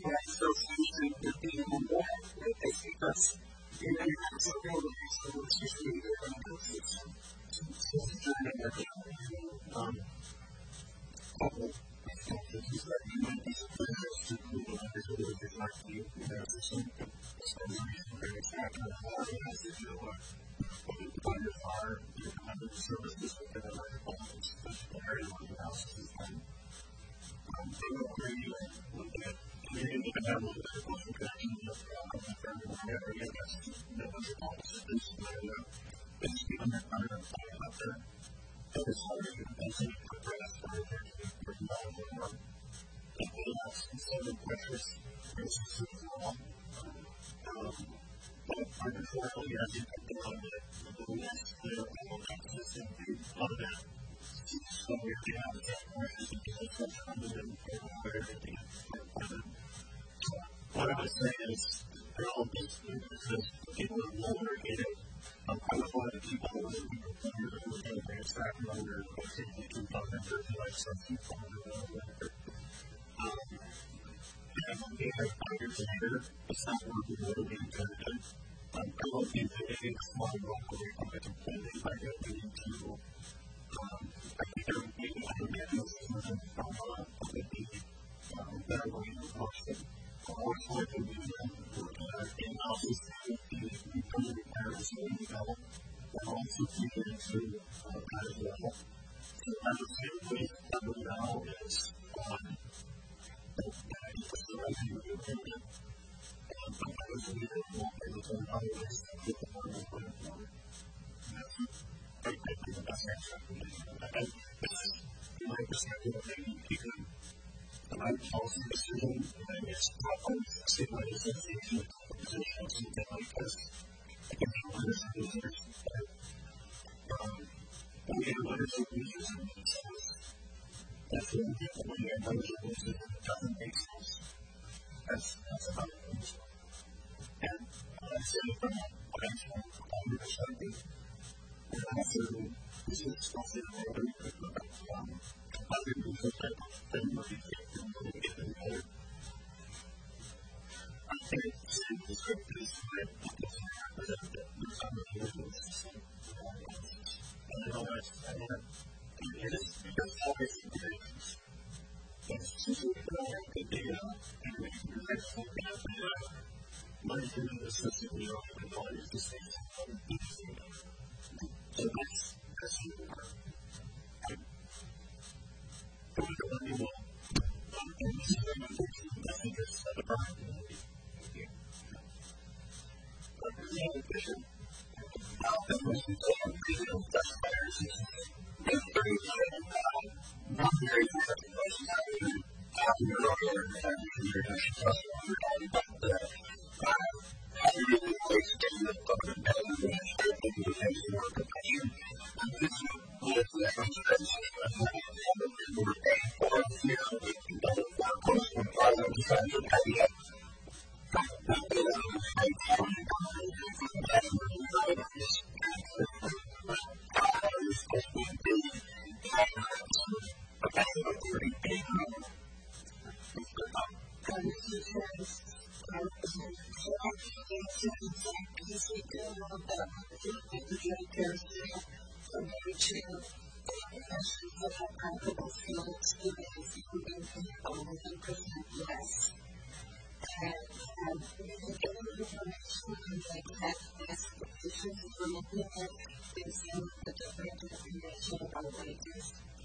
the association with being on board with this because you're going to have to build a resource to see your ecosystem. So it's kind of a um, couple of factors that you might be surprised to include in others who would like to you know, for some association that is happening a lot of as if you're like, when you find your fire, you can have the services within a large office, especially area where the house is done. Um, they will agree with that. You can even have a little bit of social connection with the family or whatever, yeah, that's no one's office. This is my uh, it's people that are going to find out there. That is how you can basically progress for the for the knowledge of work. And they have some pressures versus the law. Um, but unfortunately, as you can go on the list, there are people that exist in on that. So we have that pressures and people that come in and where everything is. What I would say is, they're all basically because people are motivated. Um, I was one of the people who was going to bring a staff member who was able to keep on their thirty like some people on their own. Um, and we had five years later, it's not working motivated to do. Um, I don't think that they can come on locally on it completely by getting to, um, I think there would be a lot of mechanisms and formula that would be um, better way to approach them. Or it's like a new working on it in-house is because of the parents that we develop, but also keep it into uh, that as well. So I would say the way to cover now is on the right thing to do with it. And sometimes we don't want to look at other ways to get the more and more and more. I think the best answer I can give you. And this is, from my perspective, I think you can the right policy decision, and it's not always the same way as association or position or something like this. I can be one of the users, but um, when we have one of the users in the sense, that's the only thing when we have one of the users that doesn't make sense. That's, that's about it. And uh, I say from a financial quality perspective, and also this is also a very good look at um, other users that then really get them really get them better. I think it's the same description as what it doesn't happen that there's some of the users the same. And I know that's I mean it is because always the difference. It's just like the data and we can relax on that data. Money can be associated with the quality of the same. So that's that's who we are. But we don't really want and this is very much I think it's at the perfect community. But there's no vision. Now, the most important reason of best players is being very excited about not very excited about having your own and you're going to trust one another, but the having a good place to get your book and better than that, I think it makes it more competitive. And this is one of the expenses that we're paying for here. We can double for close to five hundred percent of the idea. That is a mistake for you. That's what we know about this. It's supposed to be a big about a pretty big number. It's good up. And this is nice. So I think it's because we do a little bit of the characters from reaching professions that have practical skill experience, including all of them percent less. And um, we can get a little information on like that as positions for looking at things in the different information about wages.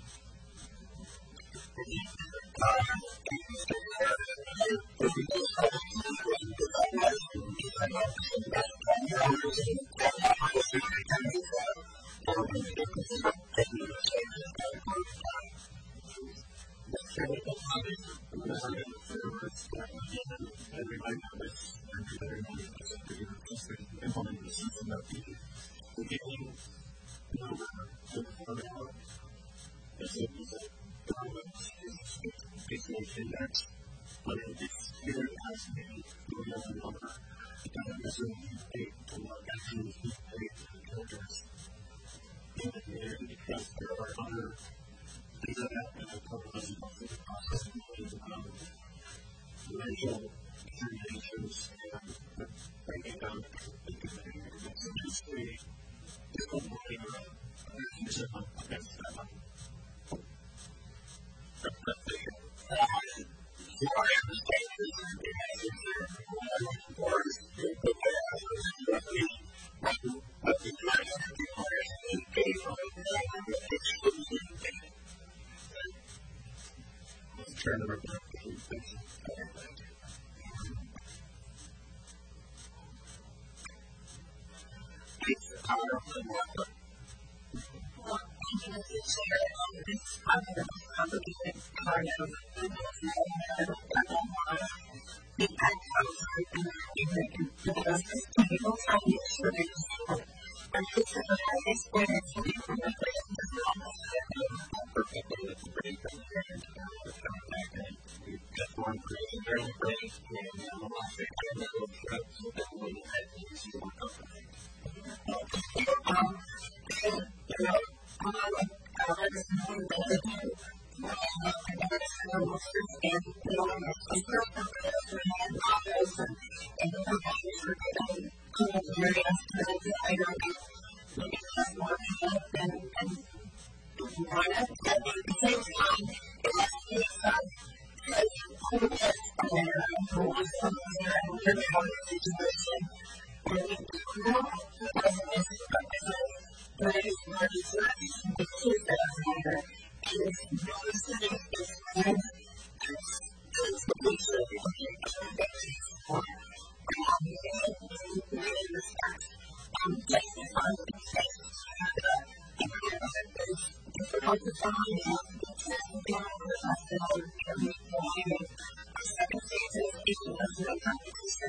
That's what it is. Here it has to be. We have a number. It doesn't necessarily take to what actually is paid to the characters. And because there are other things that happen that cover us in the process of ways of um, racial determinations and breaking down the community. It's just a different way of mechanism against that. So I understand this is the message here. Or is it the best? But the class of the artist is based on the exclusive thing. Let's turn the report to the things. It's the power of the market. Even if you share it on this complicated part of the the agriculture and the business table from the students and it's a high experience for the information of the perfect and it's pretty transparent the contact and we just want to create a very great and elastic and it will show that we had to use more company. Um, you know, Um, I was knowing that they do and there is no workers and you know, it's not the best for hand office and and the providers for getting kind of areas to the higher maybe just more help and and want it, but at the same time, it has to be some because who is there who wants something there and we're in a situation where we know that this represents but it is not as much the truth that is there. And if you listen to this friend, that's the picture of looking at the basis for um, really respect um, justify the text and it's difficult to find out because we don't have the hospital and we don't have the second phase of the issue of the competition.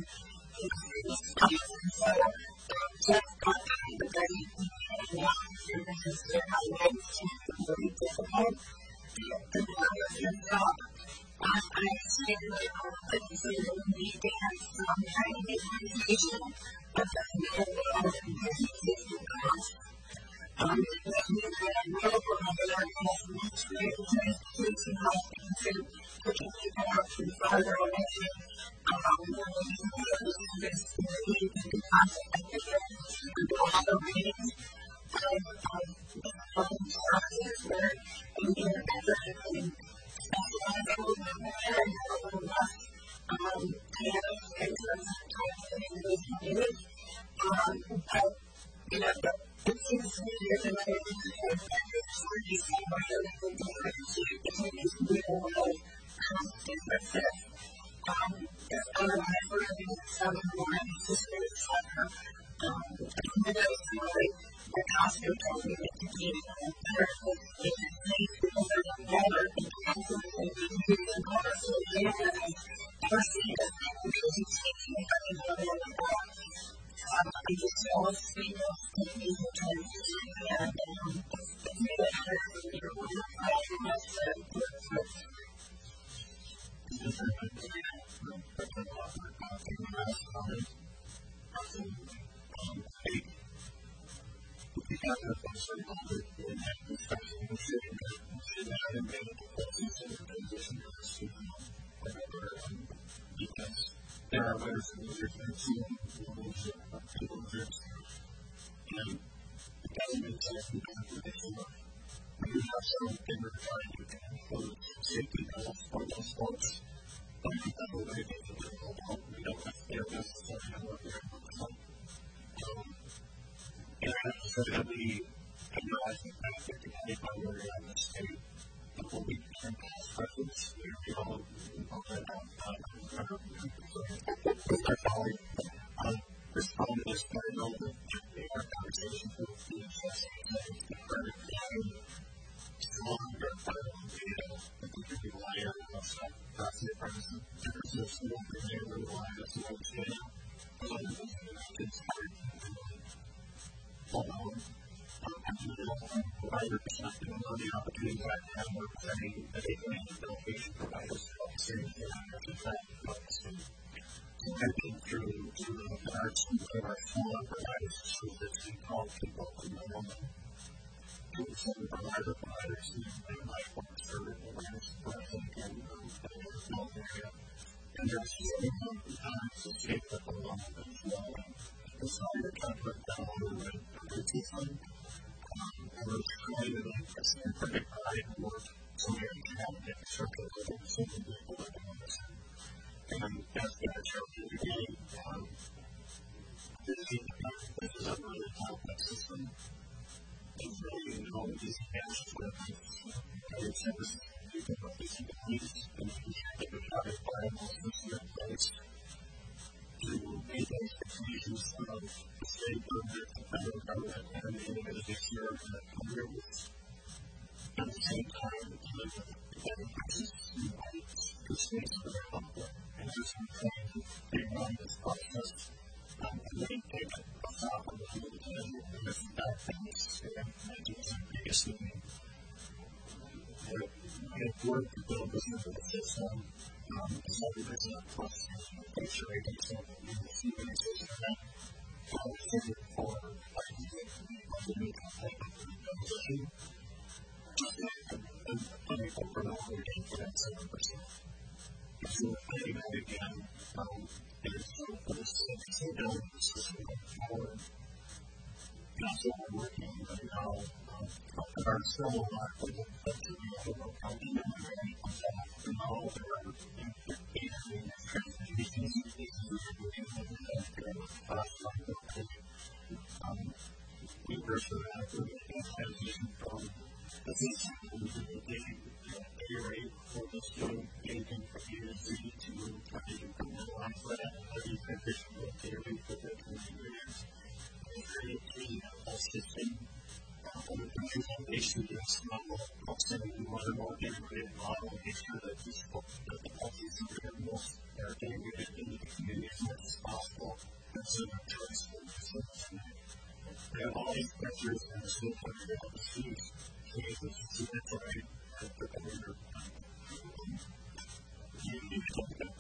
So, just contacting the very services that I went to very difficult to develop your job. I understand that all of this is that we need to have some kind of education, but that we have to have a education cost. Um, that we have a medical organization that's very transportation hospitals pushing people out from farther away. Um, this is really the concept of the and all the ratings. Um, um, from services where we can actually specialize a little bit more and a little less. Um, and it's a type of thing we can do it. Um, but, you know, it seems to me there's another issue that it's really so much of the difference between these real world differences. Um, just otherwise, we're having some more sisters, et cetera. Um, who knows really the costume told me that the kids are terrible. They just leave because they're not better. They can't do it. They can do it. So they don't have any mercy. Because you see somebody running on the block. Um, I just always see those things and try to do that. And um, it's really hard for me to work out and that's the difference. There are others in the different rules of people groups, and it doesn't make sense to do this. We have some bigger trying to include safety goals for those folks, but we have a way to do it. We don't have to necessarily have what they're doing. And I have to say that we realize the benefit to anybody where we're in the state of what we can call preference. We all know that I probably respond to this very well with our conversations with the associations that are strong and data that we can rely on us. That's the present differences in what we may rely on us to understand. It's hard to follow. Provide your perspective on the opportunities I have with presenting the data management application providers to help serve the opportunity. Connecting through to the arts and our smaller providers so that we call people in the moment. To some provider providers who might work for awareness, present, and small area. And just sometimes to take up a lot of flow. Decided to put down a little bit of criticism. I was trying to like present perfect pride work so we can get circles of something people are doing this. And that's what I showed you today. Um, this is a really complex system. It's really no easy answers for it. I would say this you can put these in place and you can get the target variables in place to meet the expectations of the state government, the federal government, and the individuals here in the Congress. At the same time, dealing with the democracies and rights, the states of the Republic, and just trying to rerun this process um, and then take a sovereign level to and this is bad things and I do some biggest thing. We have worked to build this into the system. Um, so there's a process of picture against it and the sequences of that. So this is it for like the new complaint of the position. And funny for Bernal, we're getting for that seven percent. So we're playing that again. Um, there's this interesting element of the system going forward. That's what we're working on right now. Um, there are still a lot of the culture we have about counting and learning on that. And now there are basically transformations and cases that are moving over the healthcare with fast like that. Um, we personally have to make a transition from the system implementation pay rate for the student aging from A to Z to trying to compromise that as you transition to a pay rate for the twenty years. Creating a whole system from a computation based model, also we want a more integrated model to make sure that these that the policies that are most are integrated into the community as much as possible and so that choice for the solution. We have all these pressures and the slow country of the seas, cases, signatory, and the computer. You need to talk about the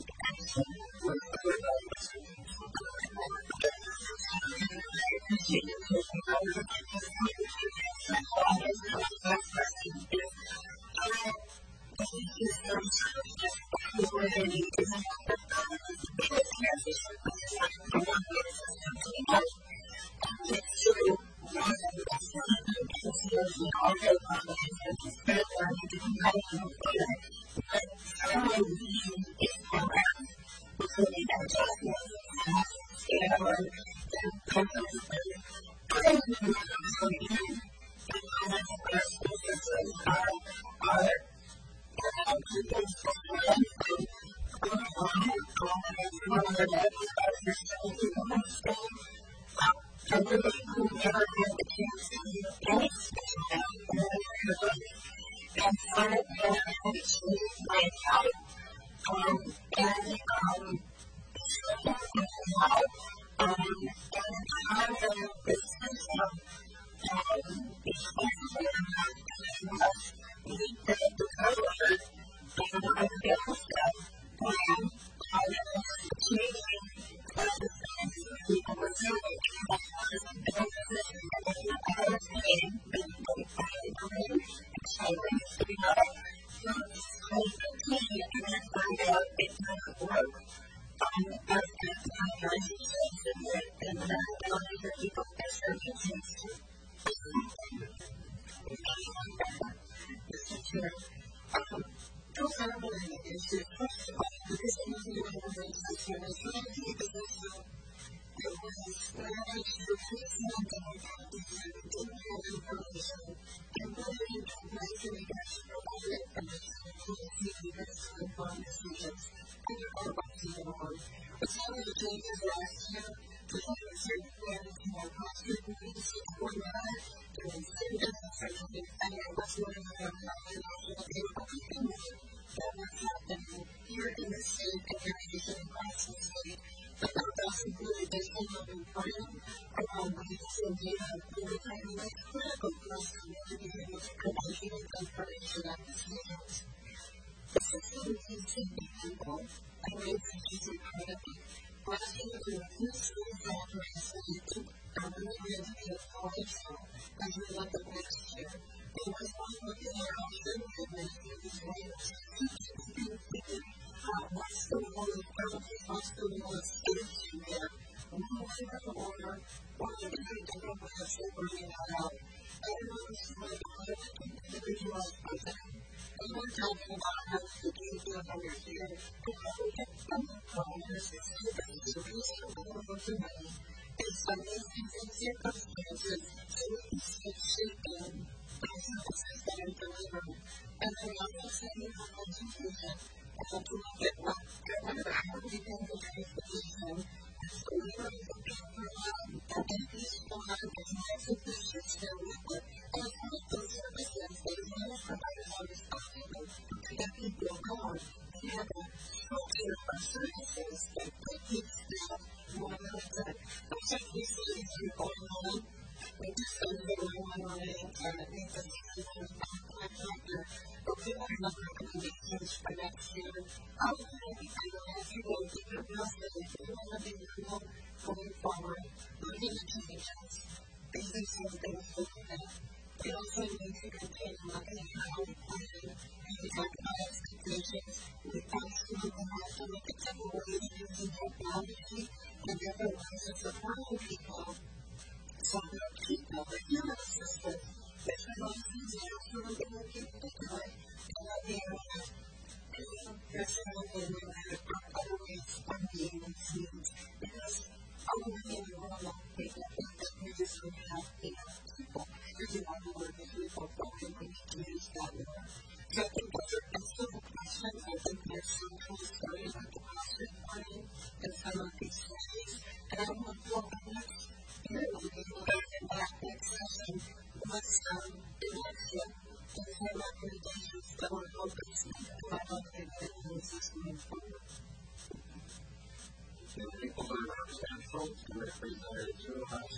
What's the was station there. And we went to the order, one of the very different ways of bringing that out. Everyone was like, individuals present. And we're talking about how the kids live over here. And how we get some problems, it's different. So we still have a lot of money. Based on these things and circumstances, so we can see shifting the services that are delivered. And then I'm not saying how much you do that. I have to look at what whatever how we can do the position. And so we are able to provide and then these will have the types of patients that are with it. And as well as those services, they manage providers are responsible to get people going. We have a structure of services that put these staff more limited. I'm just recently going on. We just started going on it and I think that this is a contractor. But we have a number of recommendations for next year. I would like to see what else you will do for us if you want to be real going forward. Looking at changes. These are some things to look at. We also need to continue looking at how we plan. We talk about expectations. We absolutely have to look at different ways of using technology and different ways of supporting people. So there are people that you have assisted with relations and absolutely different people to do it. And that they are not personally related or other ways of being received. Because only in the world of people think that we just don't have enough people. There's a lot of work that people don't think we need to use that more. So I think those are excellent questions. I think there's some kind of starting with the question planning and some of these studies. And I want to look at next year, we'll be looking at that next session. What's um, the next year? And some recommendations that we're hoping to provide on the individuals moving forward. People who are substantial to represent to us.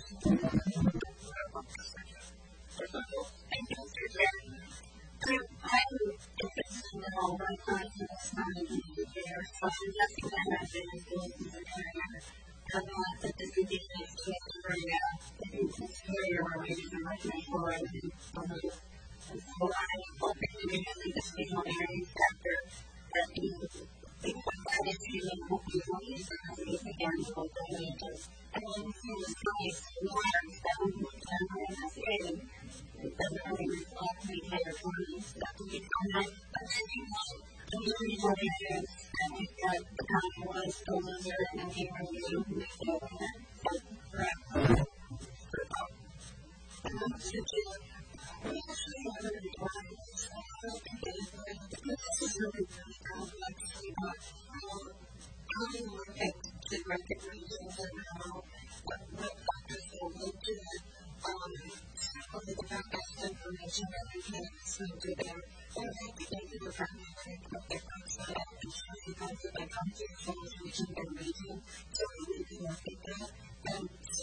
Thank you, Mister Chair. I'm interested in the whole one class of astronomy here, so I'm guessing that I've been influenced in the area of that this is the next chance to bring up the superior related to my for it. And so I'm hoping to get into the signal area sector that the things like that is using what we want to use and these again for the regions. And then we see this case waters that we need to investigate. It doesn't really reflect the entire economy that we become that. But then you want the regional areas and we've got the county was the loser and the review we feel that. So, correct. Um, so to we actually have a design this is really really complex but um, how do you look at the recognitions and how what, what factors will look to it um, some of the best information that we can assume to them and I think they do a very very quick difference that I can show you guys if I come to some region and region so we can look at that and so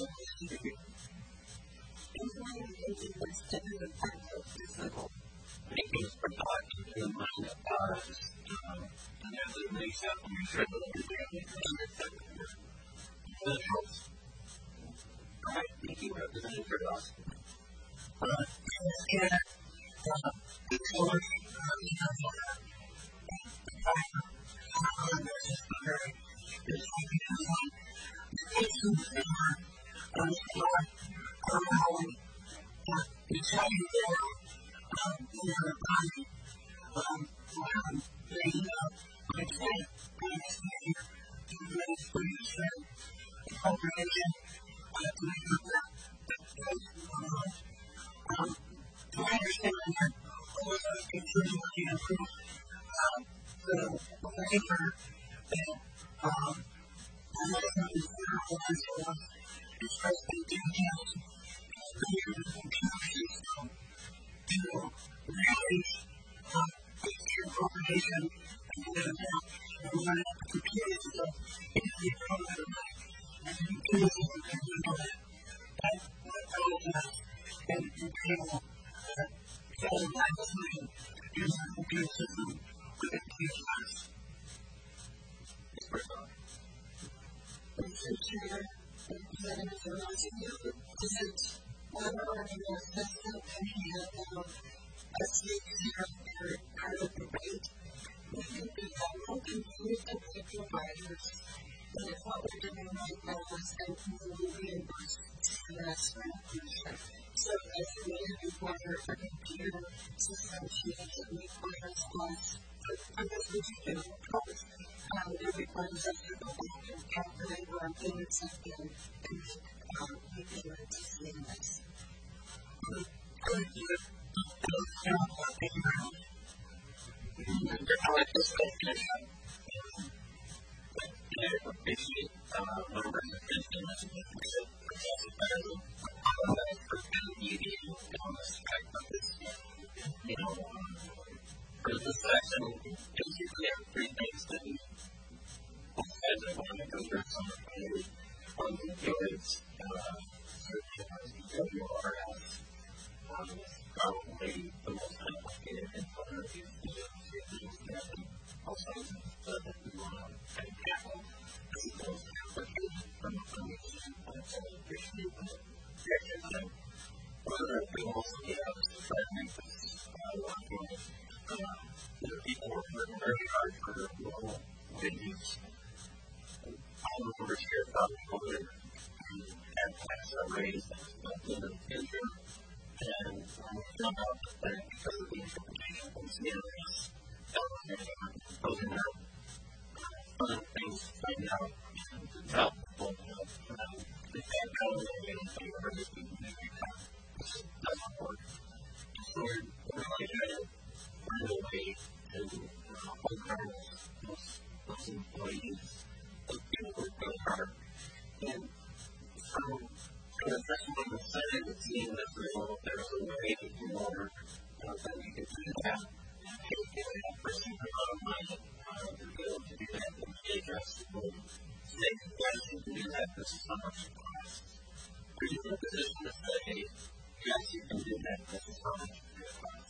and one of the things is what's to do with that physical. I think it's for God to do a mind of ours. And as it makes up, we should look at the understanding of your visuals. All right, thank you, Representative for us. Uh, and, uh, the color, uh, we have a, a fiber, uh, there's a very, there's like a, uh, the patients that are, uh, are, Um, uh, the Chinese there, um, their body, um, um, they, uh, like I said, they understand the administration, the corporation, uh, to make up that, that, that, uh, um, to understand that all of those concerns will be improved, um, the waiver that, um, the medicine is there for us, uh, is supposed to do this. Computers and computer system to really uh, take care of information and do that now. And when I have the computer system, it's the equivalent of that. And the computer system can do that. That's what all of us and the people uh, so I was looking to use the computer system with the computer class. Mister Chair, Representative for Monsignor, isn't one organization system and he had um, a state here part of the debate. We think that will continue to be providers But if what we're doing right now is completely reimbursed C M S for inclusion. So as we require a computer system change, it requires us, for those who do post, um, it requires us to go back and calculate where our payments have been and make um, repayment to C M S. Thank you. I appreciate uh, members of this commission because it also better for media on the strike of this. You know, for this section, basically have three things that we as I want to go through some of the on the goods, uh, W R S, um, probably the most complicated and one of these things that also that we want to kind of tackle as opposed to complicated from a foundation and so I appreciate that. Second, one of the also have is to try to make this uh, work with uh, the people who are working very hard for local wages. All the members here probably would have tax raised in the future. And we found out that because of the interpretation of C M S, that was those are not fun things to find out and help people know if that comes in and some of the things that doesn't work. So we're really trying to find a way to hold those, those employees, those people who work really hard. And so for the second one, the side of the team that's result, there's a way to do more uh, that we can do that. And get that person to go to my uh, to be able to do that and be addressed and say, yes, you can do that, this is how much it costs. Are you in a position to say, hey, yes, you can do that, this is how much it costs?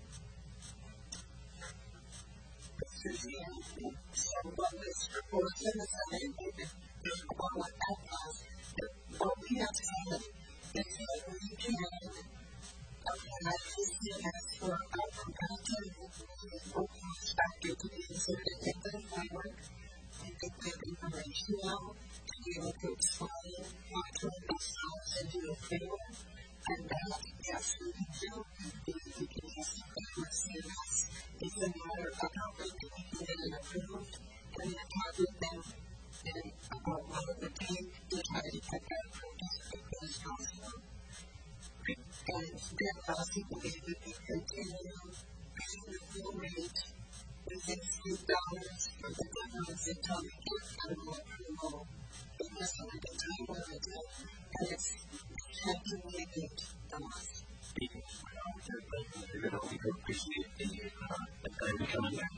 Susie, so what this report says, I think, is what that does. What we have seen is that we can apply C M S for our competitive factor to be inserted in the framework and get that information out to be able to explain what to ourselves and do a framework. And that, yes, we can do because we can justify with C M S. It's a matter of how we can get it approved and then talk with them and about what it would take to try to get that approved as quickly as possible. And then also we can continue paying the full rate within three dollars for the government's until we get federal approval. It was on the time limit and it's calculated from us. We're going to appreciate the time to come back.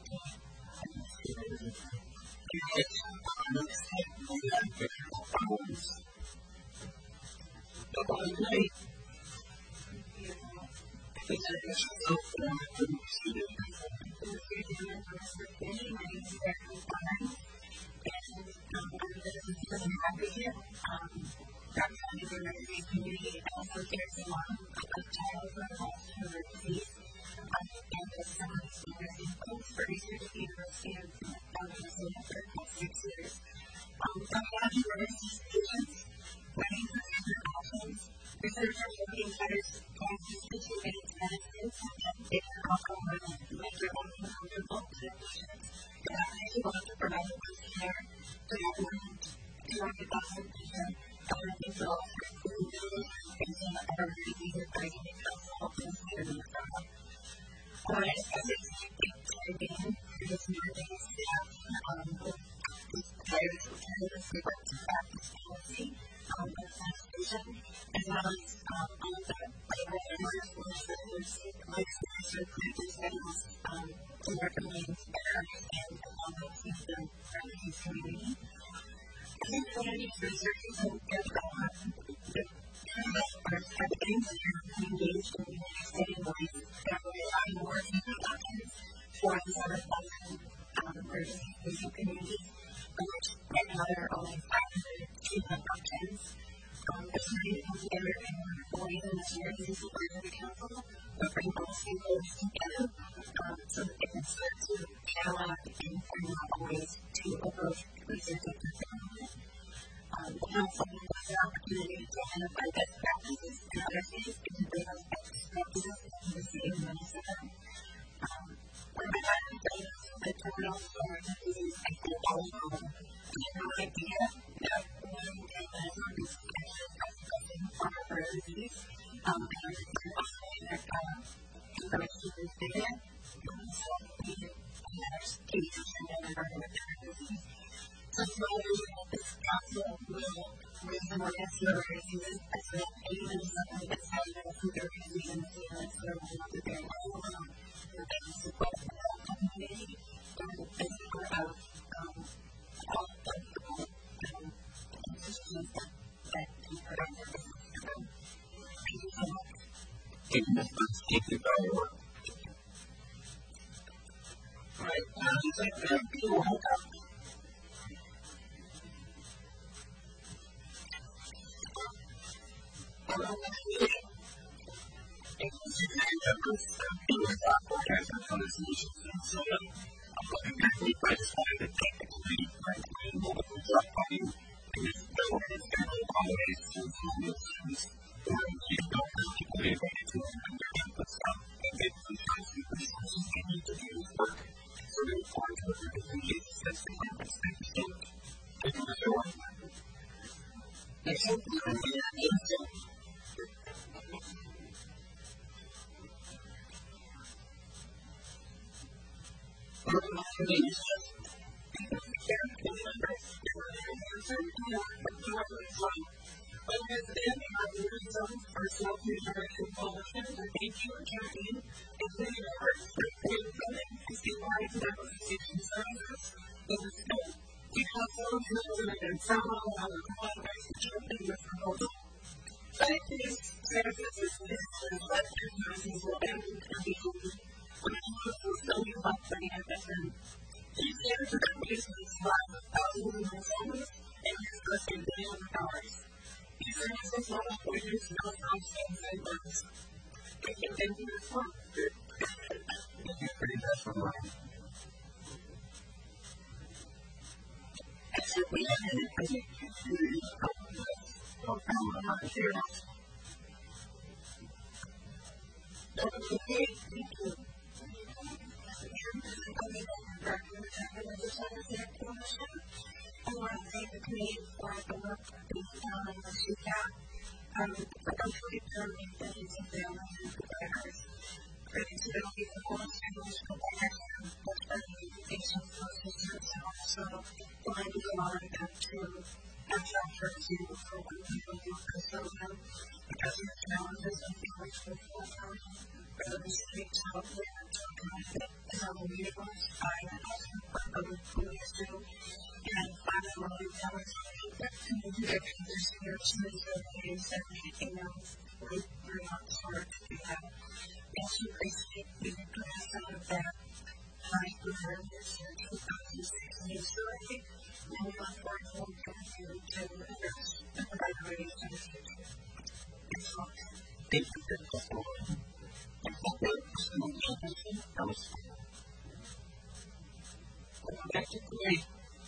um, attorney comes together and employees and attorneys and support of the council, but bring all stakeholders together um, so that they can start to dialogue and find out ways to approach research and development. Um, the council has the opportunity to identify best practices in other states and to bring those best practices into the state of Minnesota. Um, one of my favorite editorials for the disease I think all of them. I have no idea that one thing that is on this actually discussing for our disease. Um, I understand also that uh, information is data, and so we have cases and then our disease. So slowly, this council will raise the more necessary diseases as well as even something that's not even a food or disease in the field, and so we'll have to be all along the basis of what the community and the physical of um, all of the um, systems that, that can provide the business. So, thank you so much. Thank you, Miz Brooks. Thank you for your work. All right, now I'd like to have people hold up. I just wanted to thank the committee for including multiple drug funding and this bill and always to this and you don't have to put anybody to their input stuff and they sometimes the resources they need to do this work. So they look forward to it because they need to set the purpose. Thank you so much. Thank you for your work. Next up, we're going to be at Jameson. Please. These standards are based on five thousand homes and use less than a billion dollars. These are just as long as wages, no nonsense, and words. They can then be reformed. Thank you for your best work. As we ended it, I think you should use a couple of minutes or power on our shares. Okay, thank you. I want to thank the committee for the work that we've done on the C C A P, um, for hopefully determining the needs of families and providers, for disability for all emotional connection, but for the education processes, and also finding a lot of them to actually pursue for when people do pursue them, because of the challenges of the original full-time, for the street childcare, and children that is on the universe, I also work on the police too. And finally, that was that community that transition your choice of ways that making them really bring up sort to do that. And she appreciate the address of that high awareness in two thousand sixteen survey, and we look forward to continue to address the priorities of the future. Thanks a lot. Thank you for the testimony. And thank you for the invitation. That was fun. Welcome back to today.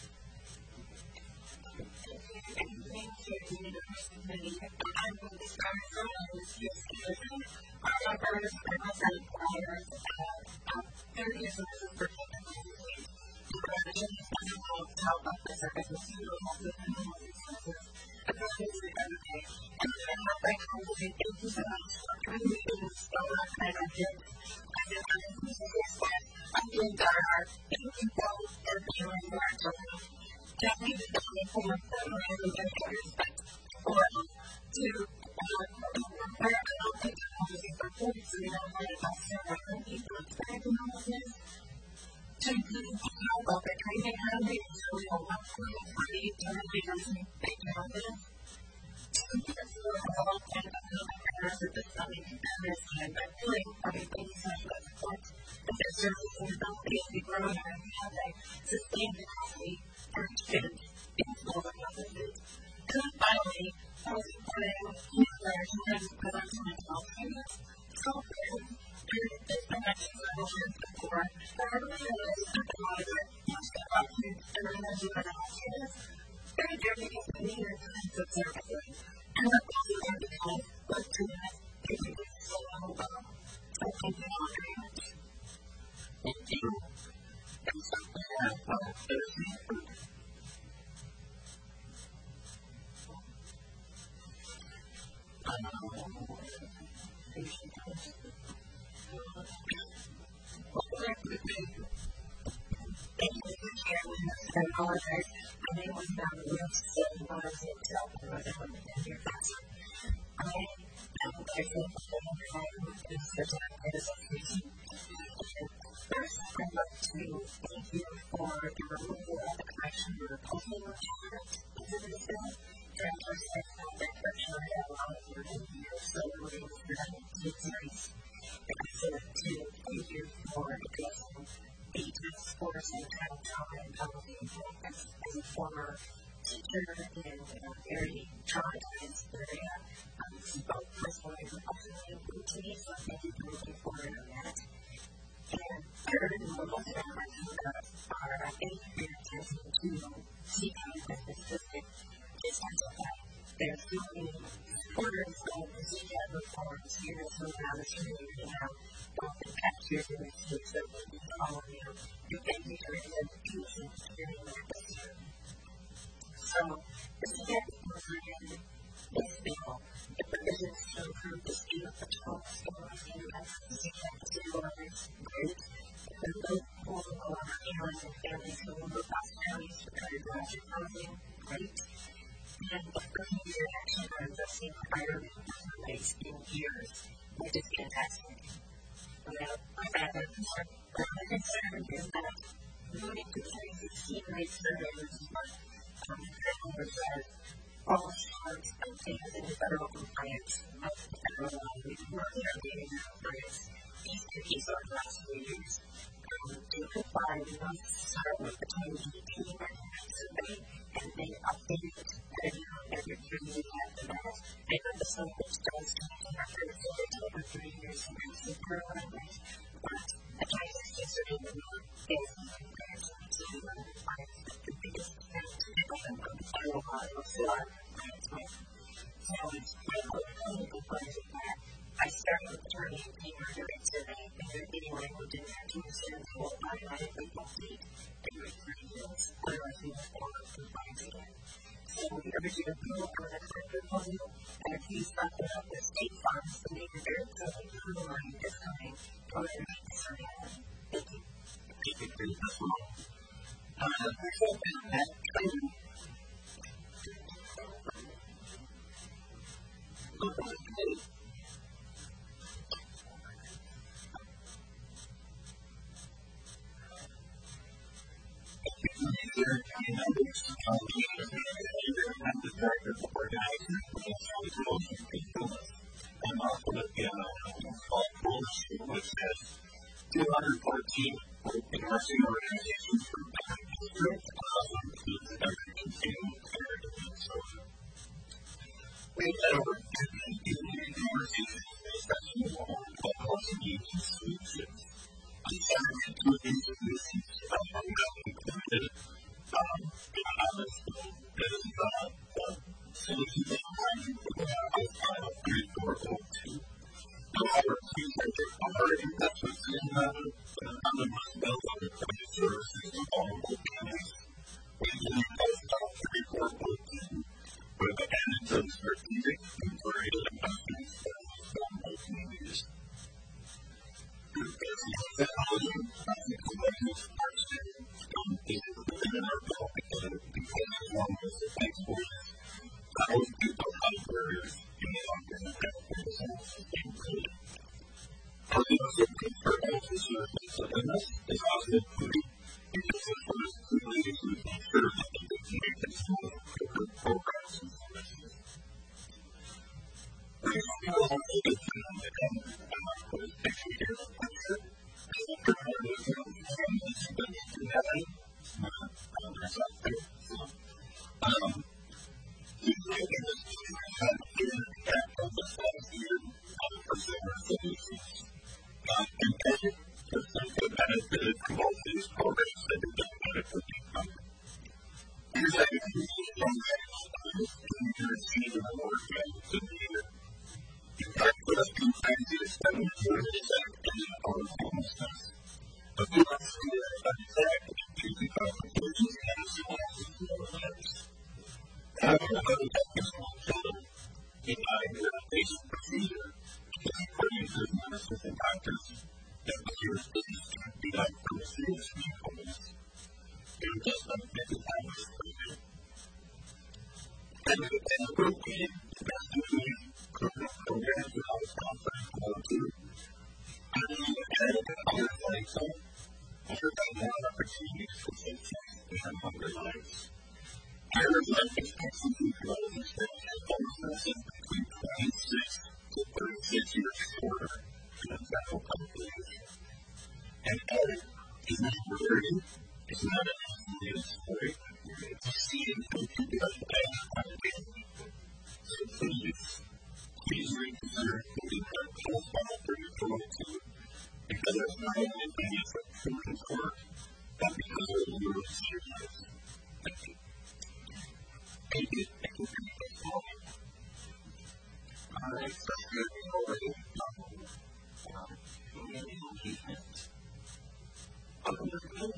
I will be starting from this year's season. Our members are also required about thirty years of protective the prevention of child welfare services and also the mental services. And this is the other day. And then I like how we did thank you so much for coming to this store and I did. I did have a business that I did our thank you both for being in our children. Definitely the different form of program and respect for to prepare and not take technology for kids and not let it also have them people diagnosis to include how well they're training how they really will work for you for you to have leaders and big mountains. To get through all kind of other parents that are coming to business and but really everything is not good support that their services and abilities to grow and have a sustained capacity for students in small businesses. And then finally, I was morning, newsletters, and I just put on some myself. So good. There's been actually solutions before. But I really realized that the water that you step up and I realize you are not serious. Very dirty because the meter is observable. And that was the end of the day. But to that, it would be so well. So thank you all very much. Thank you. And something that I want to say. I apologize. I may have found the list of the bars itself and I don't want to hear that. I am grateful for the time and such a presentation. First, I'd like to thank you for the removal of the collection of the postal requirements into the bill. And for saying that correction I have a lot of work in here, so we're going to do that in series. And I said to thank you for addressing the task force and title time policy as, as a former teacher in a very traumatized area. Um, this is both personally and professionally important to me, so thank you for looking forward on that. And third, and the most that I think of are any parents to seek out as a system is that there's so many orders of procedure reforms here in the laboratory and how both the past years and the case that we've been following up. You can be turned into teaching during that this year. So, this is the program this bill. The provisions to improve the speed of the talk stores and the stabilize great. The both pools of our families and families who will move across counties to try to graduate housing, great. And the first year action on investing environment rates in years, which is fantastic. Well, my father, my concern is that moving to twenty sixteen rate survey, which is what um, the said, all sorts of things in federal compliance of the federal law, which were updating the compliance. These two pieces of the last few years. Um, to comply, we must start with the twenty eighteen rate survey and then update it every every year we have the best. I know the some which does taking after over three years and that's the current rate, but a twenty sixteen survey will not fail in comparison to the compliance that the biggest event of the federal law is for compliance with. So it's quite a clinical part of that. I started with the twenty eighteen rate survey and then anyway we're doing that to understand the whole automatically complete every three years. Otherwise we will fall out compliance again. So we originally approval for the current proposal, and if you start it up with state funds, then they can very clearly approve money this coming for the next survey. Thank you. Thank you for your testimony. Uh, I hope that training. And also the call force, which has two hundred fourteen nursing organizations from different districts, also includes every continuing care and so on. We had over fifty organizations based on the law of housing needs and solutions. On Saturday, two of these solutions are not included. Um, to be honest, this is not the solutions that I'm including outside of three four oh two. However, please take our investments in another must build on the public services of vulnerable families. We believe those top three four oh two with the advantage of strategic and varied investments that vulnerable communities. There's no technology, nothing to let you start saying, don't be included in our bill because as long as the thanks for it, those people have barriers in the organization themselves included. Our use of concert officers within us is also included because it was clearly to make sure that they can make this different programs and services. We still have a good thing on the government. I'm not going to take you here for picture. I think there are those who are from this that need to have it. It's not on their side there. So, um, you think in this case, we have here you receive an award from the leader. In fact, let us be thankful to spend the majority of that opinion on homelessness. But we must see that as a fact due to complications and consequences in our lives. Having a health technical children, in mind is a basic procedure to support users, nurses, and doctors that the year's business can be done for a serious homeless. They are just unfitted hours for you. And as a group meeting, the best of you programs we have conference called to I believe that the other things are offered more opportunities for success and hunger lives. Average life expectancy for those experiencing homelessness is between twenty-six to thirty-six years shorter than the federal population. And A is not rarity, is not an isolated story. We see it in people that die on a daily. So please, please reconsider moving that profile for your community, because it's not only because of children's work, but because of your experience. Thank you. Thank you. Thank you for your time. Alright, so good. We already talked about community engagement. Welcome to the meeting.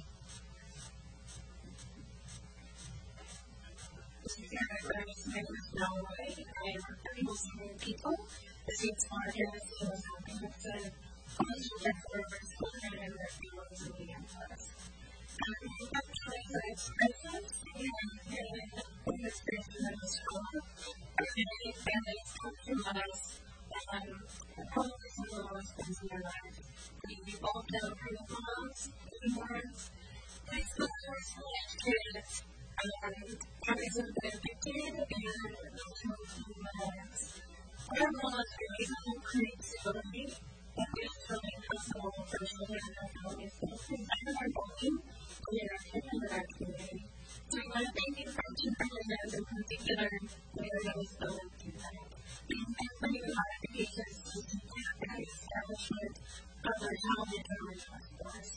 This is Erin Burns. My name is Malloy. I am representing senior people. The seats are here. This is helping with the college reformers program and their families in the campus. We have twenty-five expressions and one expression that is strong. Our many families come to us and help us in the lowest things in their lives. We've all done from moms, newborns, high schoolers, kids, parents have been addicted, and children lives. Our role as reasonable creates ability that is really possible for children and families to provide our body and their opinion in our community. So we want to thank you for two representatives in particular who are able to do that. And for your modifications to support the establishment of our talented and resource force.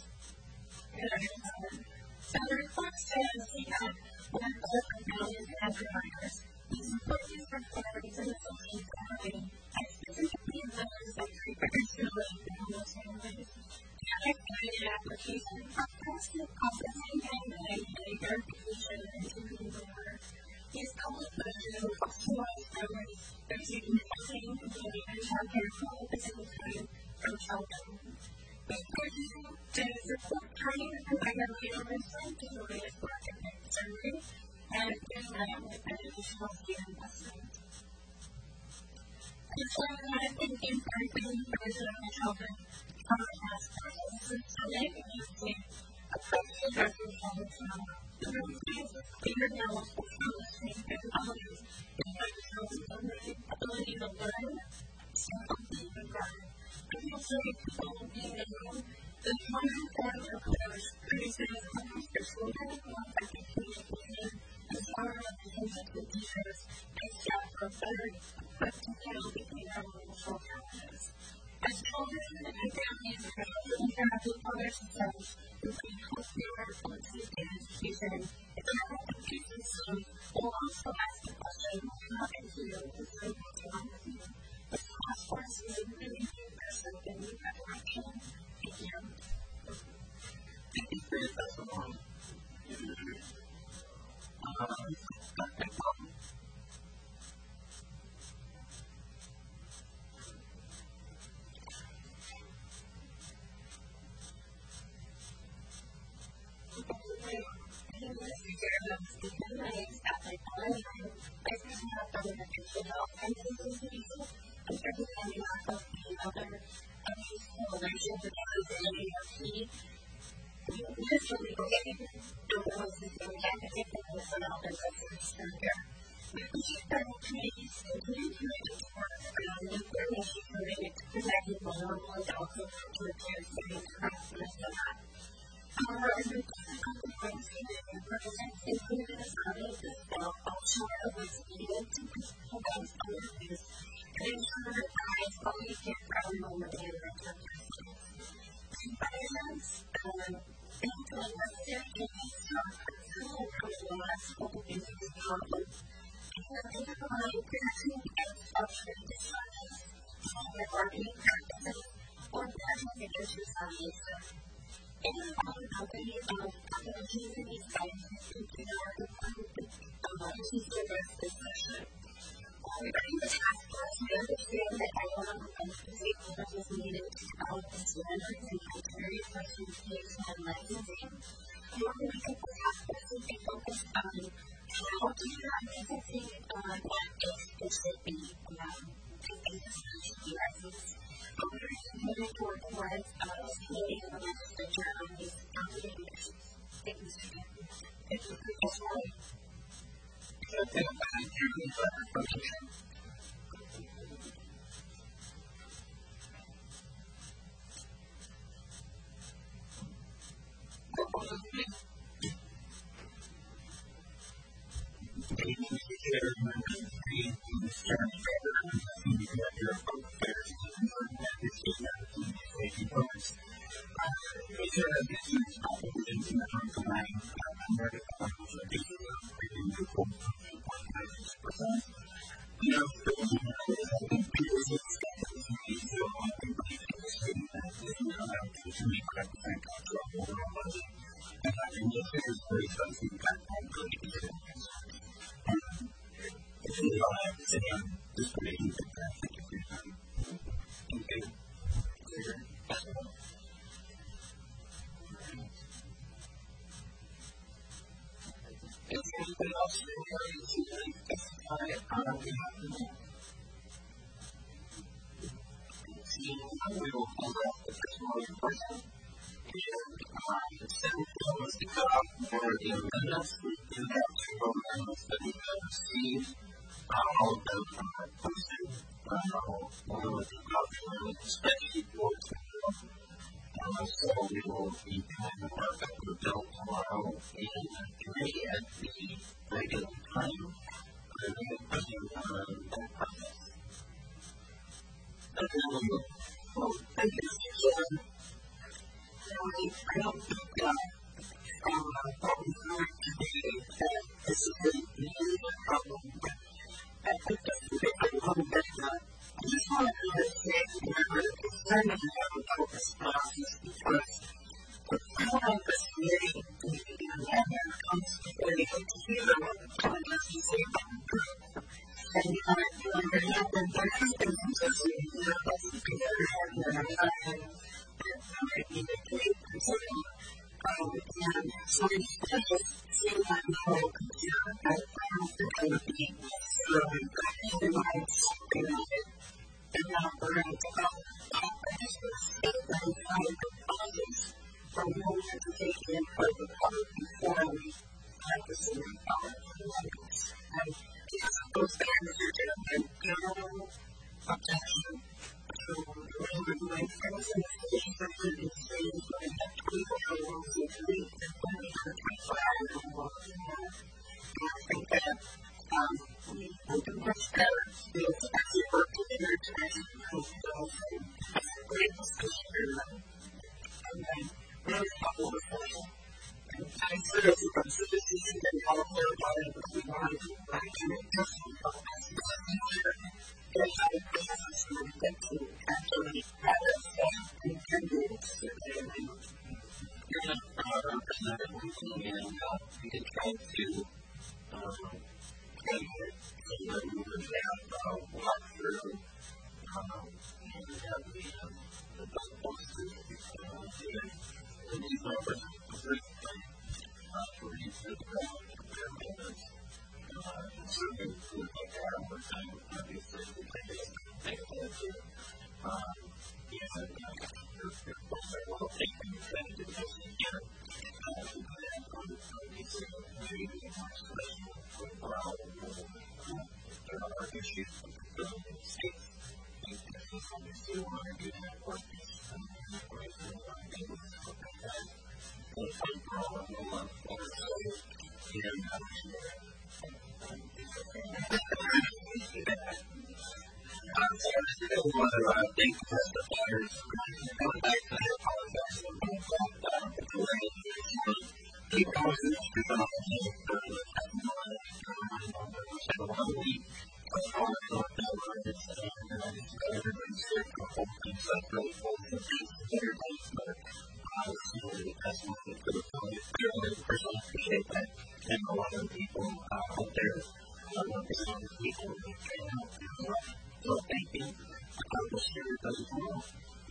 So the report says we have one open values and providers. We support these reforms and associates already, and specifically those that treat particularly the homeless families. The unexpected application process of processing and a verification and including the order. These public budgets will customize families receiving housing, including and childcare for all business time from children. We encourage you to support training and provide our leaders to the latest market survey and doing that with an additional state investment. And so I want to thank you for everything for residential children from the past processes today and using a question of your children's now. The realities of clear knowledge of listening and values in my children's ability to learn, self-help, and grow. And also people being able the common form of those produces copies for children who have effective communication as far as the sensitive teachers and staff are better equipped to deal with their emotional challenges. As children and families are interact with others themselves, including healthcare, policy, and education, if they have a system, will also ask the question, how can you decide what's wrong with you? The task force is a really good person in the direction. Thank you. Thank you for your testimony. Um, production and structure designs, marketing practices, or project exercises. It is all company of applications and designs into our technologies to address this mission. Regarding the task force, we understand that everyone of the stakeholders is needed to develop the standards and criteria for certification and licensing. We want to make up the task force to be focused on how to identify uh, what is it should be um, to be licensed. We are submitted to work towards uh, creating a legislature on these obligations. Thank you, Mister Chairman. Thank you, Professor White. Thank you for the presentation. We will hold off the testimony in person. And the second thing was to cut off for the amendments. We do have two amendments that we have received. All of them are posted. One was the document spreadsheet boards. So we will be doing the work that we built tomorrow in committee at the regular time. And we will present on that process. Well, thank you, Mister Chairman. I don't think uh, from uh, what we've heard today that this is a new problem, but I think that's a bit a little bit. Uh, I just wanted to say, remember, the concern that we have about this process because without all this committee, and when it comes before they get to hear what the public has to say about the group, and uh, you know, there have been there has been consistent you know, that's the very hard and I'm not saying that might be the case considering um, and so instead of seeing that whole computer I don't think I would be necessarily even mind something of it and not learning to help I just would say that I'm trying to process from home education and for the public before we practice in the power of the language and because of those standards and general objection to the way we're doing things and the things that we're doing today when we have twenty-four hours a week and when we have twenty-four hours a month and I think that um, we will do much better with as we work together to actually move those and have a great discussion and then really couple of things. I said it's a consistency that we all care about it, but we want to actually just about this. There's a business that we get to actually have a staff and can do it. You're not a representative working and we can try to take it so that we would have a walk through and have the best policies and these numbers for each of the amendments. Certainly, we would like to have more time, obviously, we can take a look at it. And, of course, I will take the executive session here. We could have on these maybe more special for our there are issues with the states. And obviously, we want to do that work. And, of course, we want to be able to look at that. And overall, I will want to also hear about it. Um, so I just really want to uh, thank the testifiers. Going back to the apologize for the delay. Keep going to the hospital for the one week. But I want to talk about it, and I just got everybody's sick, the whole thing's like really full of everybody's but I was really the best one that could have done it. I really personally appreciate that. And a lot of people uh, out there, I want to see the people that came out. So thank you. I wish everybody well.